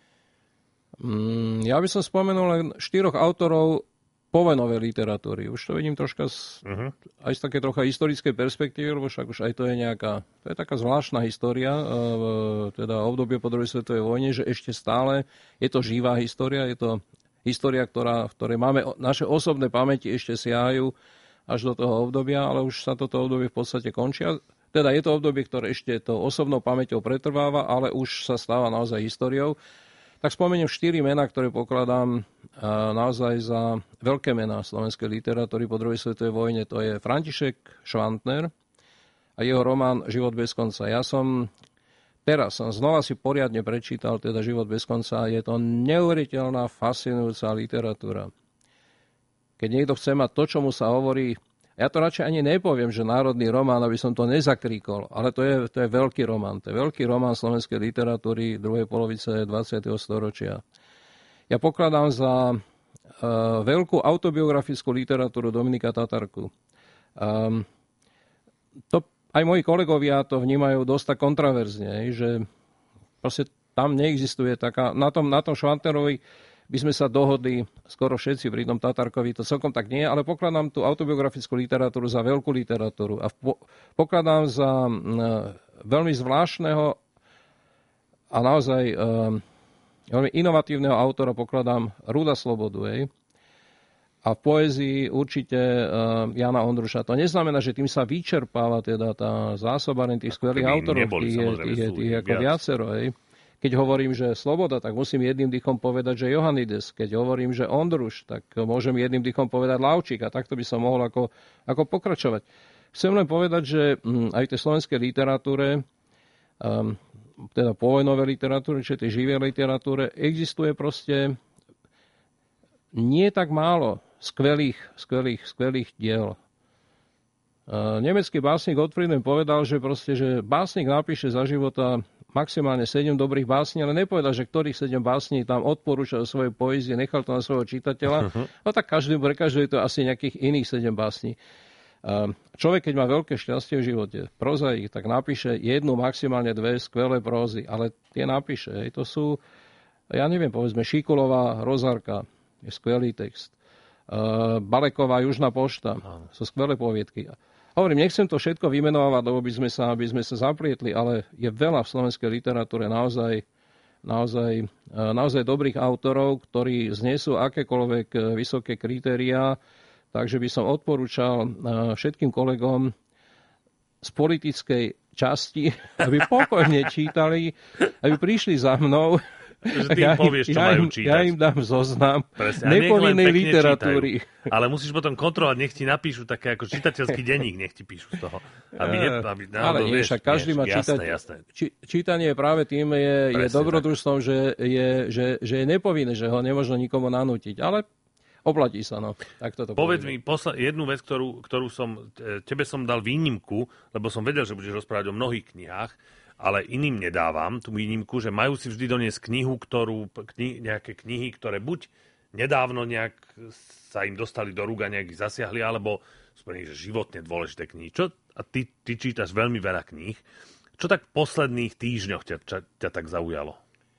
Mm, ja by som spomenul len štyroch autorov povojnovej literatúry. Už to vidím troška z, uh-huh. aj z také trocha historickej perspektívy, lebo však už aj to je nejaká, to je taká zvláštna história, e, teda obdobie po druhej svetovej vojne, že ešte stále je to živá história, je to história, ktorá, v ktorej máme naše osobné pamäti ešte siahajú až do toho obdobia, ale už sa toto obdobie v podstate končia. Teda je to obdobie, ktoré ešte to osobnou pamäťou pretrváva, ale už sa stáva naozaj históriou. Tak spomeniem štyri mená, ktoré pokladám naozaj za veľké mená slovenskej literatúry po druhej svetovej vojne. To je František Švantner a jeho román Život bez konca. Ja som teraz som znova si poriadne prečítal teda Život bez konca. Je to neuveriteľná, fascinujúca literatúra. Keď niekto chce mať to, čo mu sa hovorí, ja to radšej ani nepoviem, že národný román, aby som to nezakríkol, ale to je, to je veľký román. To je veľký román slovenskej literatúry druhej polovice dvadsiateho storočia. Ja pokladám za uh, veľkú autobiografickú literatúru Dominika Tatarku. Um, to, aj moji kolegovia to vnímajú dosť tak kontraverzne, že proste tam neexistuje taká... Na tom, na tom Švantnerovi by sme sa dohodli skoro všetci, pri tom Tatarkovi to celkom tak nie, ale pokladám tú autobiografickú literatúru za veľkú literatúru a po, pokladám za uh, veľmi zvláštneho a naozaj uh, veľmi inovatívneho autora pokladám Ruda Slobodu. Hej. A v poézii určite uh, Jana Ondruša. To neznamená, že tým sa vyčerpáva teda tá zásobareň tých skvelých autorov. Tých je tých, tých ako viacero. Hej. Keď hovorím, že Sloboda, tak musím jedným dychom povedať, že Johanides. Keď hovorím, že Ondruš, tak môžem jedným dychom povedať Lavčík. A takto by som mohol ako, ako pokračovať. Chcem len povedať, že aj v tej slovenskej literatúre, um, teda povojnovej literatúre, či tej živej literatúre, existuje proste nie tak málo skvelých, skvelých, skvelých diel. Nemecký básnik Gottfried povedal, že proste, že básnik napíše za života maximálne sedem dobrých básní, ale nepovedal, že ktorých sedem básní tam odporúča do svojej poézie, nechal to na svojho čitateľa. Uh-huh. No tak každý, pre každého je to asi nejakých iných sedem básní. Človek, keď má veľké šťastie v živote, prozaik, tak napíše jednu, maximálne dve skvelé prózy, ale tie napíše. Hej. To sú, ja neviem, povedzme, Šíkulová Rozárka, je skvelý text. Baleková Južná pošta, sú skvelé poviedky. Hovorím, nechcem to všetko vymenovať, lebo by sme sa, by sme sa zaplietli, ale je veľa v slovenskej literatúre naozaj, naozaj, naozaj dobrých autorov, ktorí znesú akékoľvek vysoké kritériá. Takže by som odporúčal všetkým kolegom z politickej časti, aby pokojne čítali, aby prišli za mnou. Že ty im povieš, čo ja majú im, čítať. Ja im dám zoznam nepovinnej literatúry. Čítajú. Ale musíš potom kontrolovať, nech ti napíšu také ako čitateľský denník, nech ti píšu z toho. Aby ne, aby, no, ale nie, vieš, však každý vieš, má čítať. Jasné, jasné. Či, čítanie práve tým je, je dobrodružstvom, že je, že, že je nepovinné, že ho nemôžno nikomu nanútiť. Ale oplatí sa, no. Tak toto Povedz poviem. mi posla- jednu vec, ktorú, ktorú som, tebe som dal výnimku, lebo som vedel, že budeš rozprávať o mnohých knihách, ale iným nedávam tú výnimku, že majú si vždy doniesť knihu, ktorú, kni- nejaké knihy, ktoré buď nedávno nejak sa im dostali do rúk a nejak ich zasiahli, alebo sú pre nich, že životne dôležité knihy. Čo, a ty, ty čítaš veľmi veľa kníh. Čo tak v posledných týždňoch ťa, ťa, ťa tak zaujalo?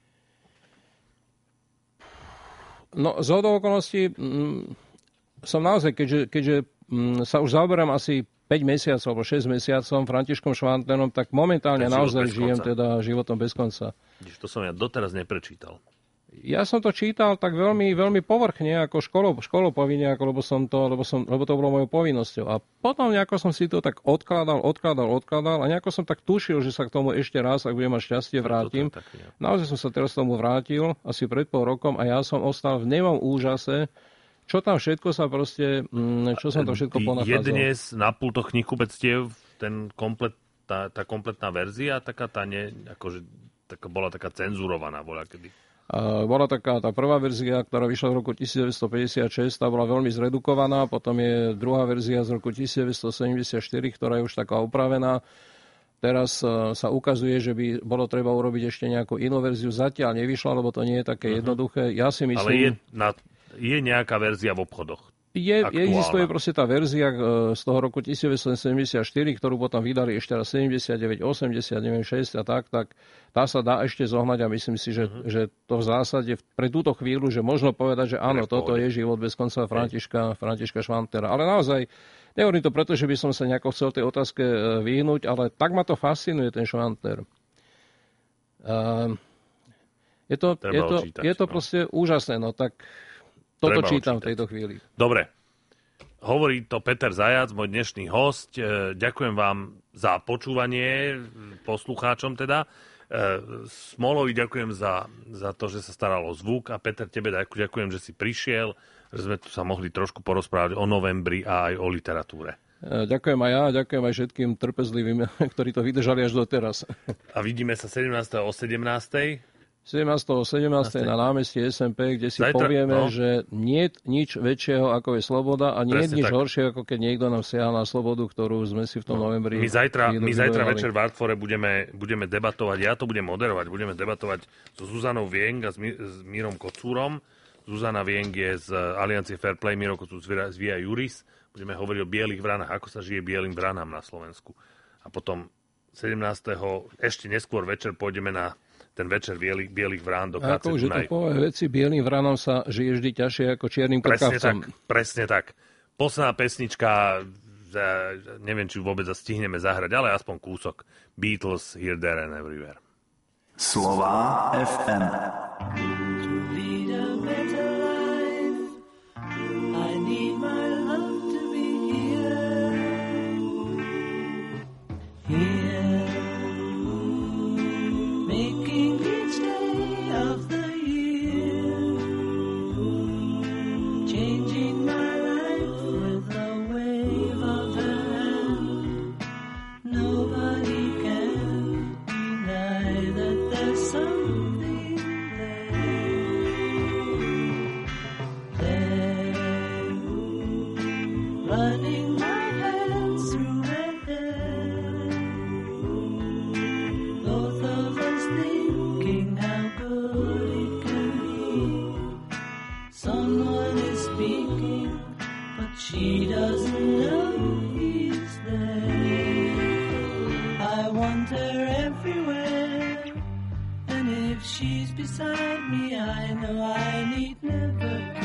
No, z hodou okolností mm, som naozaj, keďže, keďže mm, sa už zaoberám asi päť mesiacov alebo šesť mesiacov Františkom Švantlenom, tak momentálne Ten naozaj žijem konca. teda životom bez konca. To som ja doteraz neprečítal. Ja som to čítal tak veľmi, veľmi povrchne, ako školo, školopovinne, ako, lebo, som to, lebo, som, lebo to bolo mojou povinnosťou. A potom nejako som si to tak odkladal, odkladal, odkladal a nejako som tak tušil, že sa k tomu ešte raz, ak budem mať šťastie, vrátim. Tak, tak, naozaj som sa teraz tomu vrátil, asi pred pol rokom a ja som ostal v nemom úžase, čo tam všetko sa proste, čo som tam všetko ponachádzal. Je dnes na pultoch knihkupectiev ten komplet, tá, tá kompletná verzia, taká tá ne, akože taká, bola taká cenzurovaná, bola kedy. Uh, bola taká tá prvá verzia, ktorá vyšla v roku devätnásťstopäťdesiatšesť, tá bola veľmi zredukovaná, potom je druhá verzia z roku devätnásťstosedemdesiatštyri, ktorá je už taká upravená. Teraz uh, sa ukazuje, že by bolo treba urobiť ešte nejakú inú verziu. Zatiaľ nevyšla, lebo to nie je také uh-huh. jednoduché. Ja si myslím... Ale je, na, je nejaká verzia v obchodoch? Je, existuje proste tá verzia z toho roku devätnásťstosedemdesiatštyri, ktorú potom vydali ešte raz sedemdesiatdeväť, osemdesiat, šesť a tak, tak tá sa dá ešte zohnať a myslím si, že, uh-huh. že to v zásade pre túto chvíľu, že možno povedať, že áno, toto je život bez konca Františka, Františka Švantlera. Ale naozaj, nehovorím to preto, že by som sa nejako chcel tej otázke vyhnúť, ale tak ma to fascinuje, ten Švantler. Uh, je to, je to, čítať, je to no. proste úžasné, no tak... Toto Treba čítam očítať. V tejto chvíli. Dobre. Hovorí to Peter Zajac, môj dnešný hosť. Ďakujem vám za počúvanie, poslucháčom teda. Smolovi ďakujem za, za to, že sa staral o zvuk a Peter, tebe ďakujem, že si prišiel, že sme tu sa mohli trošku porozprávať o novembri a aj o literatúre. Ďakujem aj ja, ďakujem aj všetkým trpezlivým, ktorí to vydržali až doteraz. A vidíme sa sedemnásteho o sedemnástej sedemnásteho sedemnásteho na námestí es em pé, kde si Zajtra, povieme, no. že nie je nič väčšieho, ako je sloboda a nie je nič tak. horšie, ako keď niekto nám siahal na slobodu, ktorú sme si v tom no. novembri... My zajtra, my zajtra večer v Artfore budeme, budeme debatovať, ja to budem moderovať, budeme debatovať so Zuzanou Vieng a s, My, s Mírom Kocúrom. Zuzana Vieng je z Aliancie Fair Play, Míro Kocúr z Via Juris. Budeme hovoriť o bielých vranách, ako sa žije bielým vranám na Slovensku. A potom sedemnásteho ešte neskôr večer pôjdeme na ten večer bielých, bielých vrán do ká cé Ako už je to povie veci, bielým vránom sa žije vždy ťažšie ako čiernym krkavcom. Presne tak, presne tak. Posledná pesnička, neviem, či vôbec stihneme zahrať, ale aspoň kúsok. Beatles, Here, There and Everywhere. Slová ef em. Something there. She doesn't know he's there. I want her everywhere, and if she's beside me, I know I need never care.